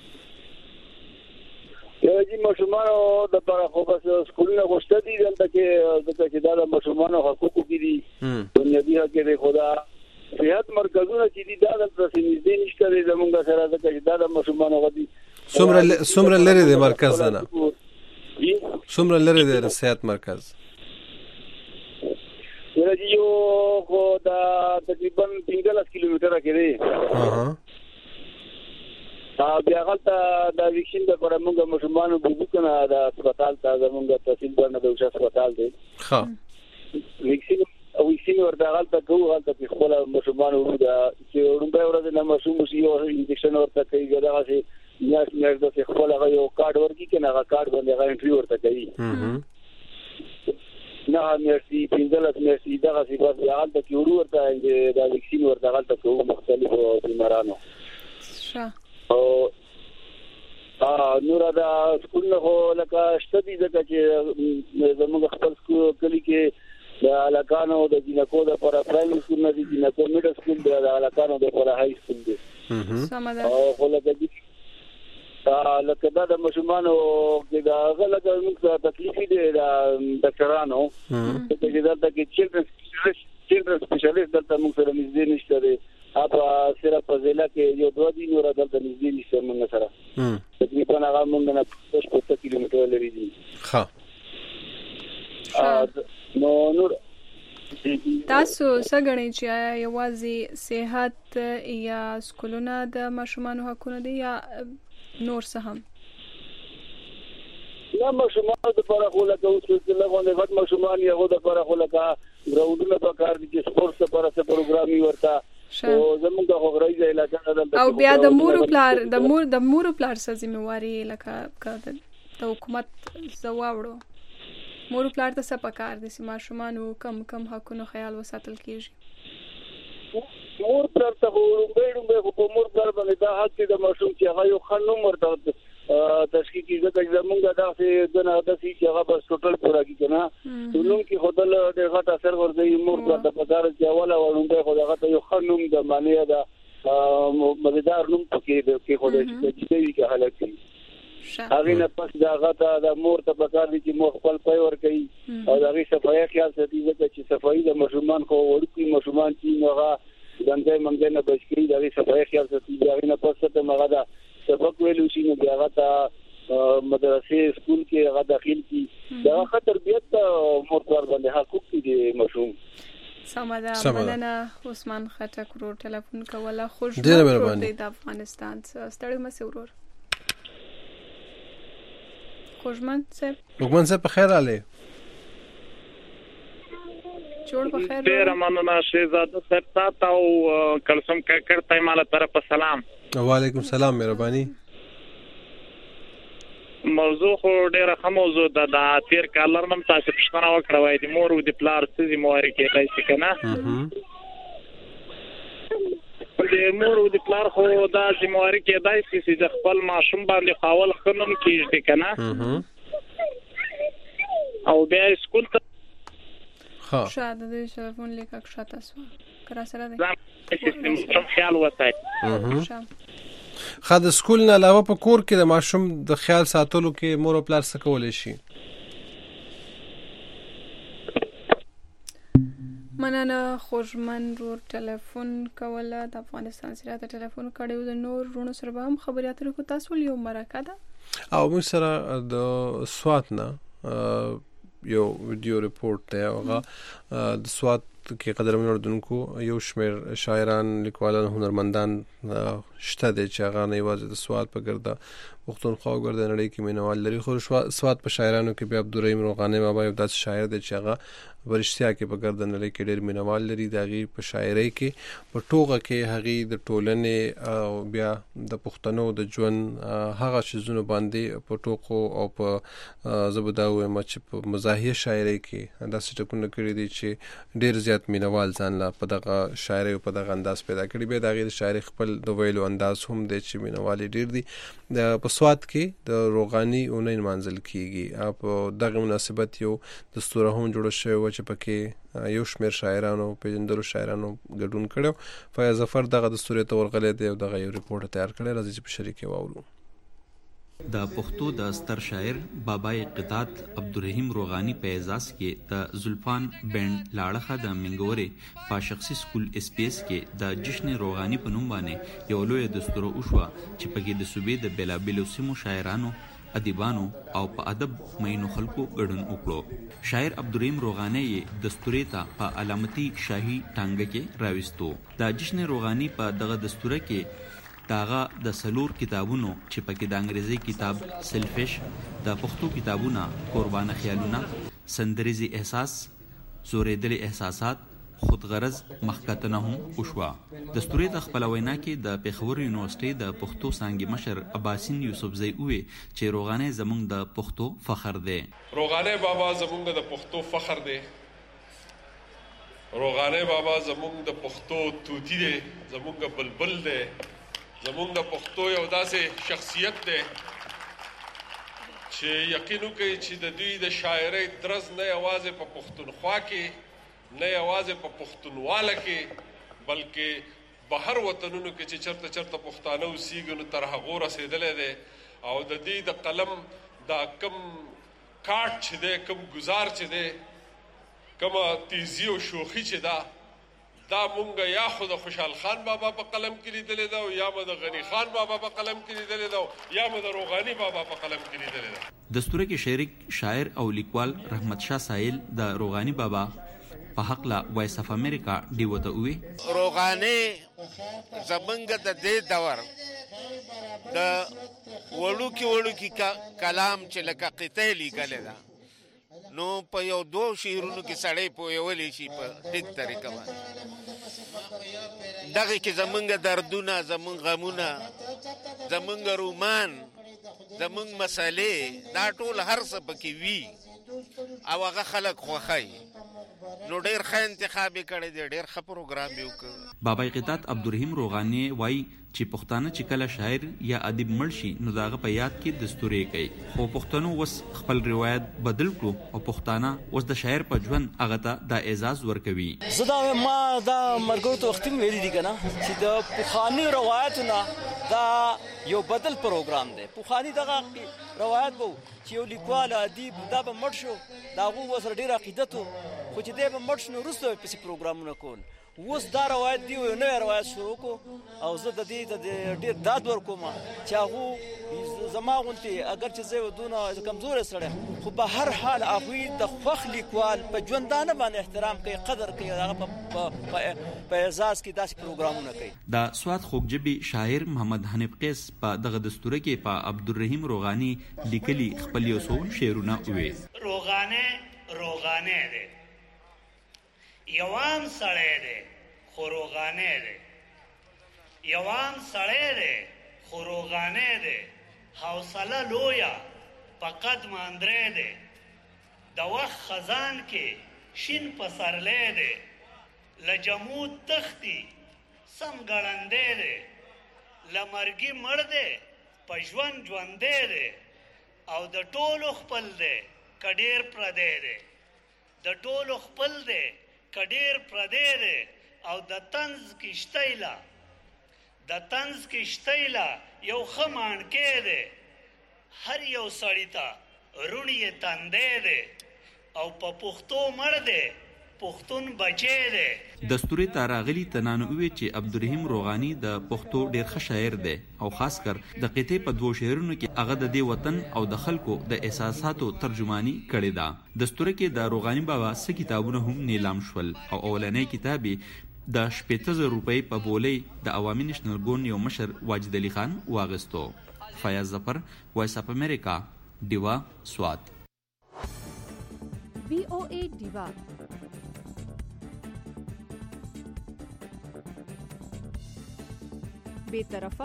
یو چې ماشومانو د لپاره خو بس سکولونه غوښته دي دلته کې د چې دا ماشومانو حقوقو کې دي بنیادی حق دی. خدا صحت مرکزونه چې دي دا د نږدې نشته دي زمونږ سره د چې دا د ماشومانو غدي څومره څومره لري د مرکز نه څومره لري د صحت مرکز یو خو دا تقریبا پنځلس کیلومتره کې دی. ها بیا غلطه د ویکسین د پر موږ ماشومان بوبو کنه د هسپتال ته زموږ تحصیل باندې د اوسه هسپتال دی. ها ویکسین او ویکسین ورته غلطه کوو غلطه په خپل ماشومان ورو دا چې ورته ورته د ماشوم شي او انجکشن ورته کوي دا چې نیاز نیاز د خپل هغه یو کارت ورکی کنه هغه کارت باندې هغه انټری ورته کوي. نه مرسي پینځلس مرسي دا چې بس غلطه کې ورو ورته د ویکسین ورته غلطه کوو مختلفو بیمارانو. او ا نور دا سکول نه لکه شتي ځکه چې زموږ خپل کلی کې د علاقانو د جنکو د پر پرایمري سکول نه دي جنکو میډل سکول د علاقانو د پر هاي سکول دي. سمه او ولکه دي دا لکه دا د ماشومانو کې دا غلطه موږ تکلیف دي د ډاکټرانو چې دا د چیلډرن چیلډرن سپیشلیست دلته موږ سره نږدې نشته دي. اپا صرف فضیله کې یو دوه دي نور دلته نږدې نشته موږ سره تقریبا هغه موږ نه پنځه کیلومتره لري دي. ها نو نور تاسو څنګه چې یوازې صحت یا سکولونه د ماشومانو حقونه دي یا نور څه هم؟ نه ماشومانو د لپاره خو لکه اوس چې لغونه غټ ماشومان یو د لپاره خو لکه ګراوندونه په کار دي چې سپورت لپاره څه پروګرامي ورته او زموږ د غوړایي علاقې او بیا د مور پلار د مور د مور پلار څه ذمہواری لکه د حکومت زواوړو مور پلار ته څه پکار دي چې ماشومان کم کم حقونو خیال وساتل کیږي؟ مور پر ته وړومبې وړومبې په مور پر باندې دا حق د ماشوم چې هغه یو خنوم ورته تشکیل کیږي چې زمونږ داسې د نه داسې چې هغه بس ټوټل پورا کیږي نه نو کې خدل د غټ اثر ورځي مور پر د پدار چې اوله وړومبې خو دغه یو خنوم د معنی دا مزیدار نوم کې کې خو د چې کې حالت کې هغه نه پس دا غټه د مور ته پکار دي چې مور خپل پي ور کوي او هغه صفایي خیال ساتي چې صفایي د مشرومان خو ورکی مشرومان چې هغه دنده منځ نه بچی دا صفایي خیال ساتي هغه نه پس ته مغه دا سبق ویلو شي نو هغه ته مدرسې سکول کې هغه داخل کی دا خطر تربیت مور پر باندې حقوق دي مشروم سماده مننه عثمان خټک ورو ټلیفون کوله خوش مهرباني د افغانستان ستړي مې ورور خوشمن صاحب خوشمن صاحب په خیر आले جوړ په خیر ډیر مننه شهزاده صاحب تاسو او کلسم ککر ته مال طرف سلام وعلیکم سلام مهرباني موضوع خو ډیره ښه موضوع ده د تیر کالر نم تاسو پښتنه وکړه وای د مور او د پلار سزي موري کې دای کنه د مور او د پلار خو دا چې موري کې دای چې د خپل ماشوم باندې خاول خنم کېږي کنه او بیا سکول ته ها شاده د ټلیفون لیک شاته سو کرا سره ده سیستم خیال وسای خا د سکول نه علاوه په کور کې د ماشوم د خیال ساتلو کې مور او پلار څه کولای شي مننه خوشمن ور ټلیفون کوله د افغانستان سره د ټلیفون کړیو د نور رونو سره به هم خبرې اترې کو تاسو یو مرکه ده او موږ سره د سوات نه یو ویډیو ریپورت دی هغه د سوات کې قدرمن اردوونکو یو شمیر شاعران لیکوالان هنرمندان شته دي چې هغه نه یوازې د سوات په ګرده پښتونخوا ګرده نړۍ کې مینوال لري خو سوات په شاعرانو کې بیا عبدالرحیم روغاني بابا یو داسې شاعر دی چې هغه ورشتیا کې په ګرده نړۍ کې ډېر مینوال لري د هغې په شاعرۍ کې په ټوغه کې هغې د ټولنې او بیا د پښتنو د ژوند هغه څیزونو باندې په ټوکو او په زه به دا ووایم چې په مزاحیه شاعرۍ کې داسې ټکونه کړي دي چې ډېر زیات مینوال ځان لا په دغه شاعرۍ او په دغه انداز پیدا کړي بیا د هغې د شاعرۍ خپل د ویلو انداز هم دی چې مینوال یې ډېر دي په سوات کې د روغاني اونۍ نمانځل کیږي په دغه مناسبت یو دستور هم جوړ شوی و چې پکې یو شمیر شاعرانو پیژندلو شاعرانو ګډون کړو فیاض ظفر دغه دستور ته ورغلی دی او دغه یو ریپورت تیار کړی راځي چې په شریک واورو د پښتو د ستر شاعر بابای قطات عبدالرحیم روغانی په اعزاز کې د زلفان بند لاړخه د منګورې په شخصي سکول اس پی اس کې د جشن روغانی په نوم باندې یو لوی دستور وشوه چې پکې د صوبې د بیلابیلو سیمو شاعرانو ادیبانو او په ادب مینو خلکو ګډون وکړو شاعر عبدالرحیم روغانی دستورې ته په علامتي شاهي ټانګه کې راوستو د جشن روغانی په دغه دستور کې داغه د سلور کتابونو چې پکې د انګریزي کتاب سلفش د پښتو کتابونه قربانه خیالونه سندریزي احساس زوریدلي احساسات خودغرض مخکتنه هم وشوه دستوري د خپل وینا کې د پیښور یونیورسيټي د پښتو څانګې مشر عباسین یوسفزئی وی چې روغانه زمونږ د پښتو فخر دی روغانه بابا زمونږ د پښتو فخر دی روغانه بابا زمونږ د پښتو توتی دی زمونږ بلبل دی زمونږ د پښتو یو داسې شخصیت دی چې یقین وکړئ چې د دوی د شاعرۍ طرز نه یوازې په پښتونخوا کې نه یوازې په پښتونواله کې بلکې بهر وطنونو کې چې چرته چرته پښتانه اوسېږي نو تر هغو رسېدلی دی او د دې د قلم دا کم کاټ چې دی کم ګزار چې دی کومه تیزي او شوخي چې ده دا مونږ یا خو د خوشحال خان بابا په قلم کې لیدلی ده او یا به د غني خان بابا په قلم کې لیدلی ده یا به د روغاني بابا په قلم کې لیدلی ده دستوره کې شریک شاعر او لیکوال رحمت شاه سایل د روغاني بابا په حق لا وایس اف امریکا ډیو ته وی روغاني زمونږ د دې دور د وړو کې وړو کې کلام چې لکه قطعه لیکلی ده نو په یو دو شعرونو کې سړی پوهولی شي په ټیک طریقه باندې دغه کې زمونږ دردونه زمونږ غمونه زمونږ رومان زمونږ مسلې دا ټول هر څه پکې وي او هغه خلک خوښوي نو ډیر ښه انتخاب کړی دی، ډیر ښه پروګرام یې وکړ. بابا قطات عبدالرحیم روغانی وایي چې پښتانه چې کله شاعر یا ادیب مړ شي نو د هغه په یاد کې دستورې کوي، خو پښتنو اوس خپل روایت بدل کړو او پښتانه اوس د شاعر په ژوند هغه ته دا اعزاز ورکوي. زه دا ما دا مرګرو ته وختي ویلي دي که نه چې د پخواني روایتونه دا یو بدل پروګرام دی. پخواني دغه روایت به چې یو لیکوال ادیب دا به مړ شو، د هغو ورسره ډېر عقیدت و، خو چې دی به مړ شو نو وروسته به پسې پروګرامونه کول. اوس دا روایت دی یو نوی روایت شروع کړو او زه د دې ته ډېر داد ورکوم چې هغو زما غوندې اگر چې زه یو دونه کمزوری سړی خو په هر حال هغوی د خوښ لیکوال په ژوندانه باندې احترام کوي، قدر کوي، هغه په اعزاز کې داسې پروګرامونه کوي. د سوات خوږژبي شاعر محمد حنیف قیس په دغه دستوره کې په عبدالرحیم روغانی لیکلي خپل یو څو شعرونه وویل. روغانه روغانه دی، یوام سړی دی خو روغانه دی، یوام سړی دی خو روغانه دی، حوصله لویه په قد ماندری دی، د وخت خزان کې شین پسرلی دی، له جمود تختی سم ګړندی دی، له مرګي مړ دی په ژوند ژوندی دی، او د ټولو خپل دی که ډېر پردی دی، د ټولو خپل دی که ډېر پردی دی، او د طنز کشتیله د طنز کشتیله یو ښه ماڼکی دی، هر یو سړي ته روڼ یې تندی دی، او په پښتو مړ دی پښتون بچی دی. دستورې ته راغلي تنانو وویل چې عبدالرحیم روغانی د پښتو ډېر ښه شاعر دی او خاص کر د قطعې په دوو شعرونو کې هغه د دې وطن او د خلکو د احساساتو ترجماني کړې ده. دستوره کې د روغانی بابا څه کتابونه هم نیلام شول او اولنی کتاب د شپېته زره روپۍ په بولۍ د عوامي نیشنل ګوند یو مشر واجد علي خان واغستو. فیاض ظفر، وایس اف امریکا، ډیوا، سوات. وی او ای ډیوا بے طرفه،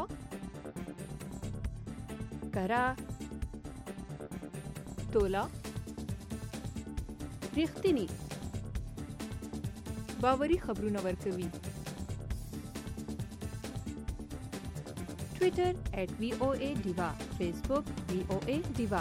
کرا، تولا، ریښتینی، باوري خبرونه ورکوي. ټویټر ایٹ وی او اے ډیوا، فیسبوک وی او اے ډیوا.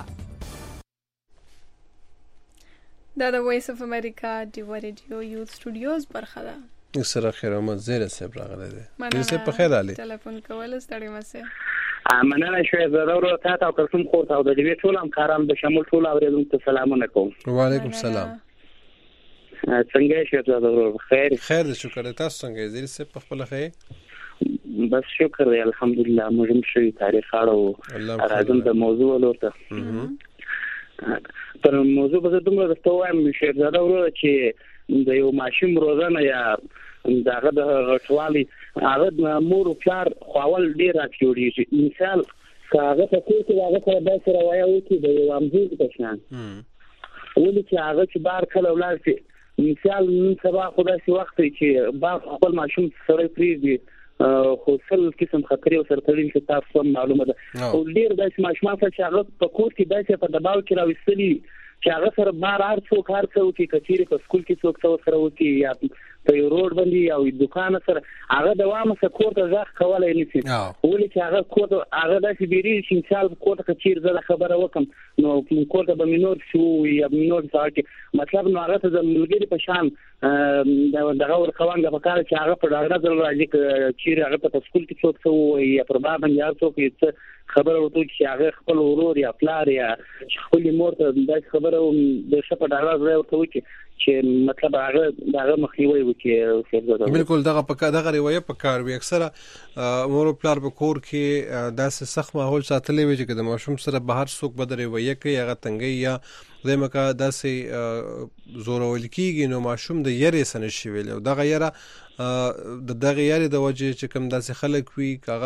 دا د وایس اف امریکا ډیوا ریډیو یوث سټوډیوز برخه ده. سره خیر احمد زیره صاحب راغلی دی. زیره صاحب په خیر حالې ټلیفون کول ستړي مسه مننه شوی ضرور تا ته او کوم خور ته او د دې ټول همکاران به شامل ټول اوریدونکو ته سلامونه کوم. وعلیکم السلام. څنګه شئ ضرور خیر خیر شکر تاسو څنګه زیره صاحب په خپل خیر بس شکر دی الحمدلله موږ هم شوی تاریخ اړه راځم د موضوع ولورته تر موضوع به دومره درته وایم شعر زاده ورو چې د یو ماشوم روزنه یا دغه د غټوالي هغه مور او پلار خپل ډیر راځي. مثال هغه په کوم کې هغه سره د سره وایو چې د یو امزور په شان ولې چې هغه چې بار کله ولر چې مثال نن سبا خدای سي وخت چې با خپل ماشوم سره پریږدي خو څل قسم خطرې او سرطړي چې تاسو معلومه ده او ډیر د ماشومان چې هغه په کور کې داسې په دباو کې راوستلي چې هغه سره بار هر څوک هر څوک چې کچېری په سکول کې څوک څو سره وتی یا په یو روډ باندې او دکان سره هغه دوام سره کور ته ځخ کولای نشي ولې چې هغه کور ته هغه داسې بیري چې مثال کور ته کچېر زله خبره وکم نو کور ته به مینور شو یا مینور ځکه مطلب نو هغه ته ملګری په شان دغه ورکوان د پکاره چې هغه په ډاګه ځل راځي چې هغه په سکول کې څوک څو یا پر باب باندې هر څوک یې خبره وته چې هغه خپل ورور یا پلار یا خپل مور ته د خبره د شپه ډاګه ځای ورته وکي چې مطلب هغه دغه مخنیوي وکړي. بالکل دغه په دغه روایت په کار وي اکثره مور او پلار په کور کې داسې سخت ماحول ساتلې وي چې د ماشوم سره بهر څوک بد رویه کوي هغه تنګي یا دمکه داسې زورول کیږي نو ماشوم د یری سن شي ویل او دغه یره د دغه یری د وجه چې کوم داسې خلک وي هغه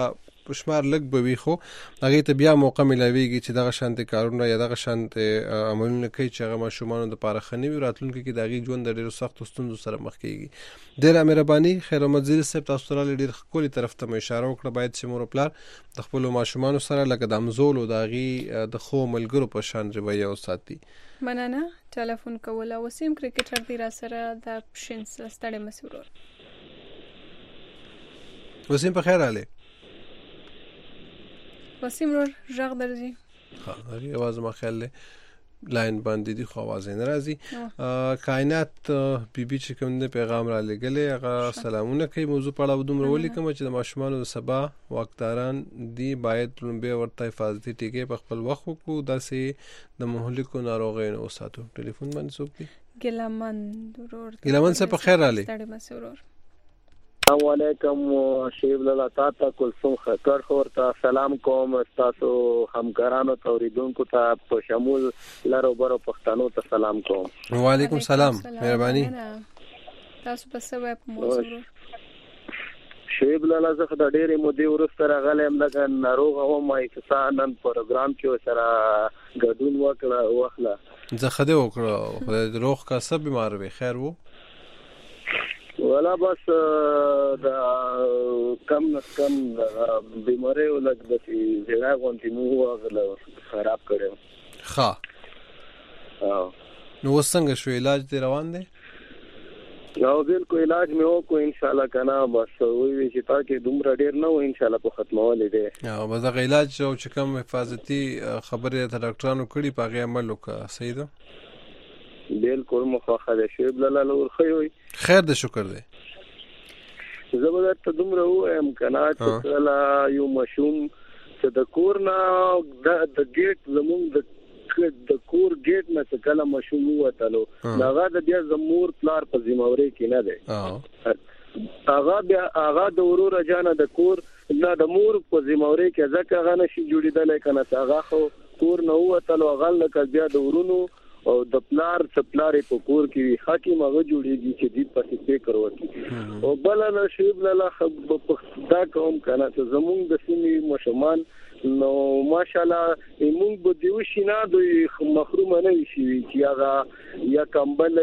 په شمار لږ به وي خو هغه ته بیا موقع ملويږي چې دغه شانتي کارونه یا دغه شانتي عملونه کوي چې هغه ماشومان د پاره خنوي راتلونکي کې دغه ژوند د ډیرو سخت ستونزو سره مخ کیږي. ډیر مهرباني خیر محمد زیر صاحب تاسو ته ډیر خولي طرف ته اشاره وکړه باید چې مور پلار د خپل ماشومان سره لکه د امزول او دغه د خو ملګرو په شان رویه وساتي. مننه. ټلیفون کوله وسیم کرکټر دی را سره د پشنس ستړي مسورور. وسیم په خیر اله. وسیم ور ژغ درځي. ها هغه आवाज ما خیال له لاین باندې دی خو आवाज نه راځي. کائنات بي بي چې کوم د پیغام را لګلې هغه سلامونه کوي. موضوع په اړه دومره ولیکم چې د ماشومان د سبا واکداران دی باید لومبه ورته حفاظتي ټیکې په خپل وخت کو داسې د مهلکو ناروغیو وساتو. ټلیفون باندې څوک دی؟ ګلمن ضرور. ګلمن څه په خیر علي. ستړي مسورور. السلام علیکم شیب لالا تا کلثوم خطر خورتا سلام کوم تاسو همکارانو توریدونکو ته په شمول لارو برو پښتنو ته سلام کوم. وعلیکم سلام مهرباني. تاسو په سبا په موضوع شیب لالا زه د ډېرې مودې وروسته راغلم لکه ناروغ وم احساساً پروګرام کې سره ګډون وکړه واخله زه خدای وکړه خدای روغ کا سب بیمار وي خیر وو ولا بس دا کم نس کم بیماری ولګ د زیړه غونټې مو غل خراب کړو. ها نو وسنګ شو علاج دی روان دی؟ نو بالکل علاج مې وکړو ان شاء الله کنه بس وی چې تا کې دومره ډیر نه و ان شاء الله په ختمولې دی. او بس دا علاج چې کوم حفاظتي خبره ته ډاکټرانو کړي په هغه عمل وکړه صحیح ده؟ بالکل مخاخه ده شیب لالا لور خوي خیر ده شکر ده. زبردست ته دومره وایم کنه چې کله یو مشوم چې د کور نه د ګیټ زمونږ د د کور ګیټ نه چې کله مشوم وتلو هغه د بیا زمور پلار په ذمہواری کې نه ده هغه بیا هغه د ورور جانه د کور نه د مور په ذمہواری کې ځکه هغه نشي جوړیدل کنه هغه خو کور نه وتلو هغه لکه بیا د ورونو او د پلار څپلارې په کور کې حکیم هغه جوړیږي چې دې پسې فکر وکړي او بل نه شیب لاله دا کوم کنه چې زمونږ د سیمې مشمان نو ماشاءالله موږ به دیو شینا دوی محروم نه شي چې هغه یا کمبل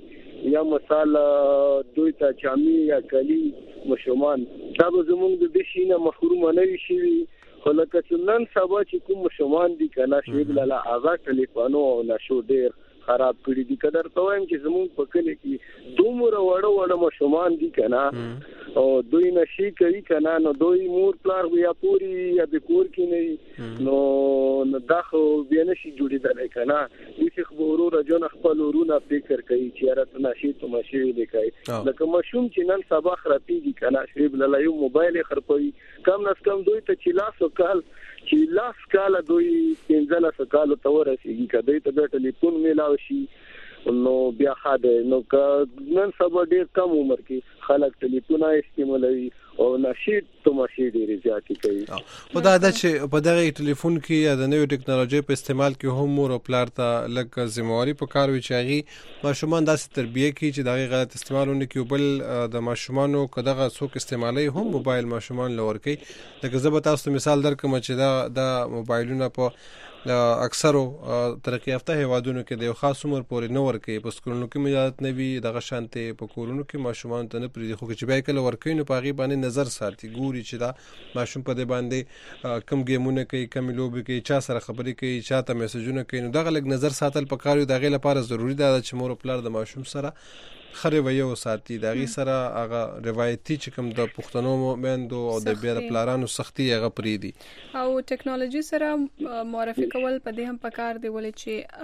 یا مصالح دوی ته چامي یا کلی مشمان دا به زمونږ د شینا محروم نه شي. ولکه چې نن سبا چې کوم مشمان دي کنه شیب لاله هغه ټلیفونو او نشو ډیر خراب کړی دي. قدر ته وایم چې زموږ په کلی کې دومره وړو وړو مشمان دي کنه او دوی نشي کوي کنه نو دوی مور پلار بیا پوری یا د کور کې نه نو نو داخو بیا نشي جوړیدل کنه هیڅ خبرو راځون خپل ورونه فکر کوي چې راته نشي ته ماشي لیکي لکه مشوم چې نن سبا خرابېږي کنه شیب لاله یو موبایل خرابوي کم نس کم دوی ته چې لاس وکال چې لاس کال دوی پنځله کال ته ورسیږي کدی ته ټلیفون میلاو شي نو بیا خاده نو نن سبا ډیر کم عمر کې خلک ټلیفون استعمالوي او نشي ته ماشي ډیر زیاتی کوي. خدا دا چې په دغه ټلیفون کې یا د نوې ټکنالوژي په استعمال کې هم مور او پلار ته لکه ذمہواری په کار وي چې هغه ماشومان داسې تربیه کوي چې دغه غلط استعمالونه کوي بل د ماشومانو کداغه څوک استعمالي هم موبایل ماشومان لور کوي. لکه زه به تاسو مثال درکم چې دا د موبایلونو په اکثرو ترقی یافته هیوادونو کې د یو خاص عمر پورې نه ورکوي په سکولونو کې مجازات نه وي دغه شانتې په کورونو کې ماشومان ته نه پرېږدي خو چې بیا کله ورکوي نو په هغې باندې نظر ساتي ګوري چې دا ماشوم په دې باندې کم ګیمونه کوي کمې لوبې کوي چا سره خبرې کوي چا ته میسجونه کوي نو دغه لږ نظر ساتل پکار وي د هغې لپاره ضروري ده چې مور او پلار د ماشوم سره ښه رویه وساتي د هغې سره هغه روایتي چې کوم د پښتنو میندو او د بیا د پلارانو سختي هغه پرېږدي او ټکنالوژي سره معرفي کول په دې هم پکار دی ولې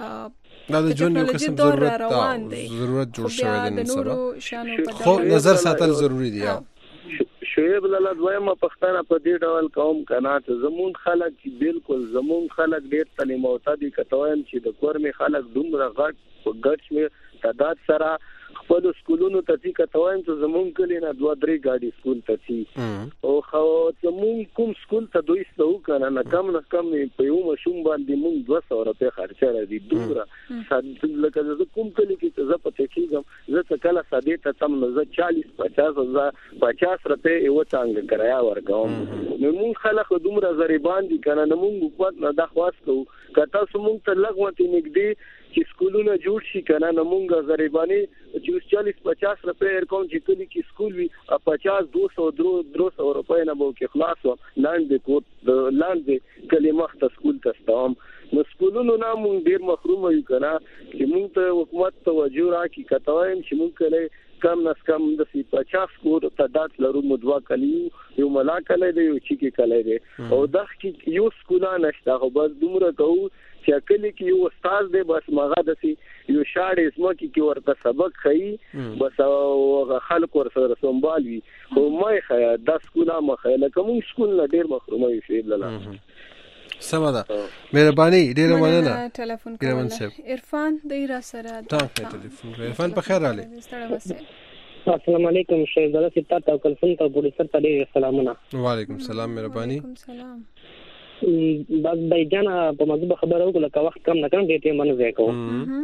چې دا د ژوند یو قسم ضرورت ضرورت جوړ شوی دی نن سبا خو نظر ساتل ضروری دی. شعیب لاله دویمه پښتنه په دې ډول قوم کنه چې زمون خلک بالکل زمون خلک ډیر تعلیم او تدې کتویم چې د کورمي خلک دومره غټ غټ مې تعداد سره خپل سکولونو ته چې کتویم چې زمون کلی نه دوه درې گاډي سکول ته چې او خو زمون کوم سکول ته دوی ستو کنه نه کم نه کم په یو مشوم باندې مونږ دوه سوه روپۍ خرچه را دي دومره لکه زه کوم کلی کې چې زه پته کېږم زه څه کله ساده ته تم نو زه چالیس پچاس پچاس روپے یو څنګه کرایه ورکوم نو موږ خلک دومره غریبان دي کنه نو موږ حکومت نه د خواست کوو کته موږ ته لغوته نګدي چې سکولونه جوړ شي کنه نو موږ غریبانی چې چالیس پچاس روپے ورکوم چې کلی کې سکول وي پچاس دو سو درو سو روپے نه به کې خلاص و لاندې کوټ لاندې کلمه خت سکول تستوم نو سکولونو نه موږ ډیر محروم یو کنه چې موږ ته حکومت توجه راکړي کته وایم چې موږ کله کم نس کم د سی پچاس کو تعداد لرو مدوا کلی یو ملاکله دی یو چې کې کله دی او دغه کې یو سکولا نشته خو بس دومره کوو چې کله کې یو استاد دی بس ماغه دسي یو شاړې اسمه کې ورته سبق خي بس او خلک ور سره سنبالي خو مې خیا د سکولا مخه لکه موږ سکول نه ډیر محروم یو شی لاله سمدا مهرباني ډیره مننه ټلیفون کوله عرفان د را سره تا ټلیفون عرفان په خیر علي السلام علیکم شیخ زړه ستا ته کلفون ته پولیس ته ډیر سلامونه وعلیکم السلام مهرباني سلام بس بایجان په موضوع خبرو کوله کا وخت کم نه کړم دې ته منځ وکاو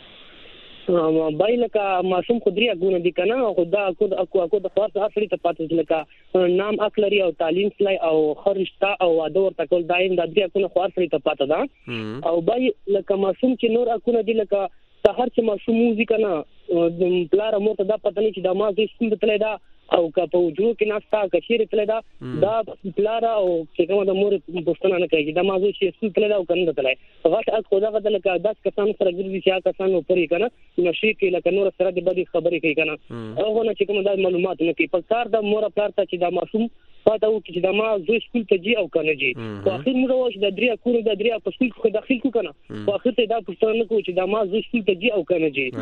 بای لکه ماشوم خودري اګونه دي کنه خدا اكو اكو اكو د خاص اصلي ته پاتې لکه نام اکلري او تعلیم سلای او خرشتا او واده ورته کول دایم د دې اكو خاص اصلي ته پاتې ده او بای لکه ماشوم چې نور اكونه دي لکه سحر چې ماشوم موزیک نه پلار مو ته دا پته نه چې د ما د سکول ته دا او که په وجو کې ناستا کشیر تل دا دا پلار او چې کوم د مور پښتنه نه کوي دا مازو چې سکول تل دا او کنده تل غټ اګ خدا غد لکه داس کسان سره ګرځي چې کسان پرې کنه نشي کې لکه نور سره د بدی خبرې کوي کنه هغه نه چې کوم دا معلومات نه کوي په کار د مور پلار ته چې دا ماشوم پاتو چې دا ما زو سکول ته جي او کنه جي په اخر موږ واش د دریا کور د دریا په سکول کې داخل کو کنه په اخر ته دا پښتنه نه کوي چې دا ما زو سکول ته جي او کنه جي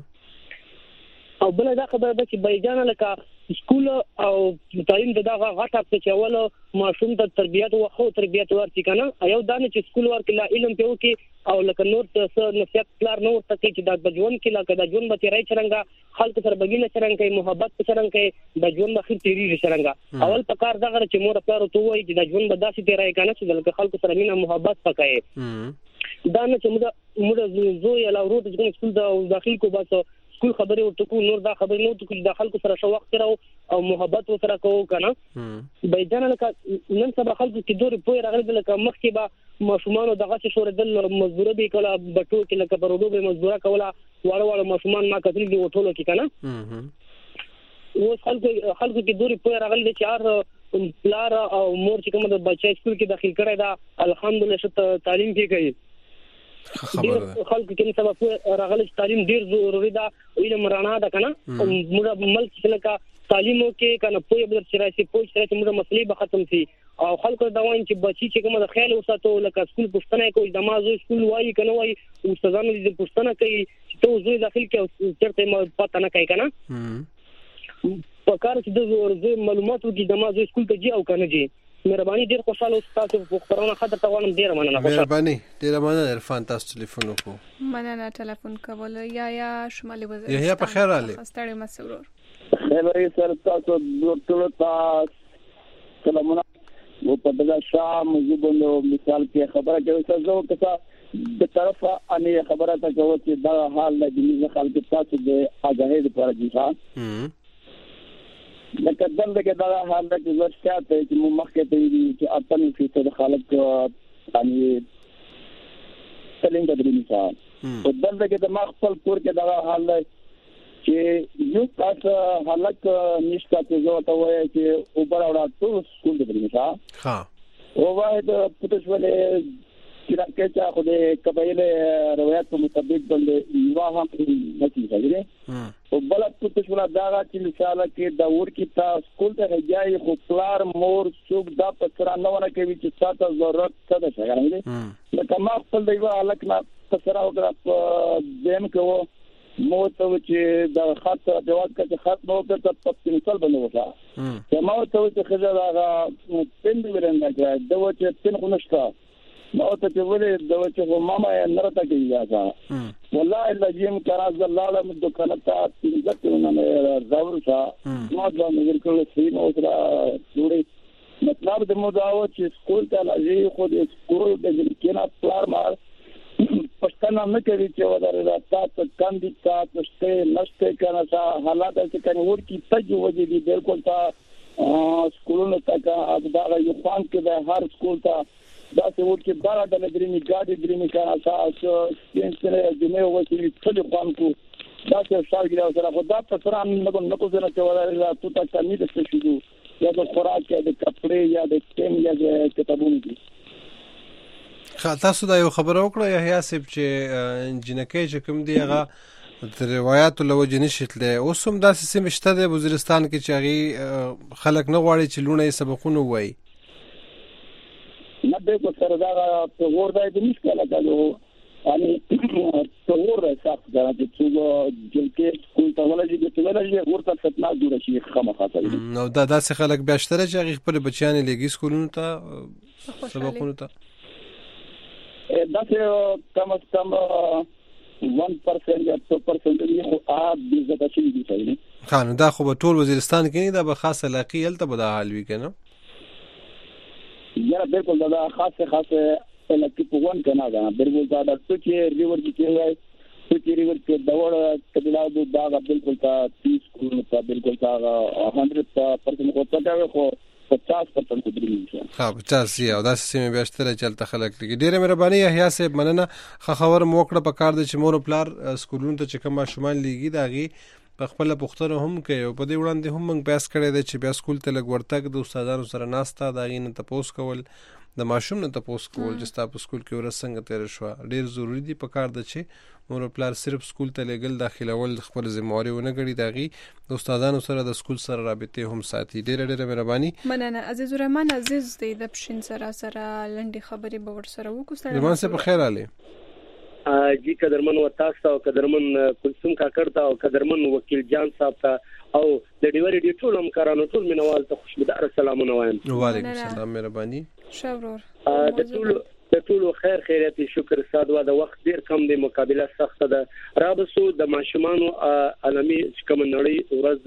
او بل دا خبره ده چې بایجان لکه سکول او تعلیم دغه غټه څه چول ماشوم د تربیت او خو تربیت ورته کنه ایو دانه چې سکول ورکه لا علم په وکي او لکه نور څه نصیحت پلار نور ته چې د بجون کې لکه د جون به تیرای چرنګا خلک سره بګینه چرنګ محبت چرنګ د جون مخې تیری چرنګا اول پکار دغه چې مور پلار ته وایي چې د جون به داسې تیرای کنه چې لکه خلک سره مینه محبت پکای دا نه چې موږ موږ زو یا لا ورته چې سکول د داخل کو بس سکول خبرې ورته کو نور دا خبرې نور ته د خلکو سره شو وخت راو او محبت سره کوو کنه بيدان لکه نن سبا خلکو کې دوري پوي راغلي لکه مخکې به ماشومان دغه څه شور دل مزدوره به کله بټو کې لکه پرودو به مزدوره کوله واړه واړه ماشومان ما کتل دي وټولو کې کنه و خلکو خلکو کې دوري پوي راغلي چې ار پلار او مور چې کوم د بچي سکول کې داخل کړی دا الحمدلله چې تعلیم کې کوي خلک کې سبب راغلی تعلیم ډیر ضروری ده علم رڼا ده کنه موږ ملک چې لکه تعلیم کې کنه په بل سره چې په سره چې موږ مسلې به ختم شي او خلکو دا وایي چې بچی چې کومه د خیال وساتو لکه سکول پښتنه کوي د مازو سکول وایي کنه وایي استادانو دې پښتنه کوي چې ته زوی داخل کې چرته ما پته نه کوي کنه په کار چې د معلوماتو کې د مازو سکول ته جي او کنه جي مهرباني ډیر خوشاله اوسه تاسو په خبرونه خاطر ته غواړم ډیر مننه مهرباني ډیر مننه عرفان تاسو ټلیفون وکړو مننه ټلیفون کول یا یا شمالي وزیر یا یا په خیر علي ستړي مسرور خبرې سره تاسو ډاکټر تاسو سلامونه و په دغه شام زبونو مثال کې خبره کوي تاسو کته د طرفه اني خبره ته کوي چې دا حال د دې خلک تاسو د اجازه لپاره دي ها لکه دلته کې دا حال د ورشته ته چې مو مخکې ته دي چې اته فیصد خلک اني تلنګ د مثال او دلته کې د مخفل کور کې دا حال چې یو تاسو حالت نشته چې زه ته وایم چې اوپر اورا ټول سکول د مثال ها او واحد پټشولې چې راکې چې خو د قبایل روایت په مطابق باندې یو هم نشي راځي او بل پټشولا دا چې مثال کې دا ور کې تا سکول ته راځي خو پلار مور څوک دا پسرا نه ونه کوي چې تاسو ضرورت څه ده څنګه لکه ما خپل دی الک نه پسرا وکړه دیم کوو مو ته چې دا خاطر جواز کړي خاط نو ته په مثال باندې وکړه چې ما ته چې خزه دا پند ورنګ دا و چې تن خو نشته نو ته چې ولې دا چې ماما یې نرته کیږي دا والله الذي كراز الله لم دكانتا تذكرنا زور شا ما دا مګر کول شي نو تر جوړي مطلب د مو دا و چې سکول ته لږی خو د سکول د کینا پلار مار پښتنه نه کوي چې ودرې تاسو کاندي تاسو شته نشته کنه تا حالات چې کنه ورکی تجو وجې دي بالکل تا سکولونو ته دا یو فان کې د هر سکول ته دا څه ورکی بار د لګرینی ګاډي درینی کنه تاسو سپینسره جمعه وځي ټول فان کو دا څه شاګرد سره خدا په سره نه نه کو زنه چې ودرې تو تا کمی د څه شو یا د خوراک یا د کپڑے یا د ټیم یا د کتابونو دي. تاسو دا یو خبره وکړه یحیی صاحب چې جنکې چې کوم دی هغه د روایت له وجې نشتله اوس هم داسې سیمه شته د وزیرستان کې چې هغه خلک نه غواړي چې لونه یې سبقونه وایي نه به کو سره دا په ورته د مشکله کالو अनि ته ور صاحب دا چې څو جنکې سکول ته ولې چې ته ولې ورته ستنا جوړ شي خامخا کوي نو دا داسې خلک بیا شته چې هغه خپل بچیان لګي سکولونو ته سبقونه ته دا چې کم از کم one percent یا two percent یې خو آب دې زده شي دي صحیح خانو دا خو په ټول وزیرستان کې نه دا به خاصه علاقې هلته به دا حال وي کنه یا بالکل دا خاصه خاصه علاقې په ون کنه دا بالکل دا د ټکی ریور کې وای ټکی ریور کې دا وړ کډلاو دا بالکل تا तीस کورونه تا بالکل تا one hundred percent کو تا خو پچاس پرسنټ درې شي ها پچاس یا دا سیمه بیاشتره چلته خلک لګي ډیره مهرباني یحیی صاحب مننه خبر موکړه په کار د چې مور پلار سکولونو ته چې کوم شمال لګي داغي په خپل پختره هم کوي او په دې وړاندې هم موږ بحث کړی دی چې بیا سکول ته لګ ورتګ د استادانو سره ناستا داغي نه تپوس کول د ماشوم نه تپوس کول چې تاسو سکول کې ورسنګ تیر شو ډیر ضروری دی په کار د چې مور پلار صرف سکول ته لګل داخلول خپل ذمہواری ونه غړي داغي د استادانو سره د سکول سره رابطه هم ساتي ډیر ډیر مهرباني مننه عزیز الرحمن عزیز د دپشین سره سره لنډي خبرې به ور سره وکړو ستړي مان سه په خیر علي جی قدرمن و تاسو او قدرمن کلثوم کاکړ ته او قدرمن وکیل جان صاحب ته او د ډیوري ډی ټول همکارانو ټول مینوال ته خوشبودار سلامونه وایم. وعلیکم السلام مهرباني شاورور د ټول د ټول خیر خیراتي شکر ساده وا د وخت ډیر کم دی مقابله سخت ده رابسو د ماشومانو عالمي کوم نړۍ ورځ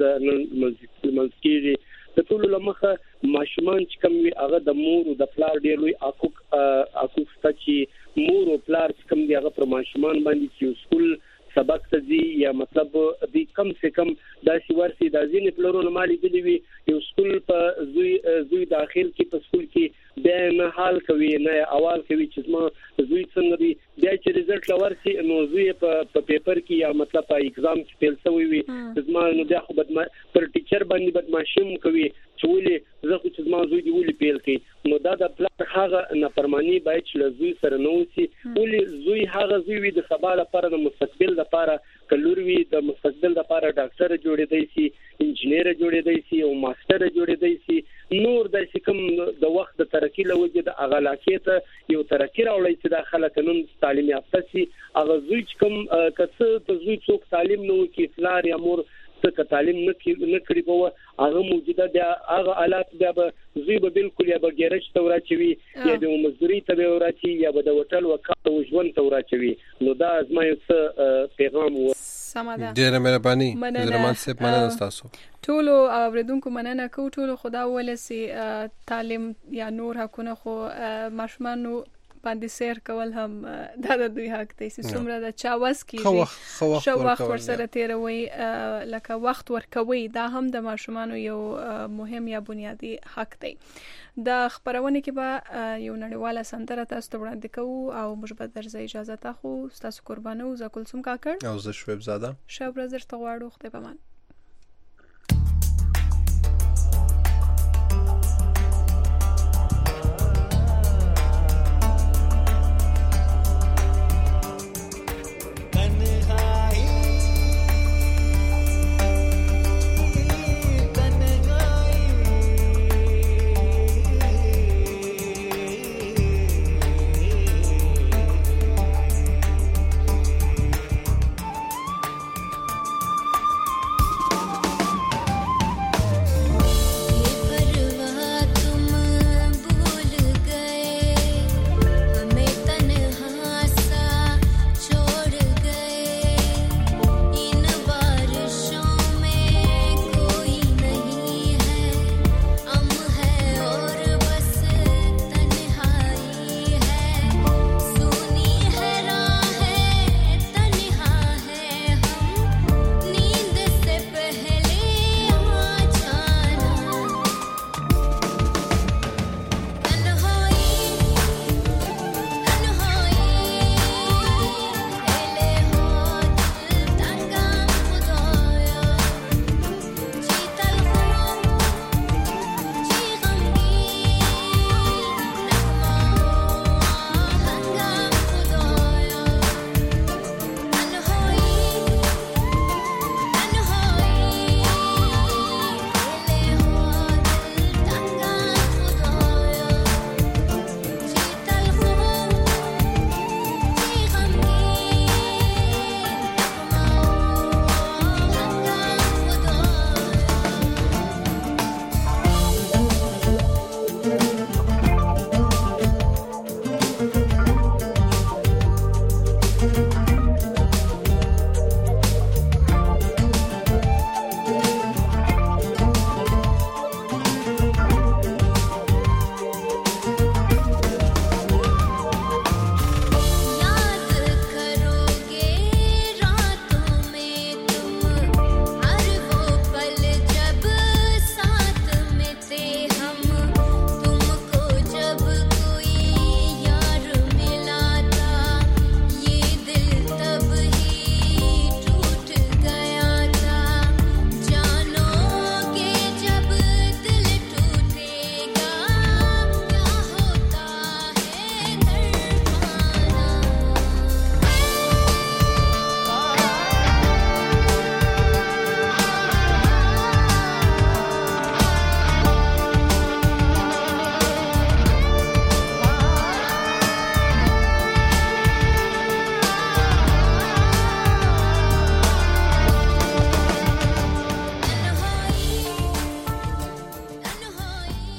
د منځکيږي د ټول لمخه ماشومان چې کوم هغه د مور او د پلار ډیر لوی اکوک اکوک ستچی مور او پلار چې کوم دی هغه پر ماشومان باندې چې سکول سبق تدي یا مطلب دی کم سے کم دا سی ورسي دا زین پلورونو مالي دی وی یو سکول په زوی زوی داخل کې په سکول کې بیا نه حال کوي نه اول کوي چې ما زوی څنګه دی بیا چې رزلټ لورسي نو زوی په پیپر کې یا مطلب په ایگزام کې فیل شوی وي زما نو بیا خو بد پر ټیچر باندې بد ماشوم کوي چې ولې زه خو چې ما زوی دی ولې پیل کوي نو دا د پلار هغه نافرمانی باید چې زوی سره نو سي ولې زوی هغه زوی وي د سبا لپاره د مستقبل لپاره کلوروي د مستقبل لپاره ډاکټر جوړېدای شي انجنیر جوړېدای شي او ماستر جوړېدای شي نور د کوم د وخت د ترقی له وجې د اغلاقیت یو ترقی راوړی چې د خلک نن تعلیم یافته شي هغه زوی کوم کڅ د زوی څوک تعلیم نو کې فلار یا مور څه تعلیم نه کړی په هغه موجوده د هغه حالات بیا به زوی به بالکل یا به ګیرج ته ورچوي یا د مزدوري ته ورچي یا به د هوټل وکړو ژوند ته ورچوي نو دا زما یو څه پیغام و سماده ډیره مهرباني درمان سپ مننه تاسو ټولو اوریدونکو مننه کو ټولو خدا ولسی تعلیم یا نور حقونه خو ماشومان باندې سیر کول هم دا د دوی حق دی چې څومره د چا وس کیږي شو وخت ورسره تیروي لکه وخت ورکوي دا هم د ماشومانو یو مهم یا بنیادی حق دی د خبرونه کې به یو نړیواله سندره تاسو ته وړاندې کوو او موږ به درځي اجازه تاسو تاسو قربانو ز کلثوم کاکړ او ز شعیب زاده شب ورځ ته غواړو خدای پامان